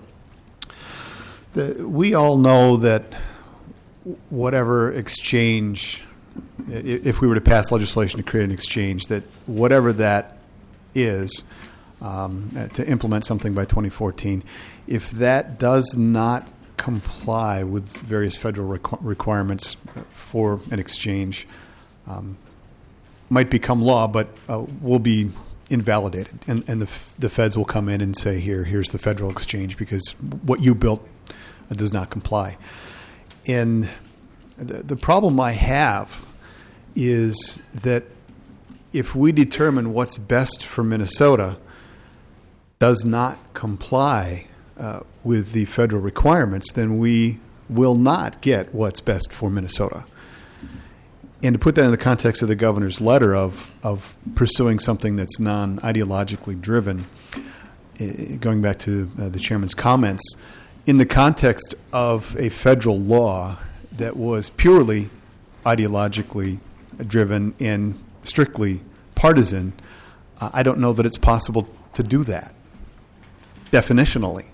The, we all know that whatever exchange, i- if we were to pass legislation to create an exchange, that whatever that is, um, uh, to implement something by twenty fourteen, if that does not comply with various federal requ- requirements for an exchange, um, might become law, but uh, will be invalidated, and, and the, f- the feds will come in and say, "Here, here's the federal exchange because what you built uh, does not comply." And the, the problem I have is that if we determine what's best for Minnesota does not comply uh, with the federal requirements, then we will not get what's best for Minnesota. And to put that in the context of the governor's letter of, of pursuing something that's non-ideologically driven, eh, going back to uh, the chairman's comments, in the context of a federal law that was purely ideologically driven and strictly partisan, uh, I don't know that it's possible to do that definitionally.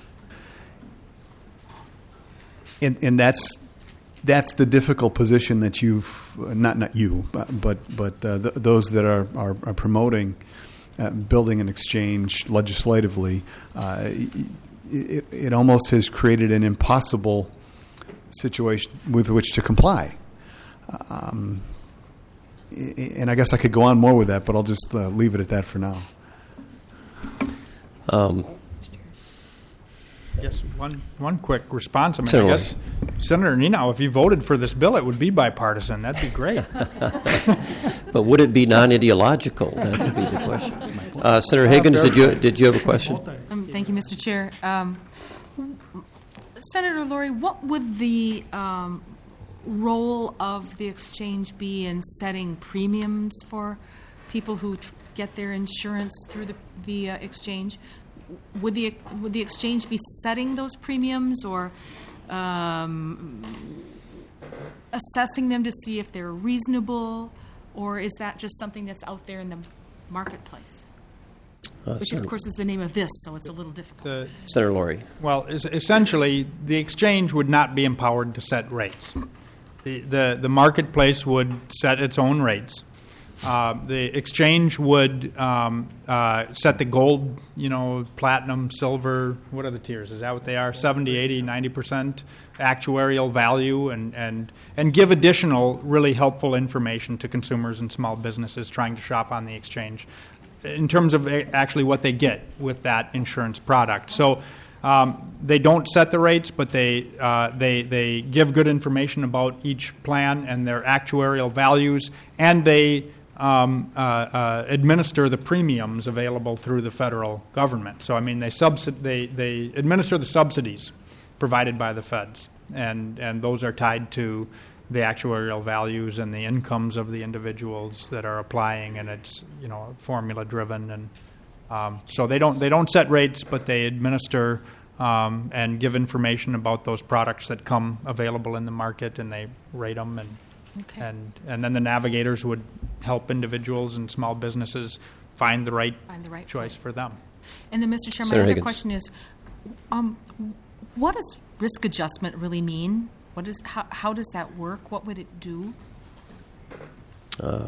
And, and that's that's the difficult position that you've not not you but but, but uh, th- those that are are, are promoting uh, building an exchange legislatively. Uh, it, it almost has created an impossible situation with which to comply. Um, and I guess I could go on more with that, but I'll just uh, leave it at that for now. Um, Yes, one one quick response. I mean, Senator I guess Senator Nino, if you voted for this bill, it would be bipartisan. That'd be great. But would it be non-ideological? That would be the question. Uh, Senator Higgins, did you did you have a question? Um, thank you, Mister Chair. Um, Senator Laurie, what would the um, role of the exchange be in setting premiums for people who tr- get their insurance through the, the uh, exchange? Would the would the exchange be setting those premiums, or um, assessing them to see if they're reasonable, or is that just something that's out there in the marketplace? Uh, Which, Senator, of course, is the name of this, so it's a little difficult. The, Senator Laurie. well, es- essentially, the exchange would not be empowered to set rates. The, the, the marketplace would set its own rates. Uh, the exchange would um, uh, set the gold, you know, platinum, silver, what are the tiers? Is that what they are? seventy, eighty, ninety percent actuarial value, and, and, and give additional really helpful information to consumers and small businesses trying to shop on the exchange in terms of actually what they get with that insurance product. So um, they don't set the rates, but they, uh, they, they give good information about each plan and their actuarial values, and they um, uh, uh, administer the premiums available through the federal government. So, I mean, they, subsid- they, they administer the subsidies provided by the feds, and, and those are tied to the actuarial values and the incomes of the individuals that are applying, and it's, you know, formula driven, and um, so they don't they don't set rates, but they administer um, and give information about those products that come available in the market, and they rate them, and Okay. and and then the navigators would help individuals and small businesses find the right, Find the right choice for them. And then, Mister Chair, my Senator other Higgins. question is, um, what does risk adjustment really mean? What is how, how does that work? What would it do? Uh,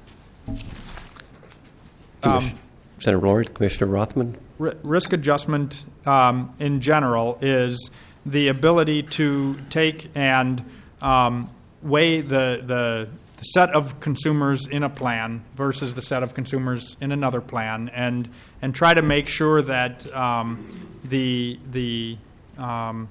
Commis- Senator Laurie, Commissioner Rothman. R- risk adjustment um, in general is the ability to take and um, weigh the, the set of consumers in a plan versus the set of consumers in another plan, and and try to make sure that um, the the um,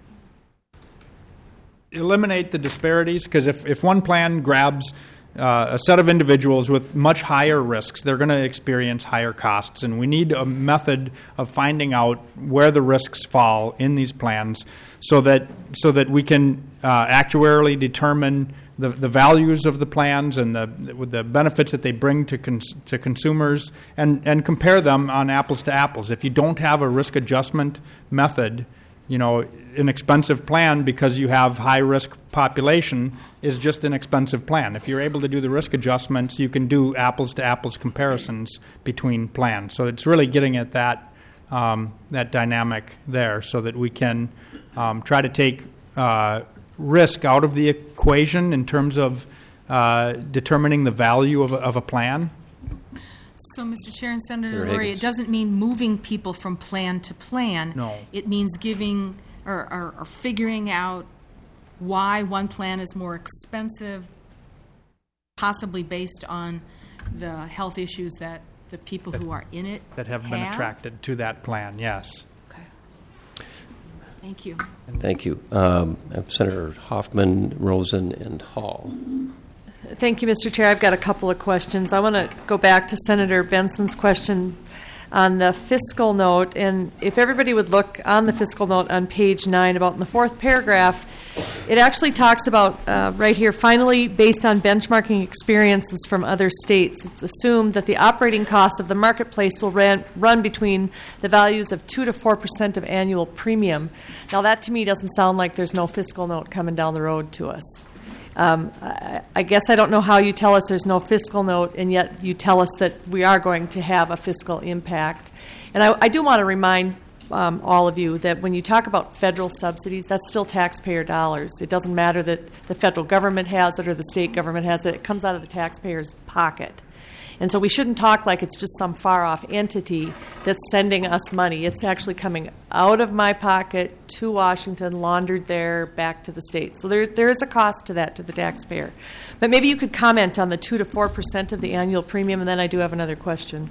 eliminate the disparities, because if, if one plan grabs uh, a set of individuals with much higher risks, they're going to experience higher costs, and we need a method of finding out where the risks fall in these plans so that so that we can uh, actuarially determine the, the values of the plans and the the benefits that they bring to cons- to consumers, and, and compare them on apples to apples. If you don't have a risk adjustment method, you know, an expensive plan because you have high-risk population is just an expensive plan. If you're able to do the risk adjustments, you can do apples-to-apples comparisons between plans. So it's really getting at that um, that dynamic there, so that we can um, try to take uh, risk out of the equation in terms of uh, determining the value of a, of a plan. So, Mister Chair and Senator Senator Laurie, it Higgins. doesn't mean moving people from plan to plan. No. It means giving or, or, or figuring out why one plan is more expensive, possibly based on the health issues that the people who are in it That have been attracted to that plan, yes. Thank you. Thank you. Um, Senator Hoffman, Rosen, and Hall. Thank you, Mister Chair. I've got a couple of questions. I want to go back to Senator Benson's question on the fiscal note. And if everybody would look on the fiscal note on page nine, about in the fourth paragraph, it actually talks about, uh, right here, finally, based on benchmarking experiences from other states, it's assumed that the operating costs of the marketplace will ran, run between the values of two to four percent of annual premium. Now, that to me doesn't sound like there's no fiscal note coming down the road to us. Um, I, I guess I don't know how you tell us there's no fiscal note, and yet you tell us that we are going to have a fiscal impact. And I, I do want to remind um, all of you that when you talk about federal subsidies, that's still taxpayer dollars. It doesn't matter that the federal government has it or the state government has it. It comes out of the taxpayer's pocket. And so we shouldn't talk like it's just some far-off entity that's sending us money. It's actually coming out of my pocket to Washington, laundered there, back to the state. So there, there is a cost to that to the taxpayer. But maybe you could comment on the two to four percent of the annual premium, and then I do have another question.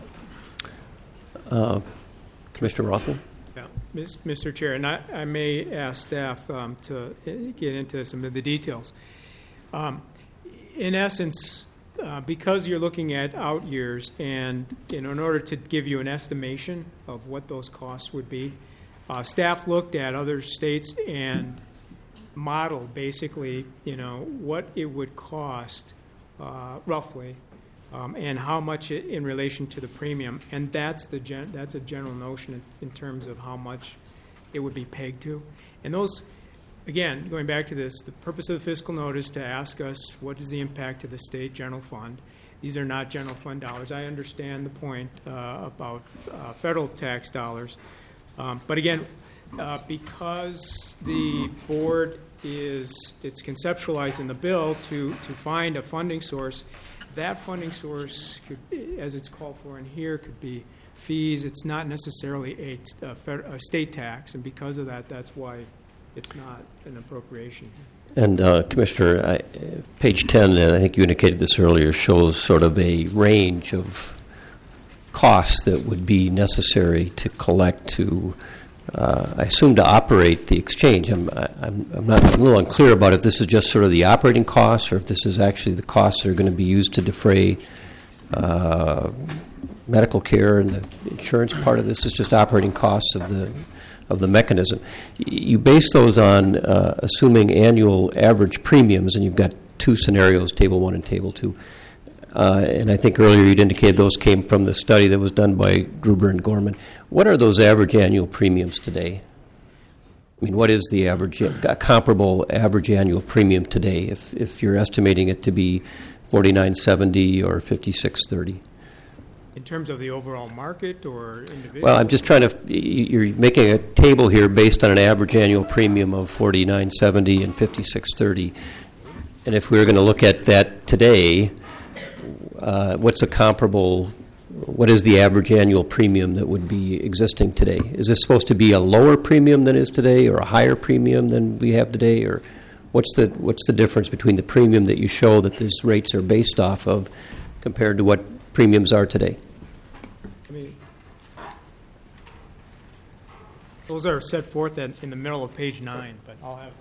Uh, Commissioner Rothman? Yeah, Mister Chair, and I, I may ask staff um, to get into some of the details. Um, in essence, Uh, because you're looking at out years, and you know, in order to give you an estimation of what those costs would be, uh, staff looked at other states and modeled basically, you know, what it would cost uh, roughly, um, and how much it, in relation to the premium, and that's the gen- that's a general notion in, in terms of how much it would be pegged to. And those, again, going back to this, the purpose of the fiscal note is to ask us what is the impact to the state general fund. These are not general fund dollars. I understand the point uh, about uh, federal tax dollars. Um, but again, uh, because the board is, it's conceptualized in the bill to, to find a funding source, that funding source, could, as it's called for in here, could be fees. It's not necessarily a, a, fed, a state tax, and because of that, that's why it's not an appropriation. And uh, Commissioner, I, page ten, and I think you indicated this earlier, shows sort of a range of costs that would be necessary to collect to, uh, I assume, to operate the exchange. I'm, I'm, I'm not I'm a little unclear about if this is just sort of the operating costs or if this is actually the costs that are going to be used to defray uh, medical care, and the insurance part of this is just operating costs of the of the mechanism. You base those on uh, assuming annual average premiums, and you've got two scenarios, table one and table two. Uh, and I think earlier you'd indicated those came from the study that was done by Gruber and Gorman. What are those average annual premiums today? I mean, what is the average, uh, comparable average annual premium today if, if you're estimating it to be forty-nine seventy or fifty-six thirty? In terms of the overall market or individual? Well, I'm just trying to, you're making a table here based on an average annual premium of forty-nine seventy and fifty-six thirty. And if we were going to look at that today, uh, what's a comparable, what is the average annual premium that would be existing today? Is this supposed to be a lower premium than is today or a higher premium than we have today? Or what's the, what's the difference between the premium that you show that these rates are based off of compared to what premiums are today? I mean, those are set forth in, in the middle of page nine, but I'll have.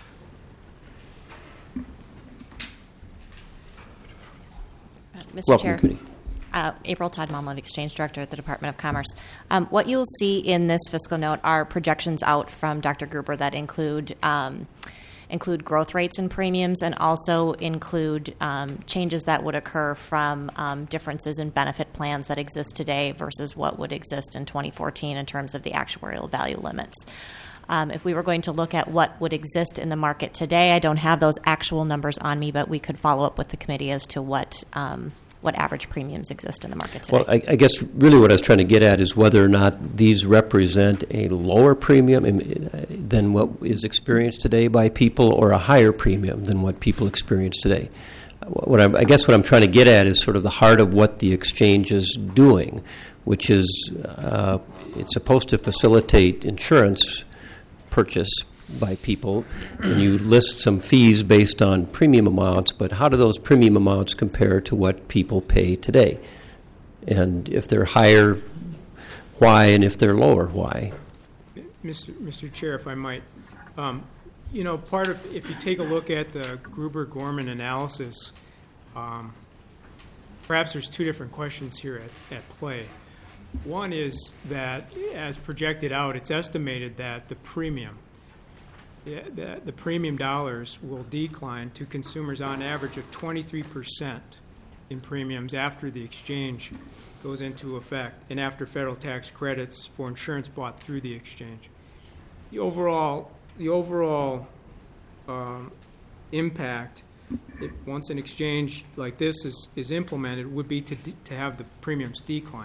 Uh, Mister Welcome, Chair, Committee. uh, April Todd Malmlove, Exchange Director at the Department of Commerce. Um, what you'll see in this fiscal note are projections out from Doctor Gruber that include um, include growth rates in premiums and also include um, changes that would occur from um, differences in benefit plans that exist today versus what would exist in twenty fourteen in terms of the actuarial value limits. Um, if we were going to look at what would exist in the market today, I don't have those actual numbers on me, but we could follow up with the committee as to what um, what average premiums exist in the market today. Well, I, I guess really what I was trying to get at is whether or not these represent a lower premium than what is experienced today by people or a higher premium than what people experience today. What I'm, I guess what I'm trying to get at is sort of the heart of what the exchange is doing, which is uh, it's supposed to facilitate insurance purchase by people, and you list some fees based on premium amounts, but how do those premium amounts compare to what people pay today? And if they're higher, why? And if they're lower, why? Mister Mister Chair, if I might, um, you know, part of, if you take a look at the Gruber-Gorman analysis, um, perhaps there's two different questions here at, at play. One is that, as projected out, it's estimated that the premium, the, the, the premium dollars will decline to consumers on average of twenty-three percent in premiums after the exchange goes into effect and after federal tax credits for insurance bought through the exchange. The overall, the overall um, impact, if once an exchange like this is, is implemented, would be to, de- to have the premiums decline.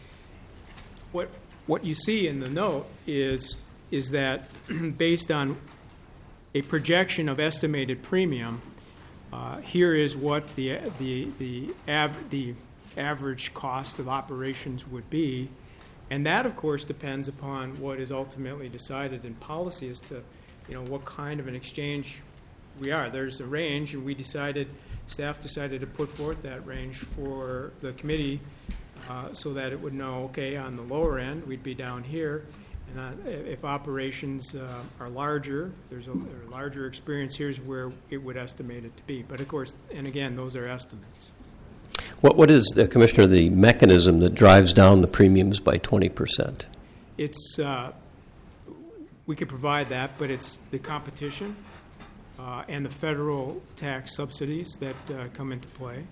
What what you see in the note is is that based on a projection of estimated premium, uh, here is what the the the, av- the average cost of operations would be, and that of course depends upon what is ultimately decided in policy as to, you know, what kind of an exchange we are. There's a range, and we decided, staff decided to put forth that range for the committee. Uh, so that it would know, okay, on the lower end, we'd be down here. And uh, if operations uh, are larger, there's a, a larger experience, here's where it would estimate it to be. But, of course, and again, those are estimates. What What is, uh, Commissioner, the mechanism that drives down the premiums by twenty percent? It's, uh, we could provide that, but it's the competition uh, and the federal tax subsidies that uh, come into play.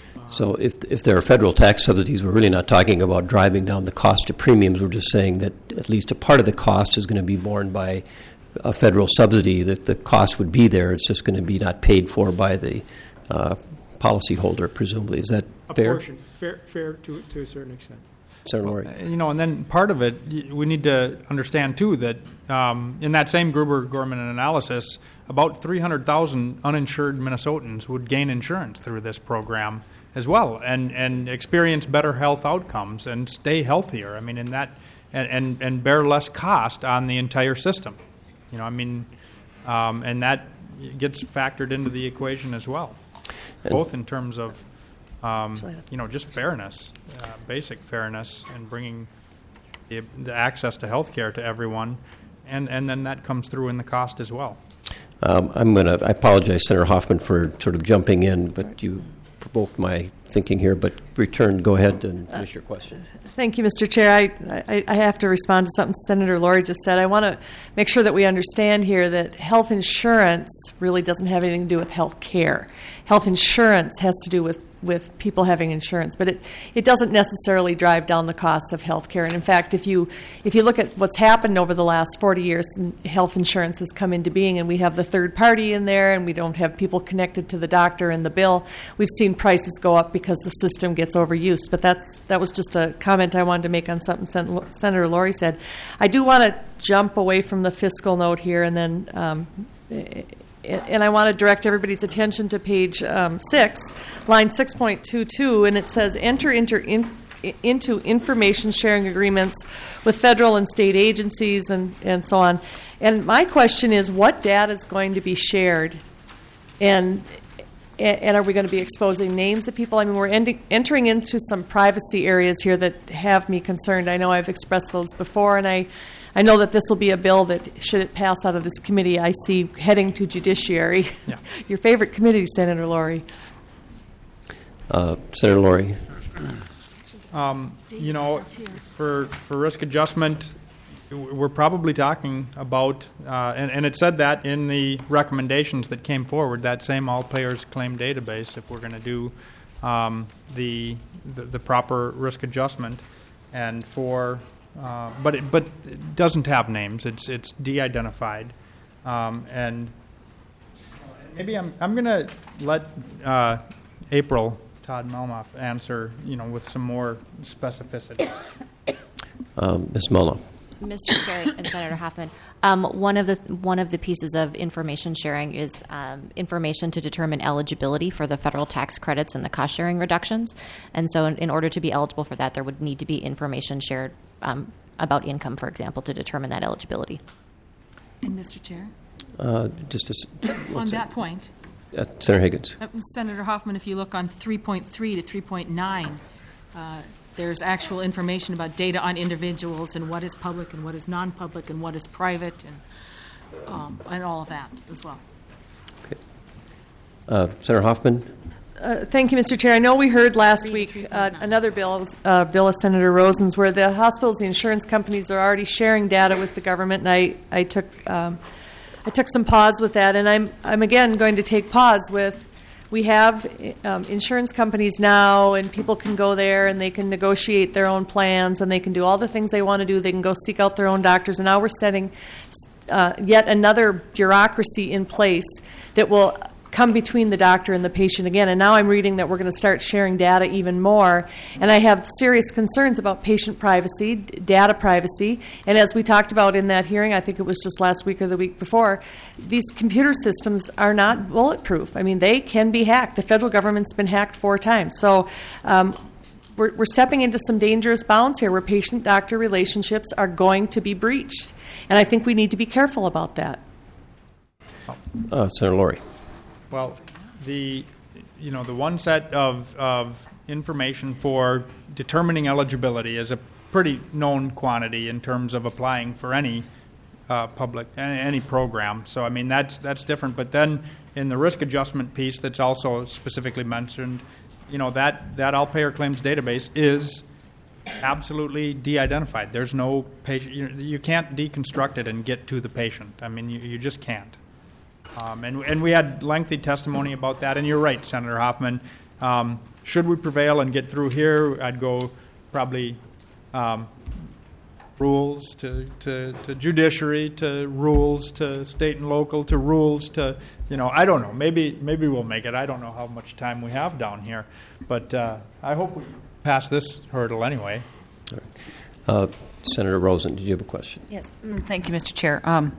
So if if there are federal tax subsidies, we're really not talking about driving down the cost of premiums. We're just saying that at least a part of the cost is going to be borne by a federal subsidy, that the cost would be there. It's just going to be not paid for by the uh, policyholder, presumably. Is that a fair? portion, fair, fair to, to a certain extent. Senator Laurie. You know, and then part of it, y- we need to understand, too, that um, in that same Gruber-Gorman analysis, about three hundred thousand uninsured Minnesotans would gain insurance through this program as well, and, and experience better health outcomes and stay healthier. I mean, in that, and, and, and bear less cost on the entire system. You know, I mean, um, and that gets factored into the equation as well, and both in terms of, um, you know, just fairness, uh, basic fairness, and bringing the, the access to health care to everyone, and, and then that comes through in the cost as well. Um, I'm going to. I apologize, Senator Hoffman, for sort of jumping in, but you provoked my thinking here. But return. Go ahead and finish your question. Thank you, Mister Chair. I, I, I have to respond to something Senator Laurie just said. I want to make sure that we understand here that health insurance really doesn't have anything to do with health care. Health insurance has to do with with people having insurance, but it, it doesn't necessarily drive down the cost of health care. And in fact, if you if you look at what's happened over the last forty years, health insurance has come into being, and we have the third party in there, and we don't have people connected to the doctor and the bill. We've seen prices go up because the system gets overused. But that's that was just a comment I wanted to make on something Sen- Senator Laurie said. I do want to jump away from the fiscal note here, and then um, and I want to direct everybody's attention to page um, six, line six point two two, and it says, enter into, in, into information sharing agreements with federal and state agencies and, and so on. And my question is, what data is going to be shared? And and are we going to be exposing names of people? I mean, we're ending, entering into some privacy areas here that have me concerned. I know I've expressed those before, and I I know that this will be a bill that, should it pass out of this committee, I see heading to judiciary. Yeah. Your favorite committee, Senator Laurie. Uh, Senator Laurie. Um, you know, for for risk adjustment, we're probably talking about, uh, and, and it said that in the recommendations that came forward, that same all payers claim database, if we're going to do um, the, the the proper risk adjustment, and for Uh, but it, but it doesn't have names. It's it's de-identified, um, and maybe I'm I'm going to let uh, April Todd Melmoff answer, you know, with some more specificity. Um, Miz Melmoff. Mister Chair and Senator Hoffman, um, one of the one of the pieces of information sharing is um, information to determine eligibility for the federal tax credits and the cost sharing reductions. And so, in, in order to be eligible for that, there would need to be information shared um, about income, for example, to determine that eligibility. And Mister Chair, Uh, just as, on that point, uh, Senator Higgins. uh, Senator Hoffman, if you look on three point three to three point nine. Uh, There's actual information about data on individuals and what is public and what is non-public and what is private and um, and all of that as well. Okay. Uh, Senator Hoffman. Uh, thank you, Mister Chair. I know we heard last week uh, another bill, uh, bill of Senator Rosen's, where the hospitals, the insurance companies are already sharing data with the government, and I, I took um, I took some pause with that, and I'm I'm again going to take pause with. We have um, insurance companies now, and people can go there and they can negotiate their own plans, and they can do all the things they want to do. They can go seek out their own doctors, and now we're setting uh, yet another bureaucracy in place that will come between the doctor and the patient again. And now I'm reading that we're going to start sharing data even more, and I have serious concerns about patient privacy, data privacy, and as we talked about in that hearing, I think it was just last week or the week before, these computer systems are not bulletproof. I mean, they can be hacked. The federal government's been hacked four times. So um, we're, we're stepping into some dangerous bounds here where patient-doctor relationships are going to be breached, and I think we need to be careful about that. Uh, Senator Laurie. Well, the you know the one set of of information for determining eligibility is a pretty known quantity in terms of applying for any uh, public any, any program. So I mean that's that's different. But then in the risk adjustment piece, that's also specifically mentioned, you know that that all payer claims database is absolutely de-identified. There's no patient. You, you can't deconstruct it and get to the patient. I mean, you, you just can't. Um, and, and we had lengthy testimony about that. And you're right, Senator Hoffman. Um, should we prevail and get through here, I'd go probably um, rules to, to, to judiciary, to rules to state and local, to rules to, you know, I don't know. Maybe maybe we'll make it. I don't know how much time we have down here. But uh, I hope we pass this hurdle anyway. All right. Uh, Senator Rosen, did you have a question? Yes. Mm, Thank you, Mister Chair. Um,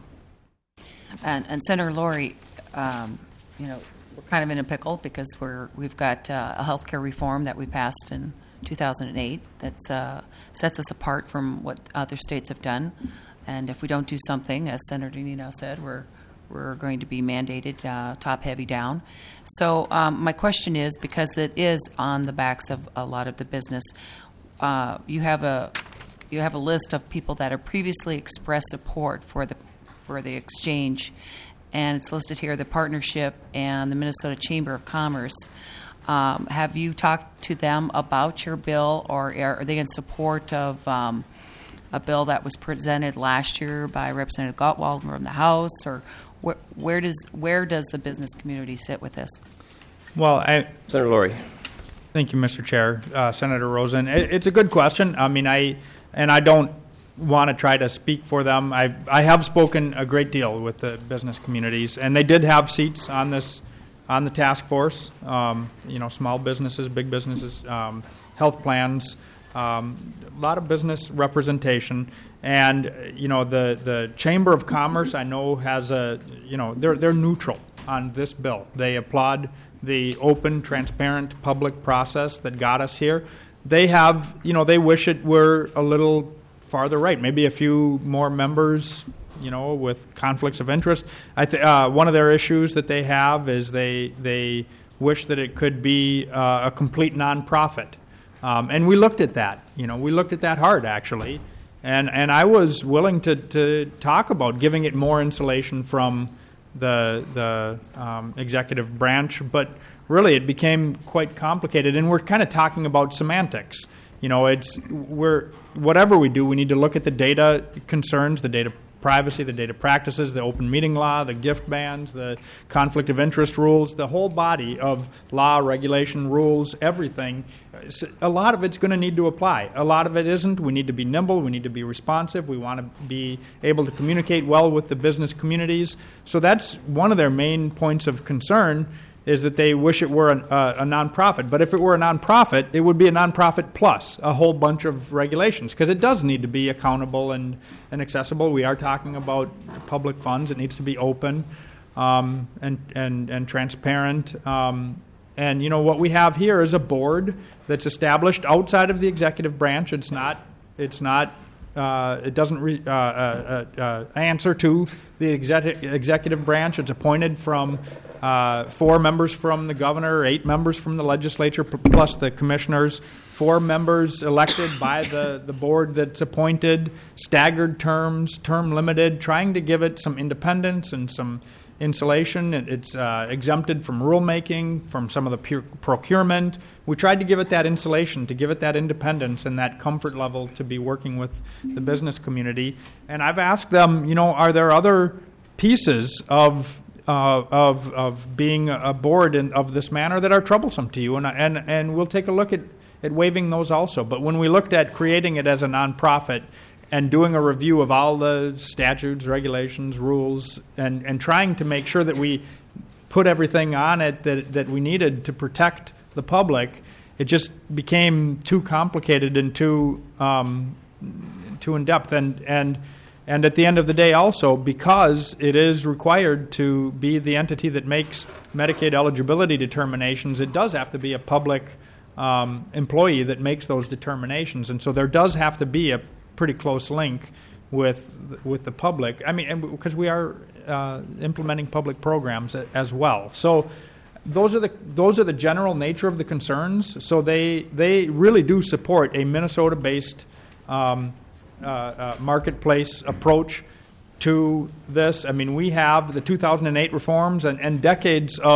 and, and Senator Lori, um, you know, we're kind of in a pickle because we're we've got uh, a health care reform that we passed in two thousand eight that uh, sets us apart from what other states have done. And if we don't do something, as Senator Nino said, we're we're going to be mandated uh, top heavy down. So um, my question is, because it is on the backs of a lot of the business, uh, you have a you have a list of people that have previously expressed support for the for the exchange, and it's listed here: the partnership and the Minnesota Chamber of Commerce. Um, have you talked to them about your bill, or are they in support of um, a bill that was presented last year by Representative Gottwald from the House, or where, where does where does the business community sit with this? Well, I, Senator Lori. Thank you, Mister Chair. Uh, Senator Rosen, it, it's a good question. I mean, I and I don't want to try to speak for them. I I have spoken a great deal with the business communities, and they did have seats on this on the task force. Um, you know, small businesses, big businesses, um, health plans, um, a lot of business representation. And you know, the the Chamber of Commerce, I know, has a you know they're they're neutral on this bill. They applaud the open, transparent, public process that got us here. They have, you know, they wish it were a little farther right, maybe a few more members, you know, with conflicts of interest. I th- uh, one of their issues that they have is they they wish that it could be uh, a complete nonprofit. Um, and we looked at that, you know, we looked at that hard, actually. And and I was willing to, to talk about giving it more insulation from the the um, executive branch, but really it became quite complicated, and we're kind of talking about semantics. You know, it's we're whatever we do, we need to look at the data concerns, the data privacy, the data practices, the open meeting law, the gift bans, the conflict of interest rules, the whole body of law, regulation, rules, everything. A lot of it's going to need to apply. A lot of it isn't. We need to be nimble. We need to be responsive. We want to be able to communicate well with the business communities. So that's one of their main points of concern, is that they wish it were an, uh, a nonprofit. But if it were a nonprofit, it would be a nonprofit plus a whole bunch of regulations, because it does need to be accountable and, and accessible. We are talking about public funds. It needs to be open um, and, and, and transparent. Um, and, you know, what we have here is a board that's established outside of the executive branch. It's not, it's not Uh, it doesn't re, uh, uh, uh, answer to the exec- executive branch. It's appointed from uh, four members from the governor, eight members from the legislature, p- plus the commissioners, four members elected by the, the board that's appointed, staggered terms, term limited, trying to give it some independence and some insulation. It, it's uh, exempted from rulemaking, from some of the pure procurement. We tried to give it that insulation, to give it that independence and that comfort level to be working with the business community. And I've asked them, you know, are there other pieces of uh, of of being a board in, of this manner that are troublesome to you? And and and we'll take a look at, at waiving those also. But when we looked at creating it as a nonprofit and doing a review of all the statutes, regulations, rules, and, and trying to make sure that we put everything on it that that we needed to protect the public, it just became too complicated and too um, too in depth. And and and at the end of the day, also, because it is required to be the entity that makes Medicaid eligibility determinations, it does have to be a public um, employee that makes those determinations, and so there does have to be a pretty close link with with the public. I mean, because we are uh, implementing public programs as well. So those are the those are the general nature of the concerns. So they they really do support a Minnesota-based um, uh, uh, marketplace approach to this. I mean, we have the two thousand eight reforms and, and decades of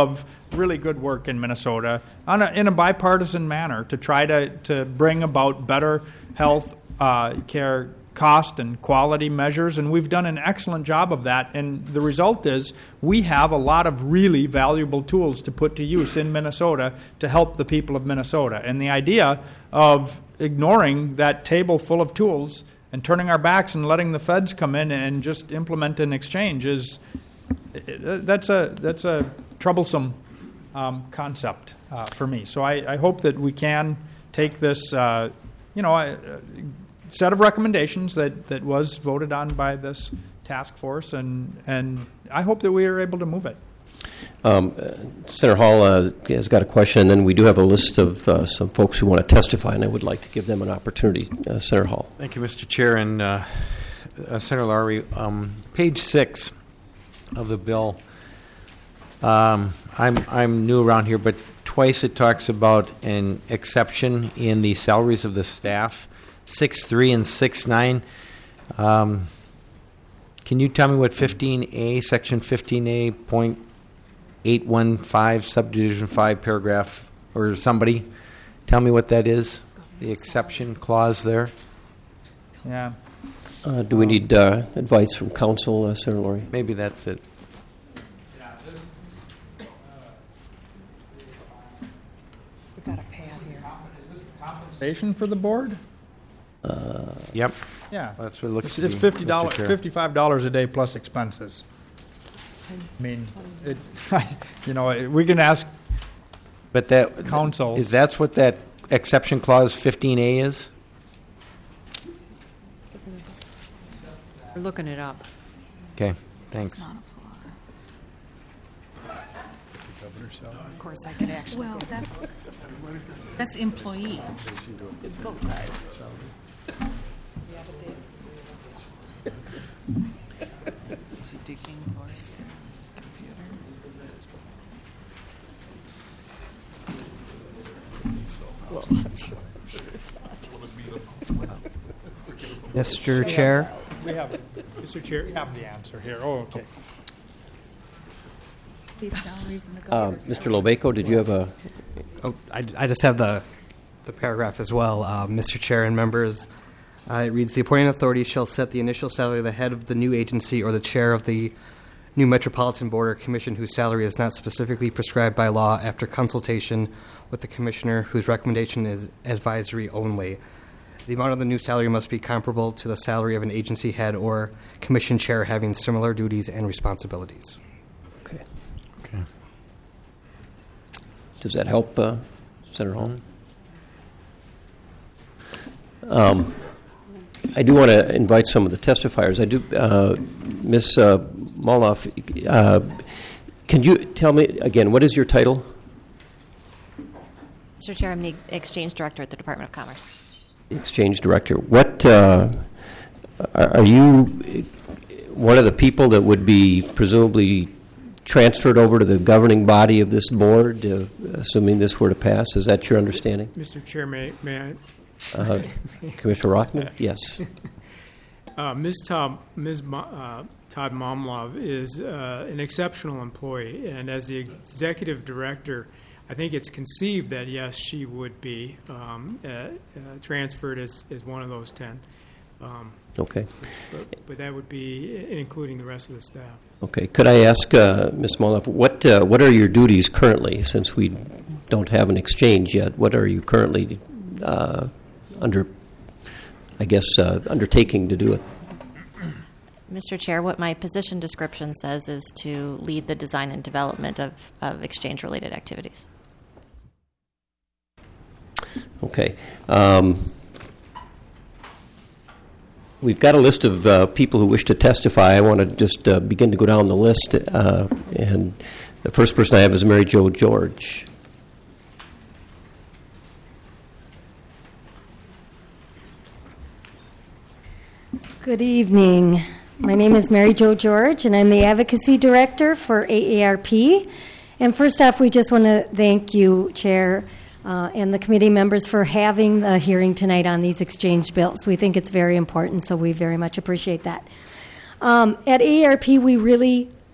really good work in Minnesota on a, in a bipartisan manner to try to, to bring about better health uh, care cost and quality measures, and we've done an excellent job of that. And the result is we have a lot of really valuable tools to put to use in Minnesota to help the people of Minnesota. And the idea of ignoring that table full of tools and turning our backs and letting the feds come in and just implement an exchange is that's a that's a troublesome um, concept uh, for me. So I, I hope that we can take this, uh, you know, uh, set of recommendations that, that was voted on by this task force, and and I hope that we are able to move it. Um, uh, Senator Hall uh, has got a question, and then we do have a list of uh, some folks who want to testify, and I would like to give them an opportunity. Uh, Senator Hall. Thank you, Mister Chair. And uh, uh, Senator Lowry, um, page six of the bill, um, I'm, I'm new around here, but twice it talks about an exception in the salaries of the staff. six three and six nine. Um, can you tell me what fifteen A, section fifteen A, point eight one five, subdivision five, paragraph, or somebody, tell me what that is, the exception clause there? Yeah. Uh, do we need uh, advice from counsel, uh, Senator Lowry? Maybe that's it. We've got a pad here. Is this compensation for the board? Uh, yep. Yeah. That's what it looks It's, it's to me, fifty dollars, Mister Chair. fifty-five dollars a day plus expenses. I mean, it, you know, we can ask. But that counsel is that's what that exception clause fifteen A is. We're looking it up. Okay, thanks. Of course, I could actually. Well, that, that's employee. Is he digging for his computer? Well, I'm sure, sure it's not. Mister Chair. We have, Mister Chair, we have the answer here. Oh, okay. These salaries and the Uh, governor's Mister Lobeco, did you have a? Oh, I, I just have the the paragraph as well, uh, Mister Chair and members. Uh, it reads: the appointing authority shall set the initial salary of the head of the new agency or the chair of the new Metropolitan Board or Commission whose salary is not specifically prescribed by law after consultation with the commissioner whose recommendation is advisory only. The amount of the new salary must be comparable to the salary of an agency head or commission chair having similar duties and responsibilities. Okay. Okay. Does that help, uh, Senator Hall? Um, I do want to invite some of the testifiers. I do, uh, Miz Uh, Moloff, uh, can you tell me again, what is your title? Mister Chair, I'm the Exchange Director at the Department of Commerce. Exchange Director. What uh, are, are you one of the people that would be presumably transferred over to the governing body of this board, uh, assuming this were to pass? Is that your understanding? Mister Chair, may, may I? Uh, Commissioner Rothman? Yes. Uh, Miz Todd, Miz Mo, uh, Todd Momlov is uh, an exceptional employee, and as the executive director, I think it's conceived that, yes, she would be um, uh, uh, transferred as, as one of those ten. Um, Okay. But, but that would be including the rest of the staff. Okay. Could I ask uh, Miz Moloff, what uh, what are your duties currently, since we don't have an exchange yet? What are you currently uh, under, I guess, uh, undertaking to do it? Mister Chair, what my position description says is to lead the design and development of, of exchange-related activities. Okay. Um, we've got a list of uh, people who wish to testify. I want to just uh, begin to go down the list. Uh, and the first person I have is Mary Jo George. Good evening. My name is Mary Jo George, and I'm the Advocacy Director for A A R P. And first off, we just want to thank you, Chair, uh, and the committee members for having the hearing tonight on these exchange bills. We think it's very important, so we very much appreciate that. Um, at A A R P, we really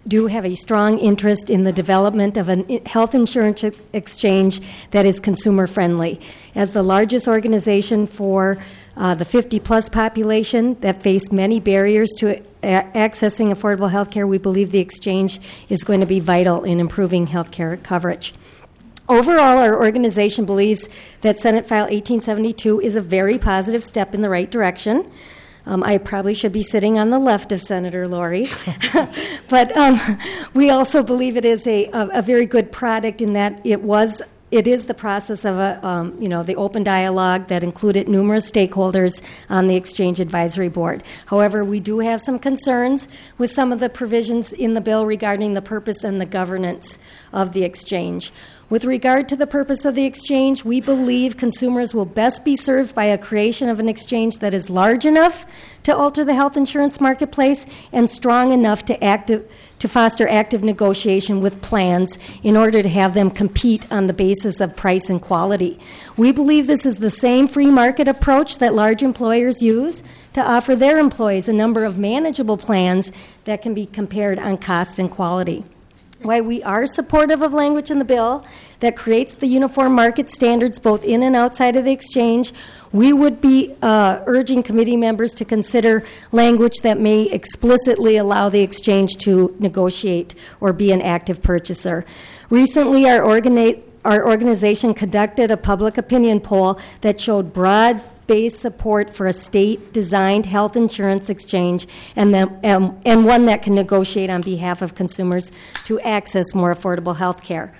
do have a strong interest in the development of a health insurance exchange that is consumer friendly. As the largest organization for uh, the fifty plus population that face many barriers to a- accessing affordable health care, we believe the exchange is going to be vital in improving health care coverage. Overall, our organization believes that Senate File eighteen seventy-two is a very positive step in the right direction. Um, I probably should be sitting on the left of Senator Lori. But um, we also believe it is a, a, a very good product in that it was it is the process of a um, you know the open dialogue that included numerous stakeholders on the Exchange Advisory Board. However, we do have some concerns with some of the provisions in the bill regarding the purpose and the governance of the exchange. With regard to the purpose of the exchange, we believe consumers will best be served by a creation of an exchange that is large enough to alter the health insurance marketplace and strong enough to active, to foster active negotiation with plans in order to have them compete on the basis of price and quality. We believe this is the same free market approach that large employers use to offer their employees a number of manageable plans that can be compared on cost and quality. Why we are supportive of language in the bill that creates the uniform market standards both in and outside of the exchange, we would be uh, urging committee members to consider language that may explicitly allow the exchange to negotiate or be an active purchaser. Recently, our, organi- our organization conducted a public opinion poll that showed broad based support for a state-designed health insurance exchange and, then, um, and one that can negotiate on behalf of consumers to access more affordable health care.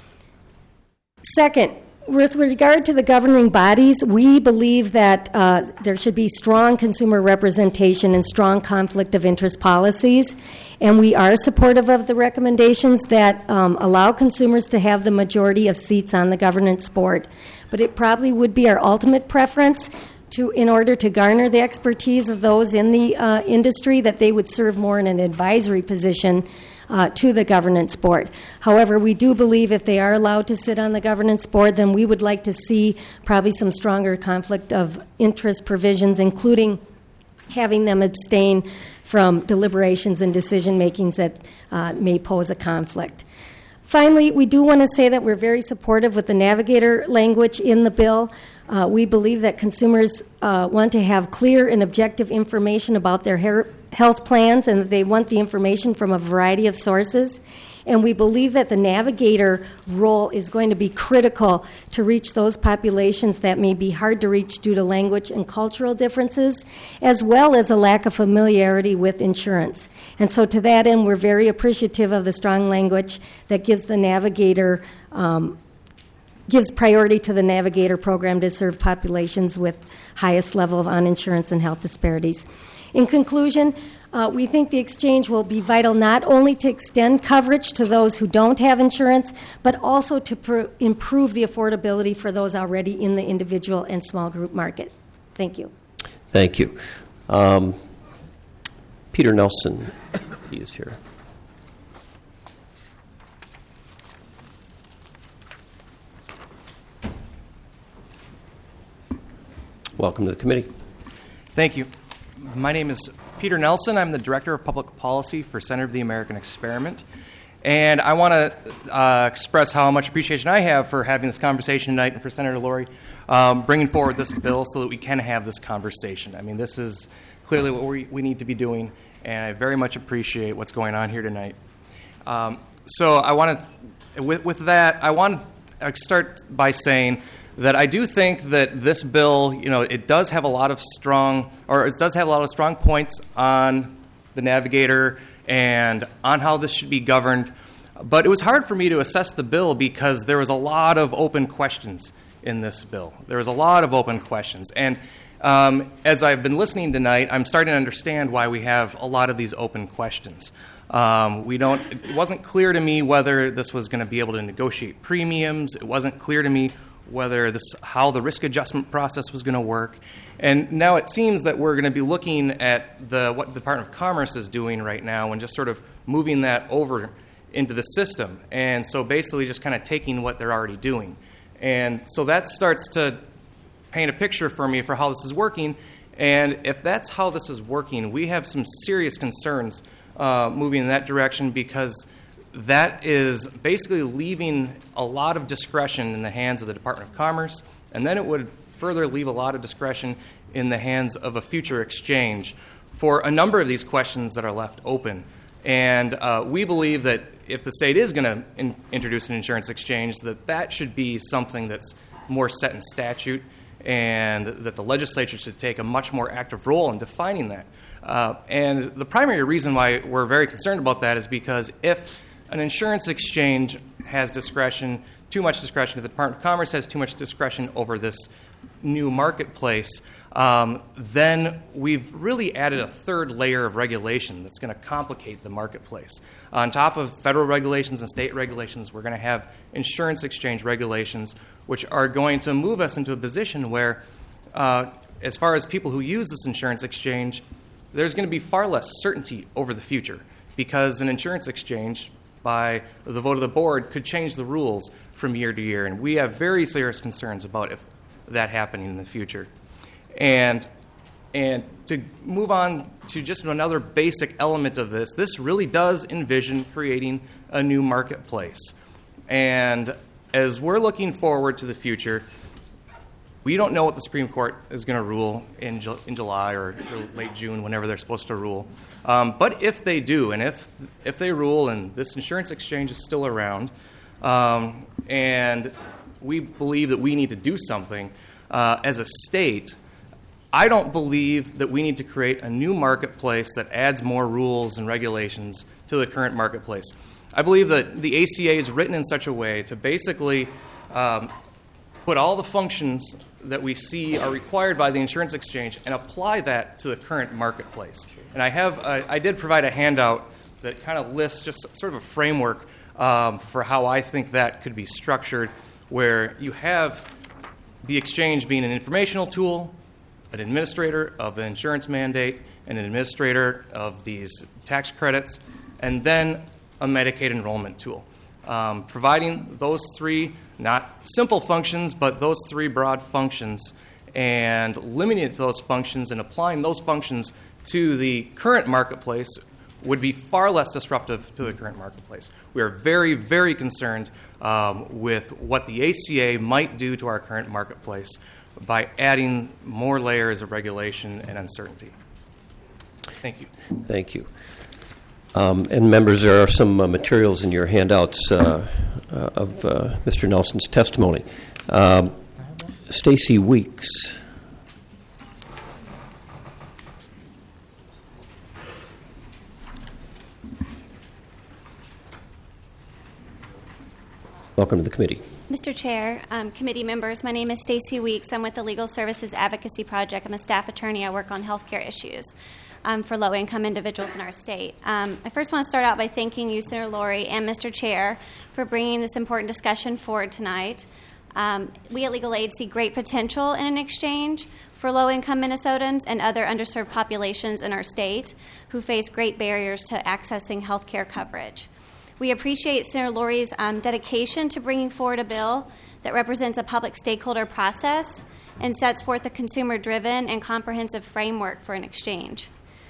Second, with regard to the governing bodies, we believe that uh, there should be strong consumer representation and strong conflict of interest policies, and we are supportive of the recommendations that um, allow consumers to have the majority of seats on the governance board. But it probably would be our ultimate preference to, in order to garner the expertise of those in the uh, industry, that they would serve more in an advisory position uh, to the governance board. However, we do believe if they are allowed to sit on the governance board, then we would like to see probably some stronger conflict of interest provisions, including having them abstain from deliberations and decision makings that uh, may pose a conflict. Finally, we do want to say that we're very supportive with the navigator language in the bill. Uh, we believe that consumers uh, want to have clear and objective information about their her- health plans, and that they want the information from a variety of sources. And we believe that the navigator role is going to be critical to reach those populations that may be hard to reach due to language and cultural differences, as well as a lack of familiarity with insurance. And so to that end, we're very appreciative of the strong language that gives the navigator um, gives priority to the navigator program to serve populations with highest level of uninsurance and health disparities. In conclusion, Uh, we think the exchange will be vital not only to extend coverage to those who don't have insurance, but also to pr- improve the affordability for those already in the individual and small group market. Thank you. Thank you. Um, Peter Nelson, he is here. Welcome to the committee. Thank you. My name is Peter Nelson. I'm the Director of Public Policy for Center of the American Experiment. And I want to uh, express how much appreciation I have for having this conversation tonight and for Senator Lori um, bringing forward this bill so that we can have this conversation. I mean, this is clearly what we, we need to be doing, and I very much appreciate what's going on here tonight. Um, so I want to, with, with that, I want to start by saying that I do think that this bill, you know, it does have a lot of strong, or it does have a lot of strong points on the navigator and on how this should be governed. But it was hard for me to assess the bill because there was a lot of open questions in this bill. There was a lot of open questions. And um, as I've been listening tonight, I'm starting to understand why we have a lot of these open questions. Um, we don't. It wasn't clear to me whether this was going to be able to negotiate premiums. It wasn't clear to me whether this, how the risk adjustment process was going to work. And now it seems that we're going to be looking at the what the Department of Commerce is doing right now and just sort of moving that over into the system. And so basically just kind of taking what they're already doing. And so that starts to paint a picture for me for how this is working. And if that's how this is working, we have some serious concerns uh, moving in that direction because that is basically leaving a lot of discretion in the hands of the Department of Commerce, and then it would further leave a lot of discretion in the hands of a future exchange for a number of these questions that are left open. And uh, we believe that if the state is going to in- introduce an insurance exchange, that that should be something that's more set in statute, and that the legislature should take a much more active role in defining that. Uh, and the primary reason why we're very concerned about that is because if an insurance exchange has discretion, too much discretion, if the Department of Commerce has too much discretion over this new marketplace, um, then we've really added a third layer of regulation that's going to complicate the marketplace. On top of federal regulations and state regulations, we're going to have insurance exchange regulations, which are going to move us into a position where, uh, as far as people who use this insurance exchange, there's going to be far less certainty over the future, because an insurance exchange, by the vote of the board, could change the rules from year to year. And we have very serious concerns about if that happening in the future. And and to move on to just another basic element of this, this really does envision creating a new marketplace. And as we're looking forward to the future, we don't know what the Supreme Court is going to rule in, Ju- in July or, or late June, whenever they're supposed to rule. Um, but if they do, and if if they rule and this insurance exchange is still around, um, and we believe that we need to do something uh, as a state, I don't believe that we need to create a new marketplace that adds more rules and regulations to the current marketplace. I believe that the A C A is written in such a way to basically um, put all the functions that we see are required by the insurance exchange and apply that to the current marketplace. And I have, uh, I did provide a handout that kind of lists just sort of a framework um, for how I think that could be structured, where you have the exchange being an informational tool, an administrator of the insurance mandate, and an administrator of these tax credits, and then a Medicaid enrollment tool. Um, providing those three, not simple functions, but those three broad functions, and limiting it to those functions and applying those functions to the current marketplace would be far less disruptive to the current marketplace. We are very, very concerned um, with what the A C A might do to our current marketplace by adding more layers of regulation and uncertainty. Thank you. Thank you. Um, and members, there are some uh, materials in your handouts uh, uh, of uh, Mister Nelson's testimony. Um, Stacy Weeks. Welcome to the committee. Mister Chair, um, committee members, my name is Stacy Weeks. I'm with the Legal Services Advocacy Project. I'm a staff attorney. I work on healthcare issues um, for low-income individuals in our state. Um, I first want to start out by thanking you, Senator Lori, and Mister Chair, for bringing this important discussion forward tonight. Um, we at Legal Aid see great potential in an exchange for low-income Minnesotans and other underserved populations in our state who face great barriers to accessing healthcare coverage. We appreciate Senator Lori's um, dedication to bringing forward a bill that represents a public stakeholder process and sets forth a consumer-driven and comprehensive framework for an exchange.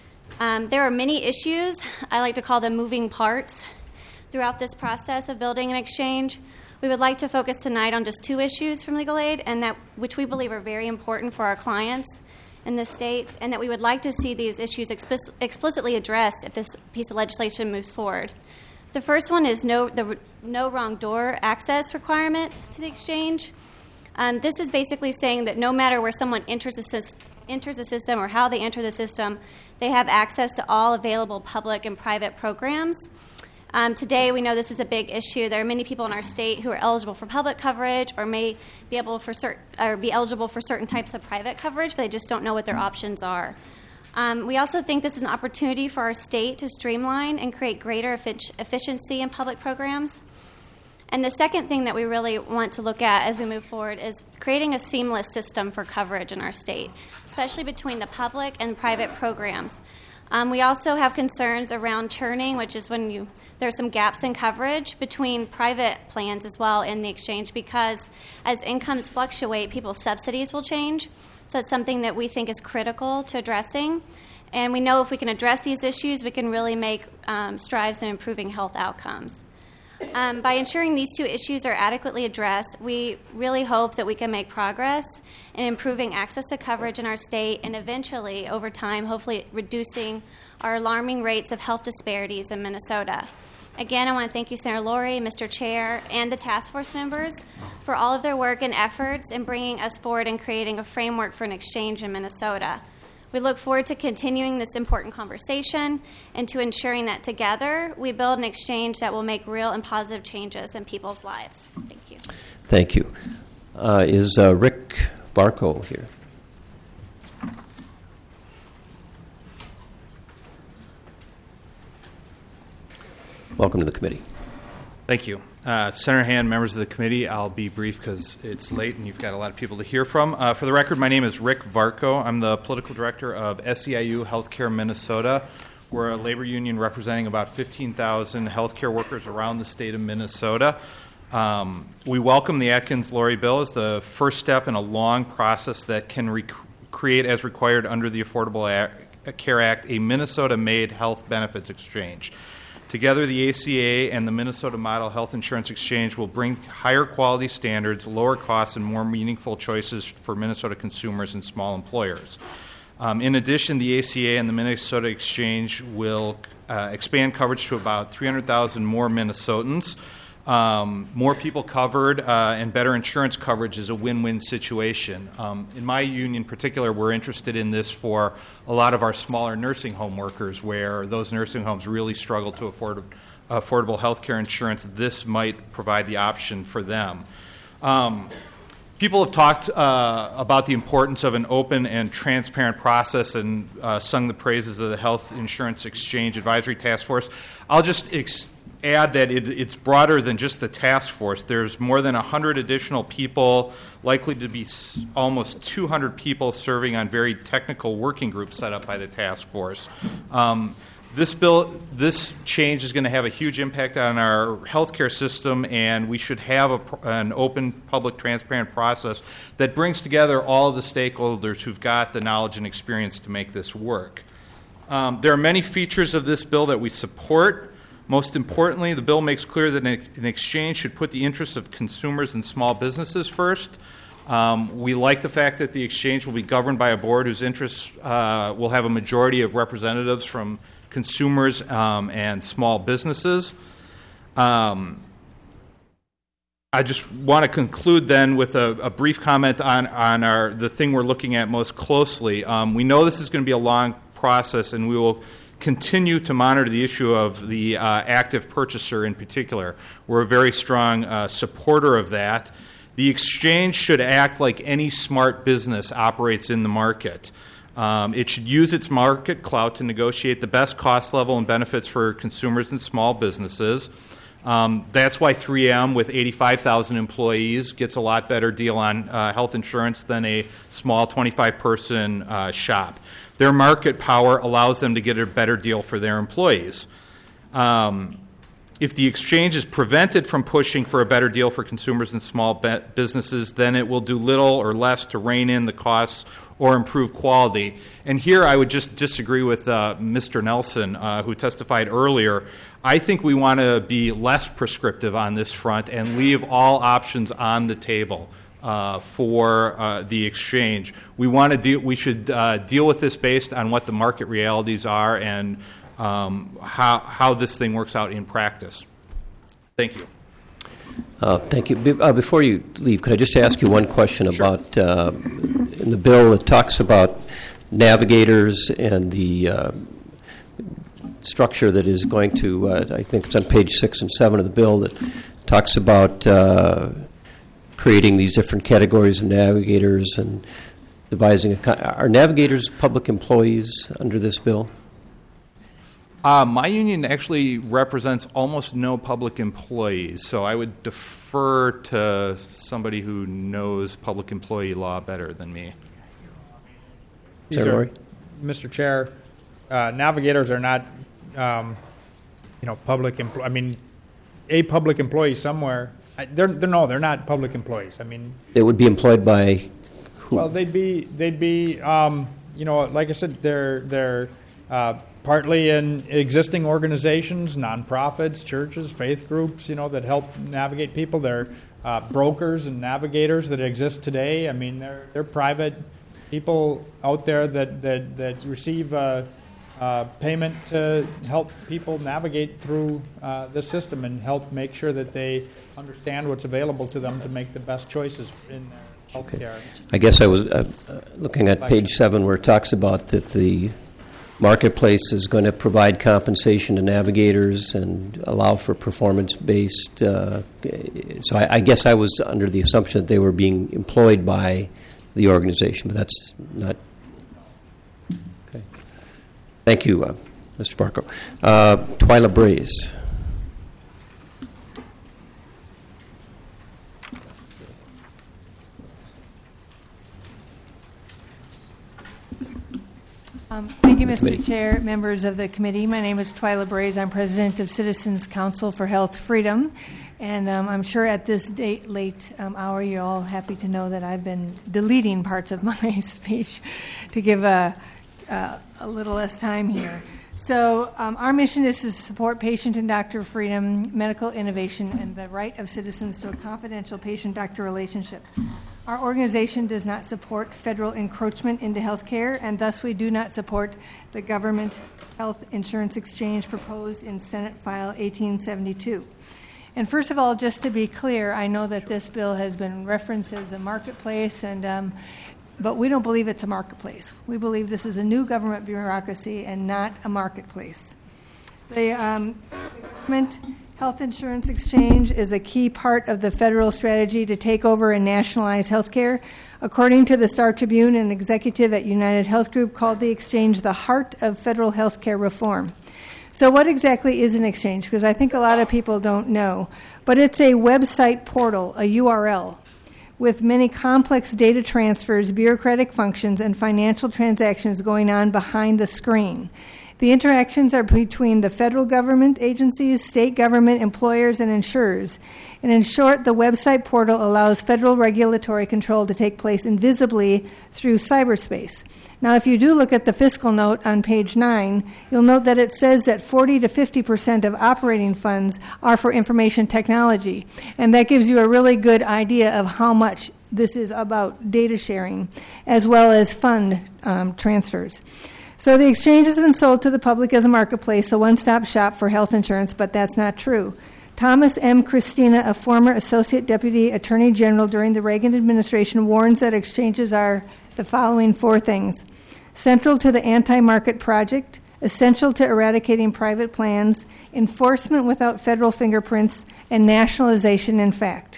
Um, there are many issues, I like to call them moving parts, throughout this process of building an exchange. We would like to focus tonight on just two issues from Legal Aid, and that which we believe are very important for our clients in the state, and that we would like to see these issues explic- explicitly addressed if this piece of legislation moves forward. The first one is no, the no wrong door access requirement to the exchange. Um, this is basically saying that no matter where someone enters the, enters the system or how they enter the system, they have access to all available public and private programs. Um, today, we know this is a big issue. There are many people in our state who are eligible for public coverage or may be able for cert- or be eligible for certain types of private coverage, but they just don't know what their options are. Um, we also think this is an opportunity for our state to streamline and create greater effic- efficiency in public programs. And the second thing that we really want to look at as we move forward is creating a seamless system for coverage in our state, especially between the public and private programs. Um, we also have concerns around churning, which is when you there are some gaps in coverage between private plans as well in the exchange, because as incomes fluctuate, people's subsidies will change. So it's something that we think is critical to addressing. And we know if we can address these issues, we can really make um, strides in improving health outcomes. Um, by ensuring these two issues are adequately addressed, we really hope that we can make progress in improving access to coverage in our state and eventually, over time, hopefully reducing our alarming rates of health disparities in Minnesota. Again, I want to thank you, Senator Lori, Mister Chair, and the task force members for all of their work and efforts in bringing us forward and creating a framework for an exchange in Minnesota. We look forward to continuing this important conversation and to ensuring that together we build an exchange that will make real and positive changes in people's lives. Thank you. Thank you. Uh, is uh, Rick Varco here? Welcome to the committee. Thank you. Uh, Senator Hand, members of the committee, I'll be brief because it's late and you've got a lot of people to hear from. Uh, for the record, my name is Rick Varco. I'm the political director of S E I U Healthcare Minnesota. We're a labor union representing about fifteen thousand healthcare workers around the state of Minnesota. Um, we welcome the Atkins-Lowry bill as the first step in a long process that can rec- create, as required under the Affordable Act, Care Act, a Minnesota-made health benefits exchange. Together, the A C A and the Minnesota Model Health Insurance Exchange will bring higher quality standards, lower costs, and more meaningful choices for Minnesota consumers and small employers. Um, in addition, the A C A and the Minnesota Exchange will uh, expand coverage to about three hundred thousand more Minnesotans. Um, more people covered uh, and better insurance coverage is a win-win situation. Um, in my union in particular, we're interested in this for a lot of our smaller nursing home workers where those nursing homes really struggle to afford affordable health care insurance. This might provide the option for them. Um, people have talked uh, about the importance of an open and transparent process and uh, sung the praises of the Health Insurance Exchange Advisory Task Force. I'll just ex- add that it, it's broader than just the task force. There's more than one hundred additional people, likely to be s- almost two hundred people serving on very technical working groups set up by the task force. Um, this bill, this change is going to have a huge impact on our healthcare system, and we should have a, an open, public, transparent process that brings together all of the stakeholders who've got the knowledge and experience to make this work. Um, there are many features of this bill that we support. Most importantly, the bill makes clear that an exchange should put the interests of consumers and small businesses first. Um, we like the fact that the exchange will be governed by a board whose interests uh, will have a majority of representatives from consumers um, and small businesses. Um, I just want to conclude then with a, a brief comment on, on our the thing we're looking at most closely. Um, we know this is going to be a long process, and we will continue to monitor the issue of the uh, active purchaser in particular. We're a very strong uh, supporter of that. The exchange should act like any smart business operates in the market. Um, it should use its market clout to negotiate the best cost level and benefits for consumers and small businesses. Um, that's why three M, with eighty-five thousand employees, gets a lot better deal on uh, health insurance than a small twenty-five person uh, shop. Their market power allows them to get a better deal for their employees. Um, if the exchange is prevented from pushing for a better deal for consumers and small be- businesses, then it will do little or less to rein in the costs or improve quality. And here I would just disagree with uh, Mister Nelson, uh, who testified earlier. I think we want to be less prescriptive on this front and leave all options on the table. Uh, for uh, the exchange. We want to deal. We should uh, deal with this based on what the market realities are and um, how how this thing works out in practice. Thank you. Uh, thank you. Be- uh, before you leave, could I just ask you one question sure. about uh, in the bill? It talks about navigators and the uh, structure that is going to. Uh, I think it's on page six and seven of the bill that talks about. Uh, creating these different categories of navigators and devising a... Con- are navigators public employees under this bill? Uh, my union actually represents almost no public employees, so I would defer to somebody who knows public employee law better than me. Are, Mister Chair, uh, navigators are not, um, you know, public empl- I mean, a public employee somewhere... They're, they're no, they're not public employees. I mean, they would be employed by who? Well, they'd be they'd be um, you know, like I said, they're they're uh, partly in existing organizations, nonprofits, churches, faith groups, you know, that help navigate people. They're uh, brokers and navigators that exist today. I mean, they're they're private people out there that that, that receive uh, uh, payment to help people navigate through uh, this system and help make sure that they understand what's available to them to make the best choices in their health care. Okay. I guess I was uh, uh, looking at page seven where it talks about that the marketplace is going to provide compensation to navigators and allow for performance-based. Uh, so I, I guess I was under the assumption that they were being employed by the organization, but that's not. Okay. Thank you, uh, Mister Varco. Uh, Twyla Braze. Um, thank you, Mister Chair, members of the committee. My name is Twyla Braze. I'm president of Citizens Council for Health Freedom. And um, I'm sure at this date, late um, hour, you're all happy to know that I've been deleting parts of my speech to give a, a, a little less time here. So um, our mission is to support patient and doctor freedom, medical innovation, and the right of citizens to a confidential patient-doctor relationship. Our organization does not support federal encroachment into health care, and thus we do not support the government health insurance exchange proposed in Senate File eighteen seventy-two. And first of all, just to be clear, I know that this bill has been referenced as a marketplace, and um, but we don't believe it's a marketplace. We believe this is a new government bureaucracy and not a marketplace. The um, government health insurance exchange is a key part of the federal strategy to take over and nationalize health care. According to the Star Tribune, an executive at United Health Group called the exchange the heart of federal health care reform. So what exactly is an exchange? Because I think a lot of people don't know. But it's a website portal, a U R L, with many complex data transfers, bureaucratic functions, and financial transactions going on behind the screen. The interactions are between the federal government agencies, state government, employers, and insurers. And in short, the website portal allows federal regulatory control to take place invisibly through cyberspace. Now, if you do look at the fiscal note on page nine, you'll note that it says that forty to fifty percent of operating funds are for information technology. And that gives you a really good idea of how much this is about data sharing as well as fund um, transfers. So the exchange has been sold to the public as a marketplace, a one-stop shop for health insurance, but that's not true. Thomas M. Christina, a former Associate Deputy Attorney General during the Reagan administration, warns that exchanges are the following four things: central to the anti-market project, essential to eradicating private plans, enforcement without federal fingerprints, and nationalization in fact.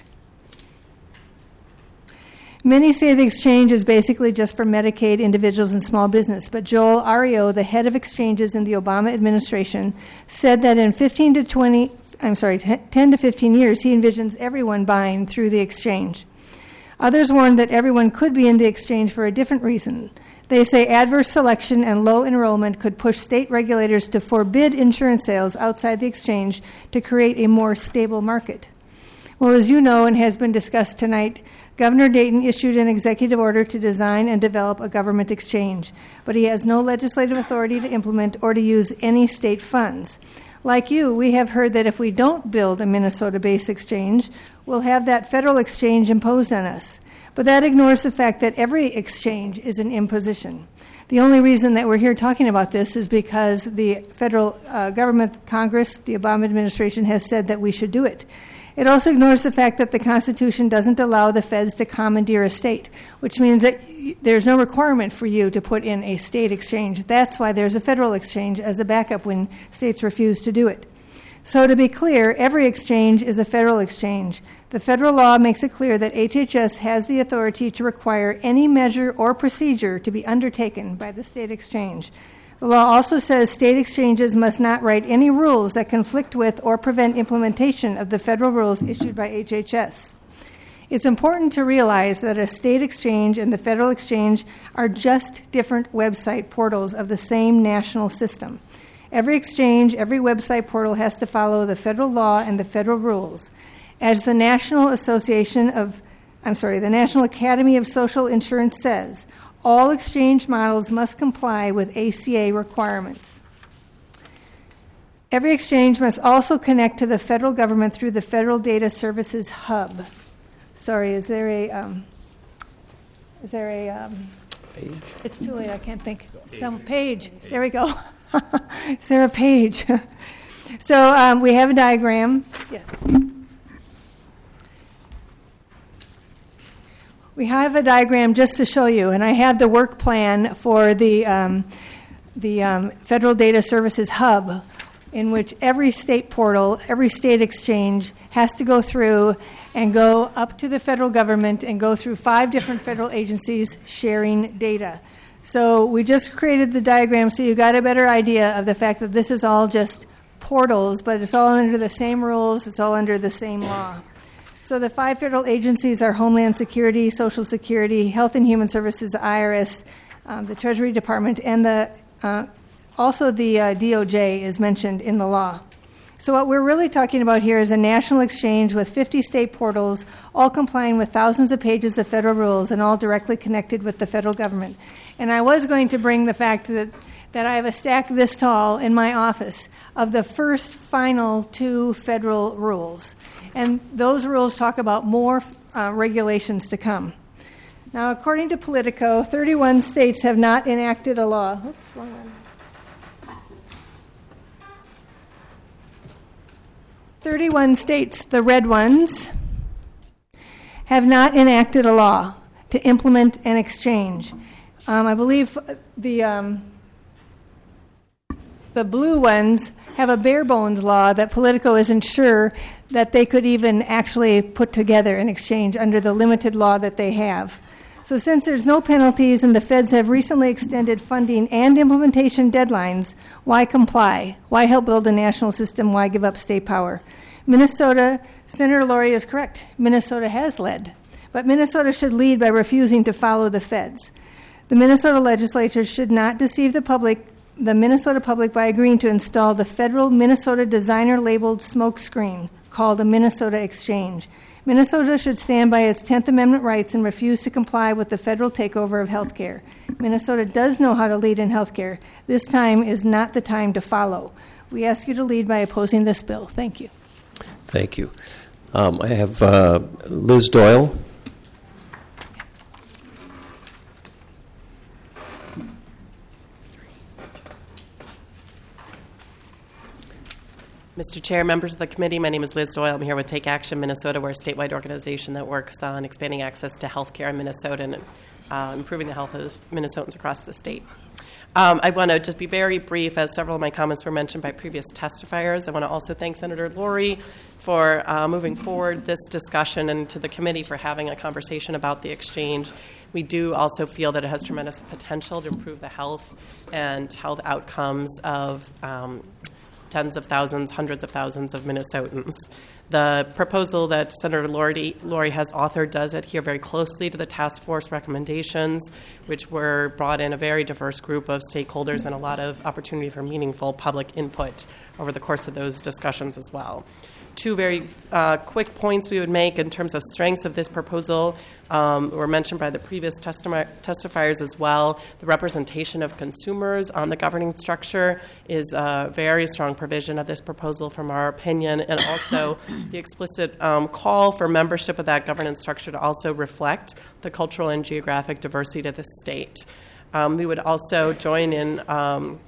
Many say the exchange is basically just for Medicaid, individuals, and small business, but Joel Arrio, the head of exchanges in the Obama administration, said that in fifteen to twenty, I'm sorry, ten to fifteen years, he envisions everyone buying through the exchange. Others warn that everyone could be in the exchange for a different reason. They say adverse selection and low enrollment could push state regulators to forbid insurance sales outside the exchange to create a more stable market. Well, as you know and has been discussed tonight, Governor Dayton issued an executive order to design and develop a government exchange, but he has no legislative authority to implement or to use any state funds. Like you, we have heard that if we don't build a Minnesota-based exchange, we'll have that federal exchange imposed on us. But that ignores the fact that every exchange is an imposition. The only reason that we're here talking about this is because the federal uh, government, Congress, the Obama administration has said that we should do it. It also ignores the fact that the Constitution doesn't allow the feds to commandeer a state, which means that there's no requirement for you to put in a state exchange. That's why there's a federal exchange as a backup when states refuse to do it. So to be clear, every exchange is a federal exchange. The federal law makes it clear that H H S has the authority to require any measure or procedure to be undertaken by the state exchange. The law also says state exchanges must not write any rules that conflict with or prevent implementation of the federal rules issued by H H S. It's important to realize that a state exchange and the federal exchange are just different website portals of the same national system. Every exchange, every website portal has to follow the federal law and the federal rules. As the National Association of, I'm sorry, the National Academy of Social Insurance says, All exchange models must comply with A C A requirements. Every exchange must also connect to the federal government through the Federal Data Services Hub. Sorry, is there a um, is there a um, page? It's too late. I can't think. Some page. There we go. Is there a page? So um, we have a diagram. Yes. We have a diagram just to show you, and I have the work plan for the um, the um, Federal Data Services Hub, in which every state portal, every state exchange has to go through and go up to the federal government and go through five different federal agencies sharing data. So we just created the diagram so you got a better idea of the fact that this is all just portals, but it's all under the same rules, it's all under the same law. So the five federal agencies are Homeland Security, Social Security, Health and Human Services, the I R S, um, the Treasury Department, and the uh, also the uh, D O J is mentioned in the law. So what we're really talking about here is a national exchange with fifty state portals, all complying with thousands of pages of federal rules and all directly connected with the federal government. And I was going to bring the fact that, that I have a stack this tall in my office of the first final two federal rules. And those rules talk about more uh, regulations to come. Now, according to Politico, thirty-one states have not enacted a law. Oops, wrong one. thirty-one states, the red ones, have not enacted a law to implement an exchange. Um, I believe the um, the blue ones have a bare bones law that Politico isn't sure that they could even actually put together an exchange under the limited law that they have. So since there's no penalties and the feds have recently extended funding and implementation deadlines, why comply? Why help build a national system? Why give up state power? Minnesota, Senator Laurie is correct. Minnesota has led. But Minnesota should lead by refusing to follow the feds. The Minnesota legislature should not deceive the public, the Minnesota public, by agreeing to install the federal Minnesota designer-labeled smokescreen called a Minnesota Exchange. Minnesota should stand by its tenth Amendment rights and refuse to comply with the federal takeover of health care. Minnesota does know how to lead in health care. This time is not the time to follow. We ask you to lead by opposing this bill. Thank you. Thank you. Um, I have uh, Liz Doyle. Mister Chair, members of the committee, my name is Liz Doyle. I'm here with Take Action Minnesota. We're a statewide organization that works on expanding access to health care in Minnesota and uh, improving the health of Minnesotans across the state. Um, I want to just be very brief, as several of my comments were mentioned by previous testifiers. I want to also thank Senator Laurie for uh, moving forward this discussion and to the committee for having a conversation about the exchange. We do also feel that it has tremendous potential to improve the health and health outcomes of um, tens of thousands, hundreds of thousands of Minnesotans. The proposal that Senator Laurie, Laurie has authored does adhere very closely to the task force recommendations, which were brought in a very diverse group of stakeholders and a lot of opportunity for meaningful public input over the course of those discussions as well. Two very uh, quick points we would make in terms of strengths of this proposal um, were mentioned by the previous testi- testifiers as well. The representation of consumers on the governing structure is a very strong provision of this proposal from our opinion, and also the explicit um, call for membership of that governance structure to also reflect the cultural and geographic diversity of the state. Um, we would also join in um,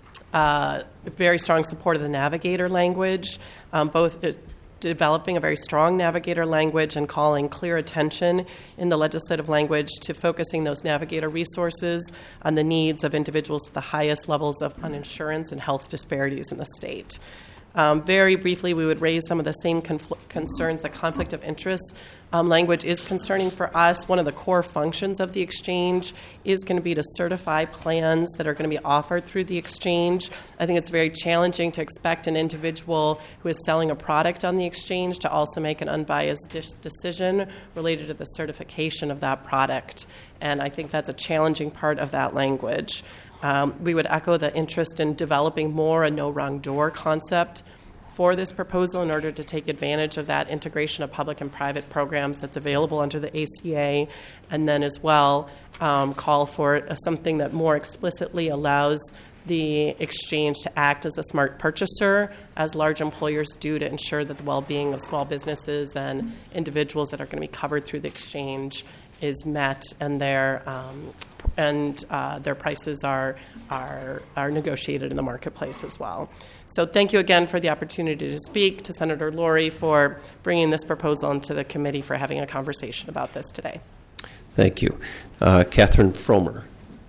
Uh, very strong support of the navigator language, um, both uh, developing a very strong navigator language and calling clear attention in the legislative language to focusing those navigator resources on the needs of individuals with the highest levels of uninsurance and health disparities in the state. Um, very briefly, we would raise some of the same confl- concerns. The conflict of interest um, language is concerning for us. One of the core functions of the exchange is going to be to certify plans that are going to be offered through the exchange. I think it's very challenging to expect an individual who is selling a product on the exchange to also make an unbiased dis- decision related to the certification of that product. And I think that's a challenging part of that language. Um, we would echo the interest in developing more a no wrong door concept for this proposal in order to take advantage of that integration of public and private programs that's available under the A C A, and then as well um, call for uh, something that more explicitly allows the exchange to act as a smart purchaser, as large employers do, to ensure that the well-being of small businesses and individuals that are going to be covered through the exchange is met, and their um, and uh, their prices are are are negotiated in the marketplace as well. So, thank you again for the opportunity to speak, to Senator Laurie for bringing this proposal into the committee, for having a conversation about this today. Thank you, uh, Catherine Fromer.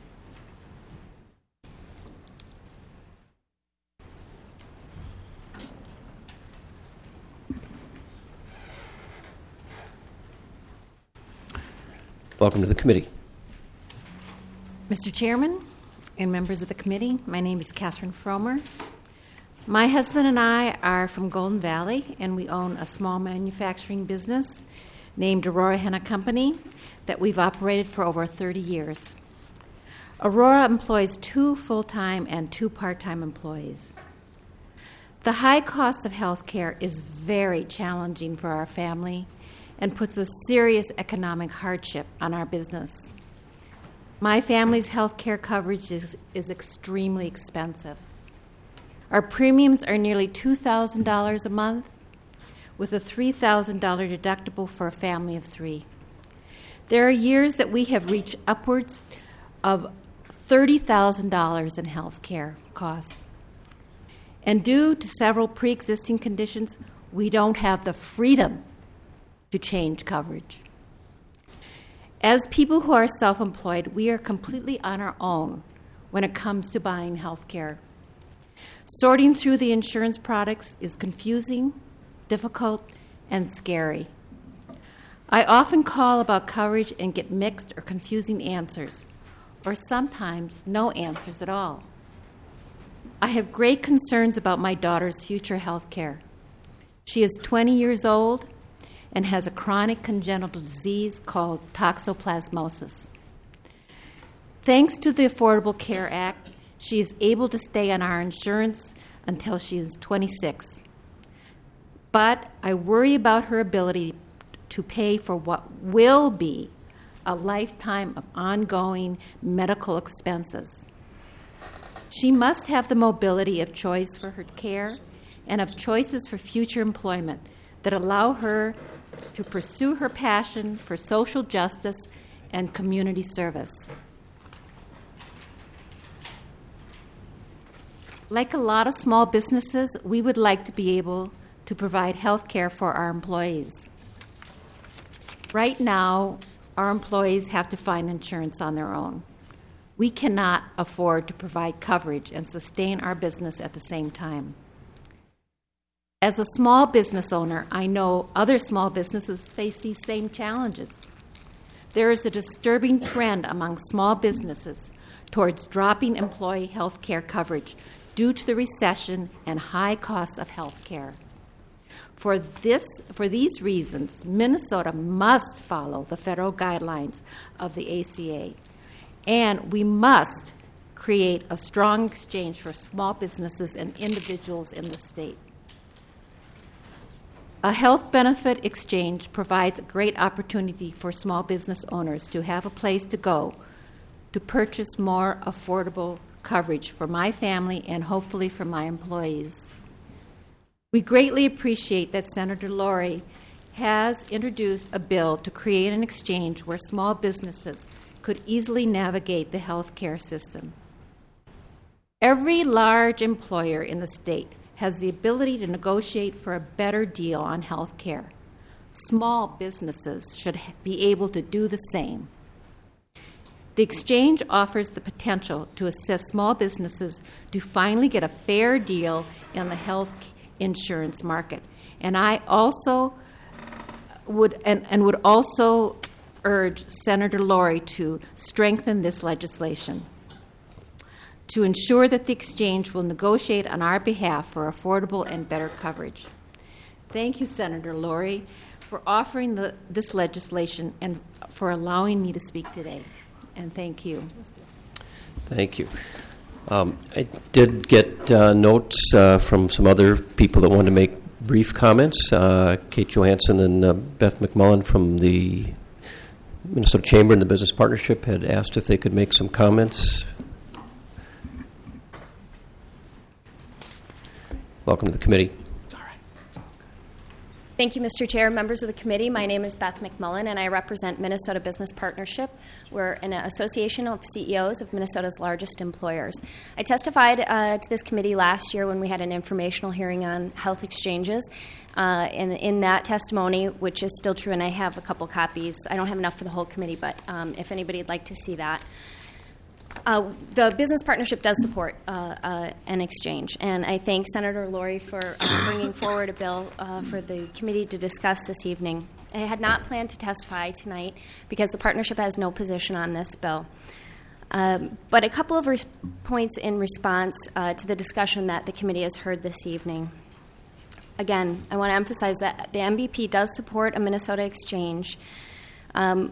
Welcome to the committee. Mister Chairman and members of the committee, my name is Catherine Fromer. My husband and I are from Golden Valley, and we own a small manufacturing business named Aurora Henna Company that we've operated for over thirty years. Aurora employs two full-time and two part-time employees. The high cost of health care is very challenging for our family and puts a serious economic hardship on our business. My family's health care coverage is, is extremely expensive. Our premiums are nearly two thousand dollars a month, with a three thousand dollars deductible for a family of three. There are years that we have reached upwards of thirty thousand dollars in health care costs. And due to several pre-existing conditions, we don't have the freedom to change coverage. As people who are self-employed, we are completely on our own when it comes to buying health care. Sorting through the insurance products is confusing, difficult, and scary. I often call about coverage and get mixed or confusing answers, or sometimes no answers at all. I have great concerns about my daughter's future health care. She is twenty years old and has a chronic congenital disease called toxoplasmosis. Thanks to the Affordable Care Act, she is able to stay on our insurance until she is twenty-six. But I worry about her ability to pay for what will be a lifetime of ongoing medical expenses. She must have the mobility of choice for her care and of choices for future employment that allow her to pursue her passion for social justice and community service. Like a lot of small businesses, we would like to be able to provide health care for our employees. Right now, our employees have to find insurance on their own. We cannot afford to provide coverage and sustain our business at the same time. As a small business owner, I know other small businesses face these same challenges. There is a disturbing trend among small businesses towards dropping employee health care coverage due to the recession and high costs of health care. For this, for these reasons, Minnesota must follow the federal guidelines of the A C A, and we must create a strong exchange for small businesses and individuals in the state. A health benefit exchange provides a great opportunity for small business owners to have a place to go to purchase more affordable coverage for my family and hopefully for my employees. We greatly appreciate that Senator Laurie has introduced a bill to create an exchange where small businesses could easily navigate the health care system. Every large employer in the state has the ability to negotiate for a better deal on health care. Small businesses should be able to do the same. The exchange offers the potential to assist small businesses to finally get a fair deal in the health insurance market. And I also would and, and would also urge Senator Laurie to strengthen this legislation to ensure that the exchange will negotiate on our behalf for affordable and better coverage. Thank you, Senator Laurie, for offering the, this legislation and for allowing me to speak today. And thank you. Thank you. Um, I did get uh, notes uh, from some other people that wanted to make brief comments. Uh, Kate Johansson and uh, Beth McMullen from the Minnesota Chamber and the Business Partnership had asked if they could make some comments. Welcome to the committee. Thank you, Mister Chair, members of the committee. My name is Beth McMullen, and I represent Minnesota Business Partnership. We're an association of C E Os of Minnesota's largest employers. I testified uh, to this committee last year when we had an informational hearing on health exchanges. Uh, and in that testimony, which is still true, and I have a couple copies. I don't have enough for the whole committee, but um, if anybody would like to see that. Uh, the business partnership does support uh, uh, an exchange, and I thank Senator Laurie for uh, bringing forward a bill uh, for the committee to discuss this evening. I had not planned to testify tonight because the partnership has no position on this bill. Um, but a couple of res- points in response uh, to the discussion that the committee has heard this evening. Again, I want to emphasize that the M B P does support a Minnesota exchange. Um,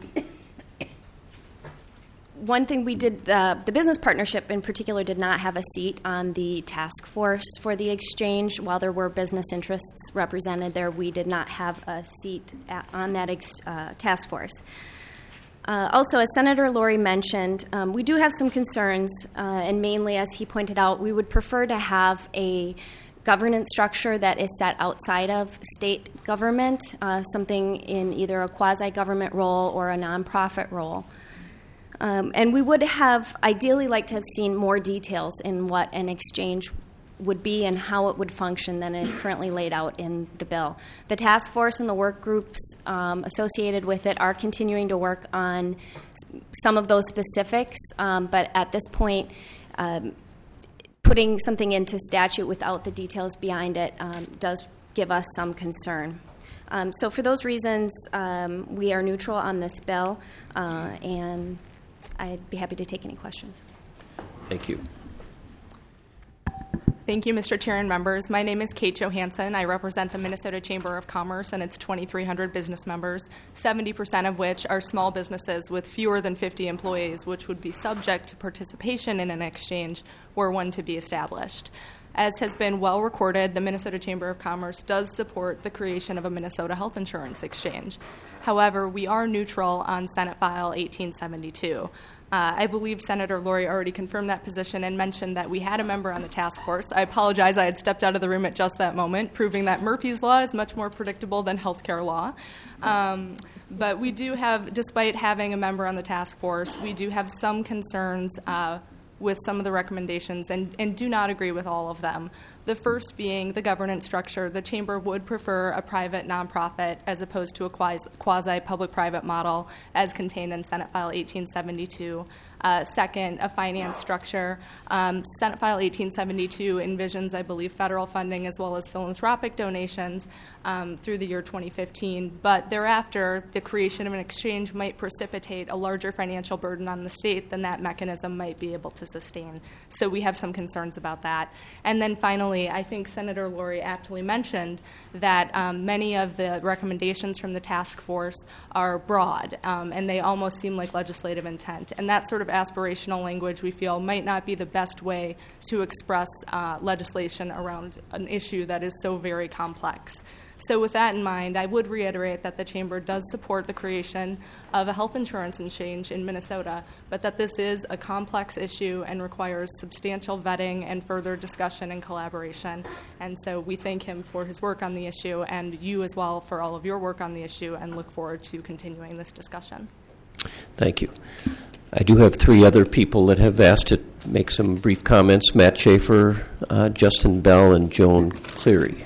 One thing we did, uh, the business partnership in particular did not have a seat on the task force for the exchange. While there were business interests represented there, we did not have a seat at, on that ex, uh, task force. Uh, also, as Senator Laurie mentioned, um, we do have some concerns, uh, and mainly, as he pointed out, we would prefer to have a governance structure that is set outside of state government, uh, something in either a quasi-government role or a nonprofit role. Um, and we would have ideally liked to have seen more details in what an exchange would be and how it would function than is currently laid out in the bill. The task force and the work groups um, associated with it are continuing to work on s- some of those specifics, um, but at this point, um, putting something into statute without the details behind it um, does give us some concern. Um, so for those reasons, um, we are neutral on this bill, uh, and I'd be happy to take any questions. Thank you. Thank you, Mister Chair and members. My name is Kate Johansson. I represent the Minnesota Chamber of Commerce and its twenty-three hundred business members, seventy percent of which are small businesses with fewer than fifty employees, which would be subject to participation in an exchange were one to be established. As has been well recorded, the Minnesota Chamber of Commerce does support the creation of a Minnesota health insurance exchange. However, we are neutral on Senate File eighteen seventy-two. Uh, I believe Senator Laurie already confirmed that position and mentioned that we had a member on the task force. I apologize, I had stepped out of the room at just that moment, proving that Murphy's Law is much more predictable than healthcare law. Um, but we do have, despite having a member on the task force, we do have some concerns uh, with some of the recommendations and, and do not agree with all of them. The first being the governance structure. The Chamber would prefer a private nonprofit as opposed to a quasi public-private model as contained in Senate File eighteen seventy-two. Uh, second, a finance structure. Um, Senate File eighteen seventy-two envisions, I believe, federal funding as well as philanthropic donations um, through the year twenty fifteen. But thereafter, the creation of an exchange might precipitate a larger financial burden on the state than that mechanism might be able to sustain. So we have some concerns about that. And then finally, I think Senator Laurie aptly mentioned that um, many of the recommendations from the task force are broad, um, and they almost seem like legislative intent. And that sort of aspirational language, we feel, might not be the best way to express uh, legislation around an issue that is so very complex. So with that in mind, I would reiterate that the Chamber does support the creation of a health insurance exchange in Minnesota, but that this is a complex issue and requires substantial vetting and further discussion and collaboration. And so we thank him for his work on the issue and you as well for all of your work on the issue and look forward to continuing this discussion. Thank you. I do have three other people that have asked to make some brief comments: Matt Schaefer, uh, Justin Bell, and Joan Cleary.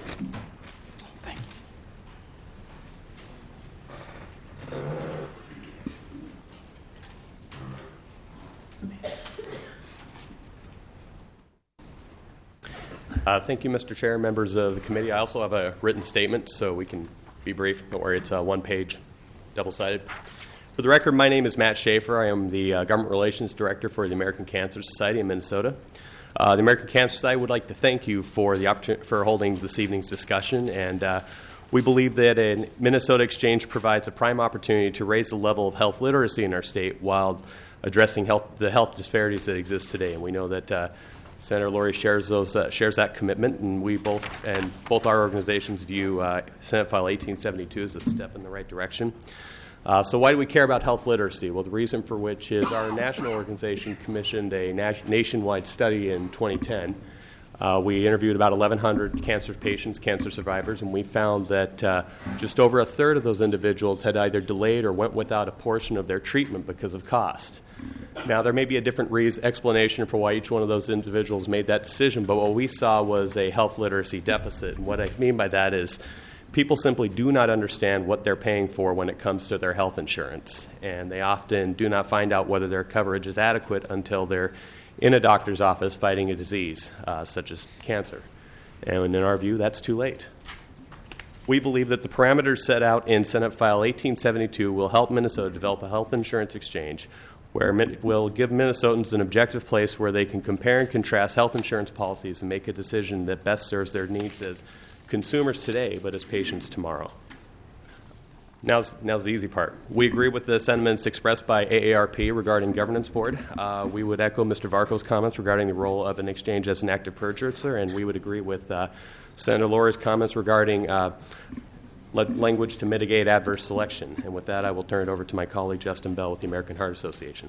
Uh, thank you, Mister Chair, members of the committee. I also have a written statement, so we can be brief. Don't worry, it's uh, one page, double-sided. For the record, my name is Matt Schaefer. I am the uh, Government Relations Director for the American Cancer Society in Minnesota. Uh, the American Cancer Society would like to thank you for the opportunity for holding this evening's discussion, and uh, we believe that a Minnesota exchange provides a prime opportunity to raise the level of health literacy in our state while addressing health, the health disparities that exist today. And we know that uh, Senator Laurie shares those uh, shares that commitment, and we both and both our organizations view uh, Senate File eighteen seventy-two as a step in the right direction. Uh, so why do we care about health literacy? Well, the reason for which is our national organization commissioned a nat- nationwide study in twenty ten. Uh, we interviewed about eleven hundred cancer patients, cancer survivors, and we found that uh, just over a third of those individuals had either delayed or went without a portion of their treatment because of cost. Now, there may be a different reason, explanation for why each one of those individuals made that decision, but what we saw was a health literacy deficit. And what I mean by that is people simply do not understand what they're paying for when it comes to their health insurance, and they often do not find out whether their coverage is adequate until they're in a doctor's office fighting a disease uh, such as cancer. And in our view, that's too late. We believe that the parameters set out in Senate File eighteen seventy-two will help Minnesota develop a health insurance exchange where it will give Minnesotans an objective place where they can compare and contrast health insurance policies and make a decision that best serves their needs as consumers today, but as patients tomorrow. Now's, now's the easy part. We agree with the sentiments expressed by A A R P regarding governance board. Uh, we would echo Mister Varco's comments regarding the role of an exchange as an active purchaser, and we would agree with uh, Senator Laurie's comments regarding uh, le- language to mitigate adverse selection. And with that, I will turn it over to my colleague Justin Bell with the American Heart Association.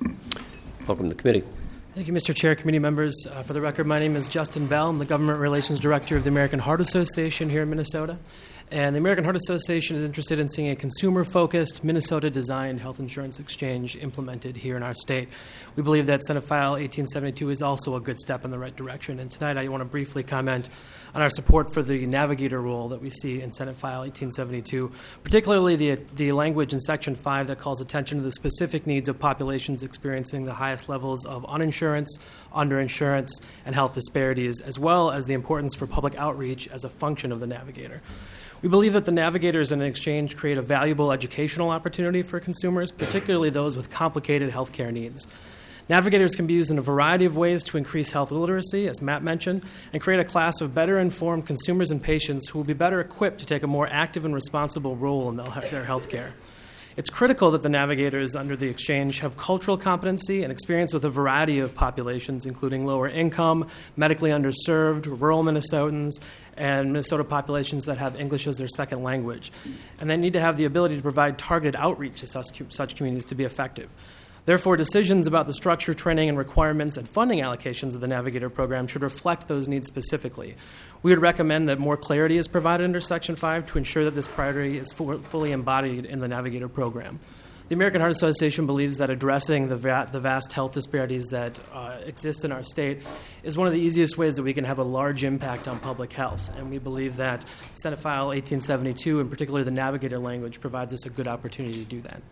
Welcome to the committee. Thank you, Mister Chair, committee members. Uh, for the record, my name is Justin Bell. I'm the Government Relations Director of the American Heart Association here in Minnesota. And the American Heart Association is interested in seeing a consumer-focused, Minnesota-designed health insurance exchange implemented here in our state. We believe that Senate File eighteen seventy-two is also a good step in the right direction. And tonight I want to briefly comment on our support for the navigator rule that we see in Senate File eighteen seventy-two, particularly the, the language in Section five that calls attention to the specific needs of populations experiencing the highest levels of uninsurance, underinsurance, and health disparities, as well as the importance for public outreach as a function of the navigator. We believe that the navigators in an exchange create a valuable educational opportunity for consumers, particularly those with complicated health care needs. Navigators can be used in a variety of ways to increase health literacy, as Matt mentioned, and create a class of better informed consumers and patients who will be better equipped to take a more active and responsible role in their health care. It's critical that the navigators under the exchange have cultural competency and experience with a variety of populations, including lower income, medically underserved, rural Minnesotans, and Minnesota populations that have English as their second language. And they need to have the ability to provide targeted outreach to such, such communities to be effective. Therefore, decisions about the structure, training, and requirements and funding allocations of the Navigator program should reflect those needs specifically. We would recommend that more clarity is provided under Section five to ensure that this priority is fu- fully embodied in the Navigator program. The American Heart Association believes that addressing the, va- the vast health disparities that uh, exist in our state is one of the easiest ways that we can have a large impact on public health. And we believe that Senate File eighteen seventy-two, and particularly the Navigator language, provides us a good opportunity to do that.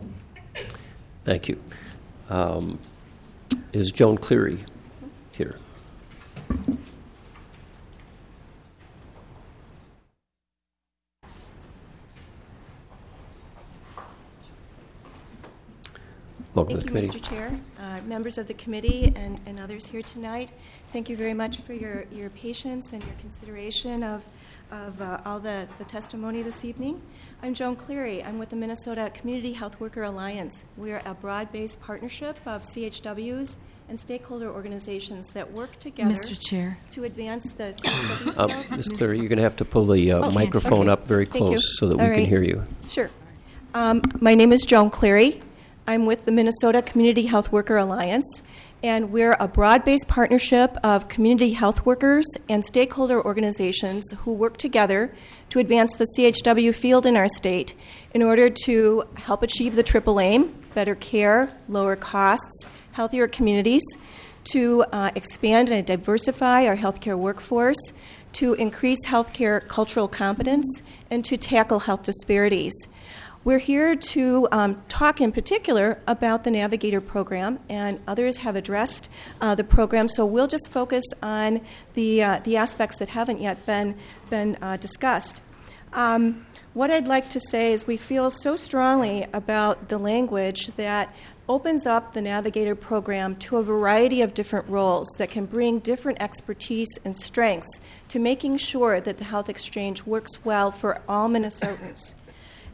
Thank you. Um, is Joan Cleary here? Welcome Thank to the you, committee. Mister Chair, uh, members of the committee, and, and others here tonight. Thank you very much for your, your patience and your consideration of, of uh, all the, the testimony this evening. I'm Joan Cleary. I'm with the Minnesota Community Health Worker Alliance. We're a broad-based partnership of C H Ws and stakeholder organizations that work together Mister Chair. to advance the C H W Uh, field. Miz Cleary, you're going to have to pull the uh, Okay, microphone okay. up very Thank you. close so that All we can right. hear you. Sure. Um, my name is Joan Cleary. I'm with the Minnesota Community Health Worker Alliance, and we're a broad-based partnership of community health workers and stakeholder organizations who work together to advance the C H W field in our state in order to help achieve the triple aim: better care, lower costs, healthier communities, to uh, expand and diversify our healthcare workforce, to increase healthcare cultural competence, and to tackle health disparities. We're here to um, talk in particular about the Navigator program, and others have addressed uh, the program, so we'll just focus on the uh, the aspects that haven't yet been, been uh, discussed. Um, what I'd like to say is we feel so strongly about the language that opens up the Navigator program to a variety of different roles that can bring different expertise and strengths to making sure that the health exchange works well for all Minnesotans.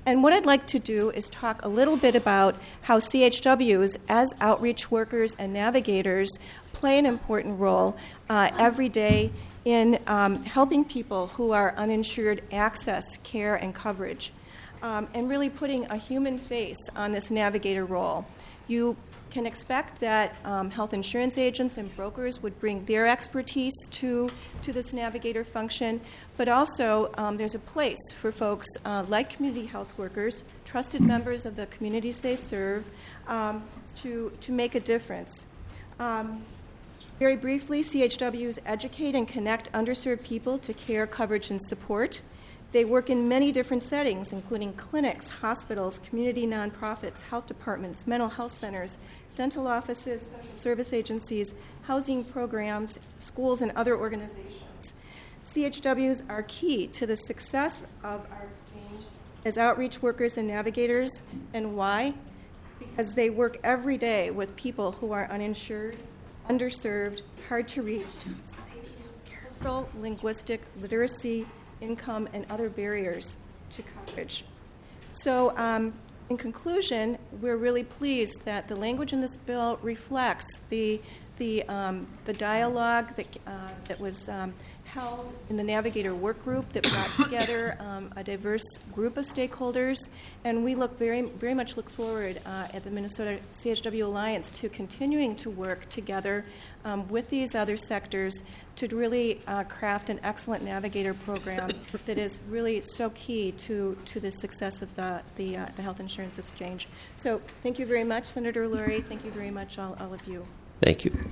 And what I'd like to do is talk a little bit about how C H Ws, as outreach workers and navigators, play an important role uh, every day in um, helping people who are uninsured access care and coverage, um, and really putting a human face on this navigator role. You can expect that um, health insurance agents and brokers would bring their expertise to, to this navigator function, but also um, there's a place for folks uh, like community health workers, trusted members of the communities they serve, um, to, to make a difference. Um, very briefly, C H Ws educate and connect underserved people to care, coverage, and support. They work in many different settings, including clinics, hospitals, community nonprofits, health departments, mental health centers, dental offices, social service agencies, housing programs, schools, and other organizations. C H Ws are key to the success of our exchange as outreach workers and navigators. And why? Because they work every day with people who are uninsured, underserved, hard to reach, cultural, linguistic, literacy, income, and other barriers to coverage. So, um, in conclusion, we're really pleased that the language in this bill reflects the the um, the dialogue that uh, that was um, held in the Navigator work group that brought together um, a diverse group of stakeholders, and we look very very much look forward uh, at the Minnesota C H W Alliance to continuing to work together um, with these other sectors to really uh, craft an excellent Navigator program that is really so key to, to the success of the the, uh, the health insurance exchange. So thank you very much, Senator Lurie. Thank you very much, all, all of you. Thank you.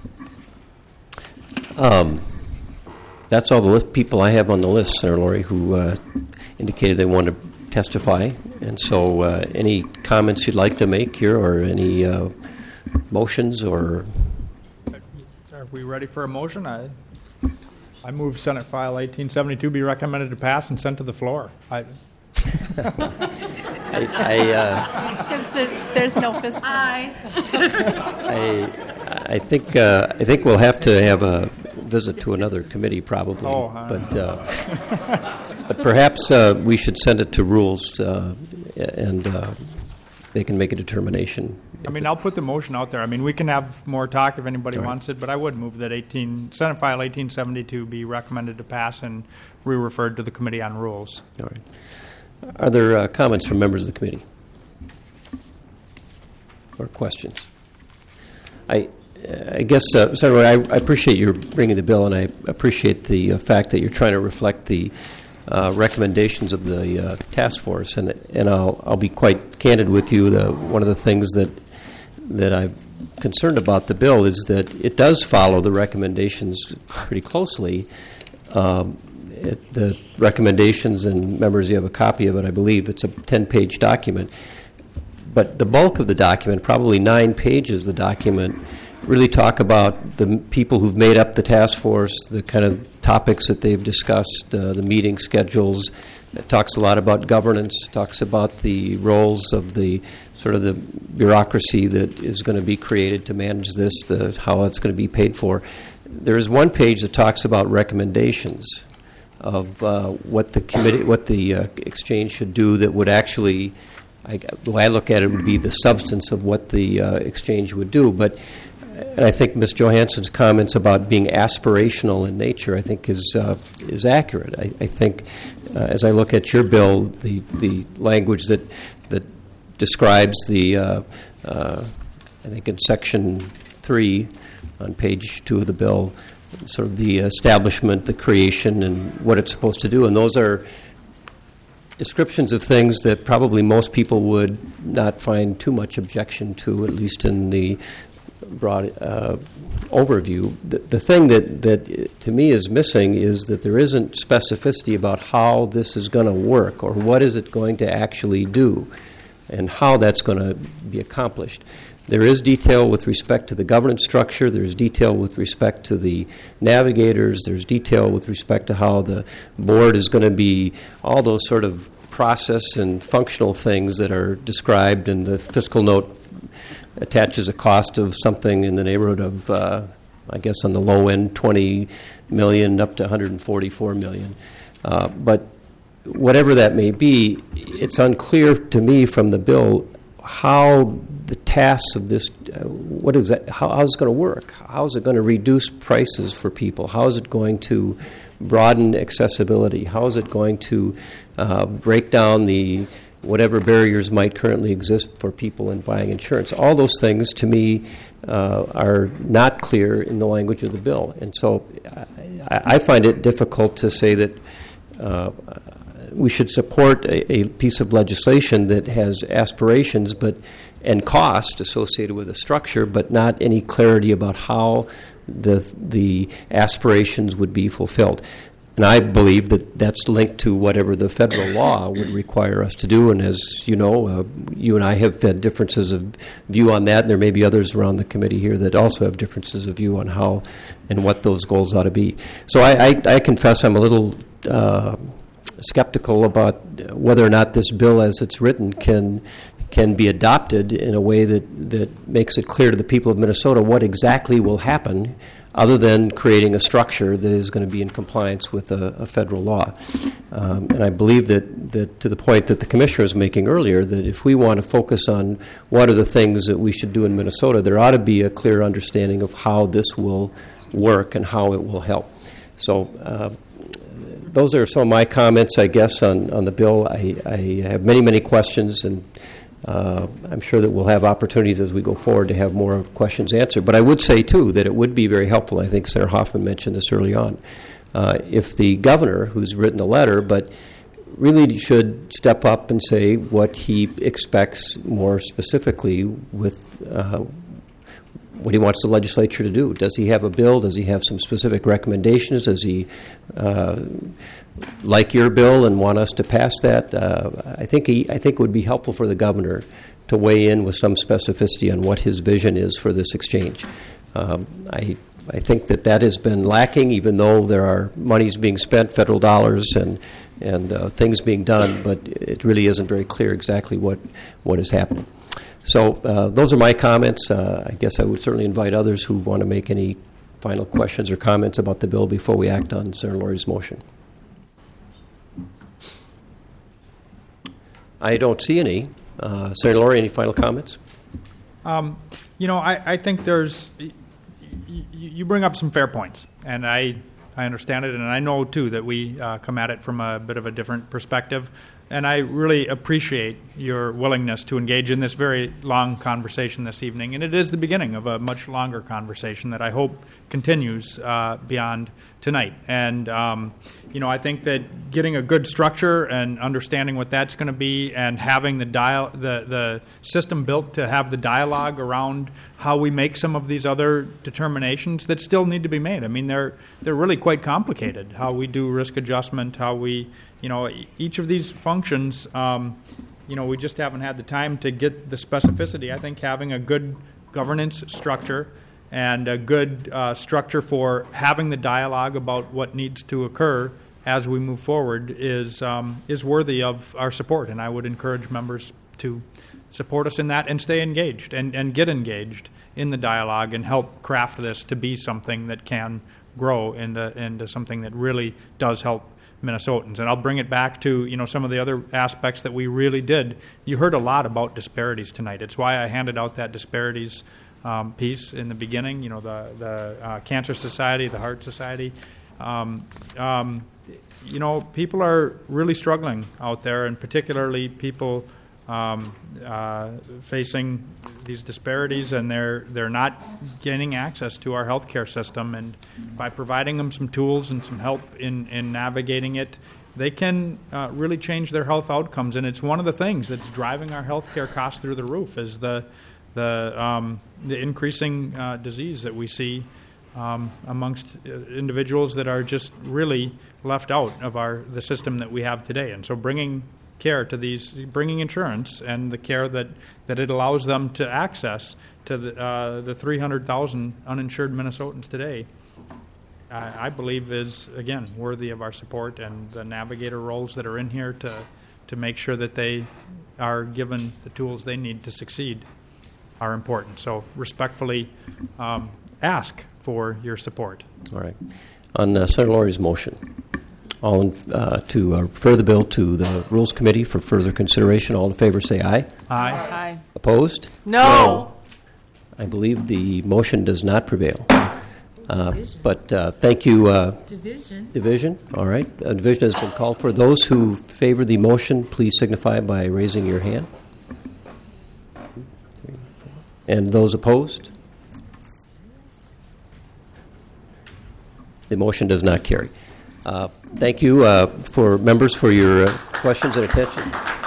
Um, that's all the list, people I have on the list, Senator Lurie, who uh, indicated they want to testify. And so uh, any comments you'd like to make here, or any uh, motions, or... Are we ready for a motion? I, I move Senate File eighteen seventy-two be recommended to pass and sent to the floor. I, I, I, uh, there, there's no fiscal. I, I think uh, I think we'll have to have a visit to another committee probably, oh, uh, but uh, but perhaps uh, we should send it to Rules uh, and uh, they can make a determination. I mean, I'll put the motion out there. I mean, we can have more talk if anybody Right. wants it, but I would move that eighteen Senate File eighteen seventy-two be recommended to pass and re-referred to the Committee on Rules. All right. Are there uh, comments from members of the committee or questions? I, I guess, uh, Senator, I, I appreciate your bringing the bill, and I appreciate the uh, fact that you're trying to reflect the uh, recommendations of the uh, task force. And and I'll I'll be quite candid with you. The one of the things that that I'm concerned about the bill is that it does follow the recommendations pretty closely. Um, it, the recommendations, and members, you have a copy of it, I believe. It's a ten-page document. But the bulk of the document, probably nine pages of the document, really talk about the people who've made up the task force, the kind of topics that they've discussed, uh, the meeting schedules. It talks a lot about governance, talks about the roles of the sort of the bureaucracy that is going to be created to manage this, the, how it's going to be paid for. There is one page that talks about recommendations of uh, what the committee, what the uh, exchange should do that would actually, I, the way I look at it, would be the substance of what the uh, exchange would do. But and I think Miz Johansson's comments about being aspirational in nature, I think, is uh, is accurate. I, I think, uh, as I look at your bill, the the language that that describes the, uh, uh, I think in section three on page two of the bill, sort of the establishment, the creation, and what it's supposed to do, and those are descriptions of things that probably most people would not find too much objection to, at least in the broad uh, overview. The, the thing that, that to me is missing is that there isn't specificity about how this is going to work, or what is it going to actually do, and how that's going to be accomplished. There is detail with respect to the governance structure. There's detail with respect to the navigators. There's detail with respect to how the board is going to be, all those sort of process and functional things that are described, and the fiscal note attaches a cost of something in the neighborhood of, uh, I guess on the low end, twenty million dollars up to one hundred forty-four million dollars. Uh, but whatever that may be, it's unclear to me from the bill how the tasks of this, uh, what is that, how, how is it going to work? How is it going to reduce prices for people? How is it going to broaden accessibility? How is it going to uh, break down the whatever barriers might currently exist for people in buying insurance? All those things, to me, uh, are not clear in the language of the bill. And so I, I find it difficult to say that uh, we should support a, a piece of legislation that has aspirations but and cost associated with a structure, but not any clarity about how the the aspirations would be fulfilled. And I believe that that's linked to whatever the federal law would require us to do. And as you know, uh, you and I have had differences of view on that. And there may be others around the committee here that also have differences of view on how and what those goals ought to be. So I, I, I confess I'm a little uh, skeptical about whether or not this bill as it's written can can be adopted in a way that, that makes it clear to the people of Minnesota what exactly will happen, other than creating a structure that is going to be in compliance with a, a federal law. Um, and I believe that, that to the point that the commissioner was making earlier, that if we want to focus on what are the things that we should do in Minnesota, there ought to be a clear understanding of how this will work and how it will help. So uh, those are some of my comments, I guess, on, on the bill. I, I have many, many questions, and Uh, I'm sure that we'll have opportunities as we go forward to have more questions answered. But I would say, too, that it would be very helpful. I think Senator Hoffman mentioned this early on. Uh, if the governor, who's written a letter, but really should step up and say what he expects more specifically with uh, what he wants the legislature to do. Does he have a bill? Does he have some specific recommendations? Does he uh, like your bill and want us to pass that? Uh, I think he, I think it would be helpful for the governor to weigh in with some specificity on what his vision is for this exchange. Um, I I think that that has been lacking, even though there are monies being spent, federal dollars, and and uh, things being done, but it really isn't very clear exactly what, what is happening. So uh, those are my comments. Uh, I guess I would certainly invite others who want to make any final questions or comments about the bill before we act on Senator Lurie's motion. I don't see any. Uh, Senator Lurie, any final comments? Um, you know, I, I think there's, y- y- you bring up some fair points, and I, I understand it, and I know, too, that we uh, come at it from a bit of a different perspective, and I really appreciate your willingness to engage in this very long conversation this evening, and it is the beginning of a much longer conversation that I hope continues uh, beyond tonight. And, um, you know, I think that getting a good structure and understanding what that's going to be, and having the, dial- the the system built to have the dialogue around how we make some of these other determinations that still need to be made. I mean, they're they're really quite complicated. How we do risk adjustment, how we, you know, each of these functions, um, you know, we just haven't had the time to get the specificity. I think having a good governance structure and a good uh, structure for having the dialogue about what needs to occur as we move forward is um, is worthy of our support. And I would encourage members to support us in that and stay engaged and, and get engaged in the dialogue and help craft this to be something that can grow into, into something that really does help Minnesotans. And I'll bring it back to, you know, some of the other aspects that we really did. You heard a lot about disparities tonight. It's why I handed out that disparities um, piece in the beginning, you know, the, the uh, Cancer Society, the Heart Society. Um, um, you know, people are really struggling out there, and particularly people um, uh, facing these disparities, and they're they're not gaining access to our healthcare system. And by providing them some tools and some help in, in navigating it, they can uh, really change their health outcomes. And it's one of the things that's driving our healthcare costs through the roof is the the um, the increasing uh, disease that we see um, amongst individuals that are just really left out of our the system that we have today. And so bringing care to these, bringing insurance and the care that, that it allows them to access to the, uh, the three hundred thousand uninsured Minnesotans today, I, I believe is, again, worthy of our support, and the navigator roles that are in here to, to make sure that they are given the tools they need to succeed are important. So respectfully um, ask for your support. All right. On uh, Senator Lurie's motion. All in, uh, to uh, refer the bill to the Rules Committee for further consideration. All in favor say aye. Aye. Aye. Opposed? No. No. I believe the motion does not prevail. Uh, but uh, thank you. Uh, Division. Division. All right. Uh, division has been called for. Those who favor the motion, please signify by raising your hand. And those opposed? The motion does not carry. Uh, thank you uh, for members for your uh, questions and attention.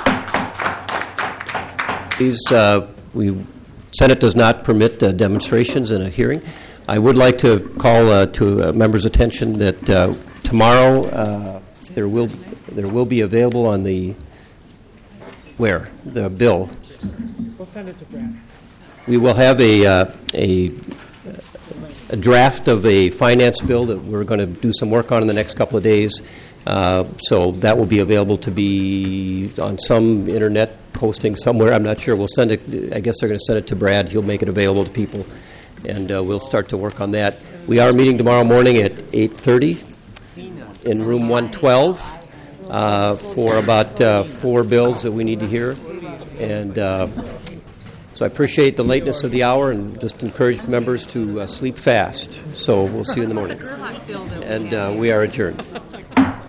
These uh, we Senate does not permit uh, demonstrations in a hearing. I would like to call uh, to uh, members' attention that uh, tomorrow uh, there will there will be available on the where the bill. We'll send it to Brad. We will have a uh, a. a draft of a finance bill that we're going to do some work on in the next couple of days. Uh, so that will be available to be on some internet posting somewhere. I'm not sure. We'll send it. I guess they're going to send it to Brad. He'll make it available to people, and uh, we'll start to work on that. We are meeting tomorrow morning at eight thirty in room one twelve uh, for about uh, four bills that we need to hear. And uh, so I appreciate the lateness of the hour and just encourage members to uh, sleep fast. So we'll see you in the morning. And uh, we are adjourned.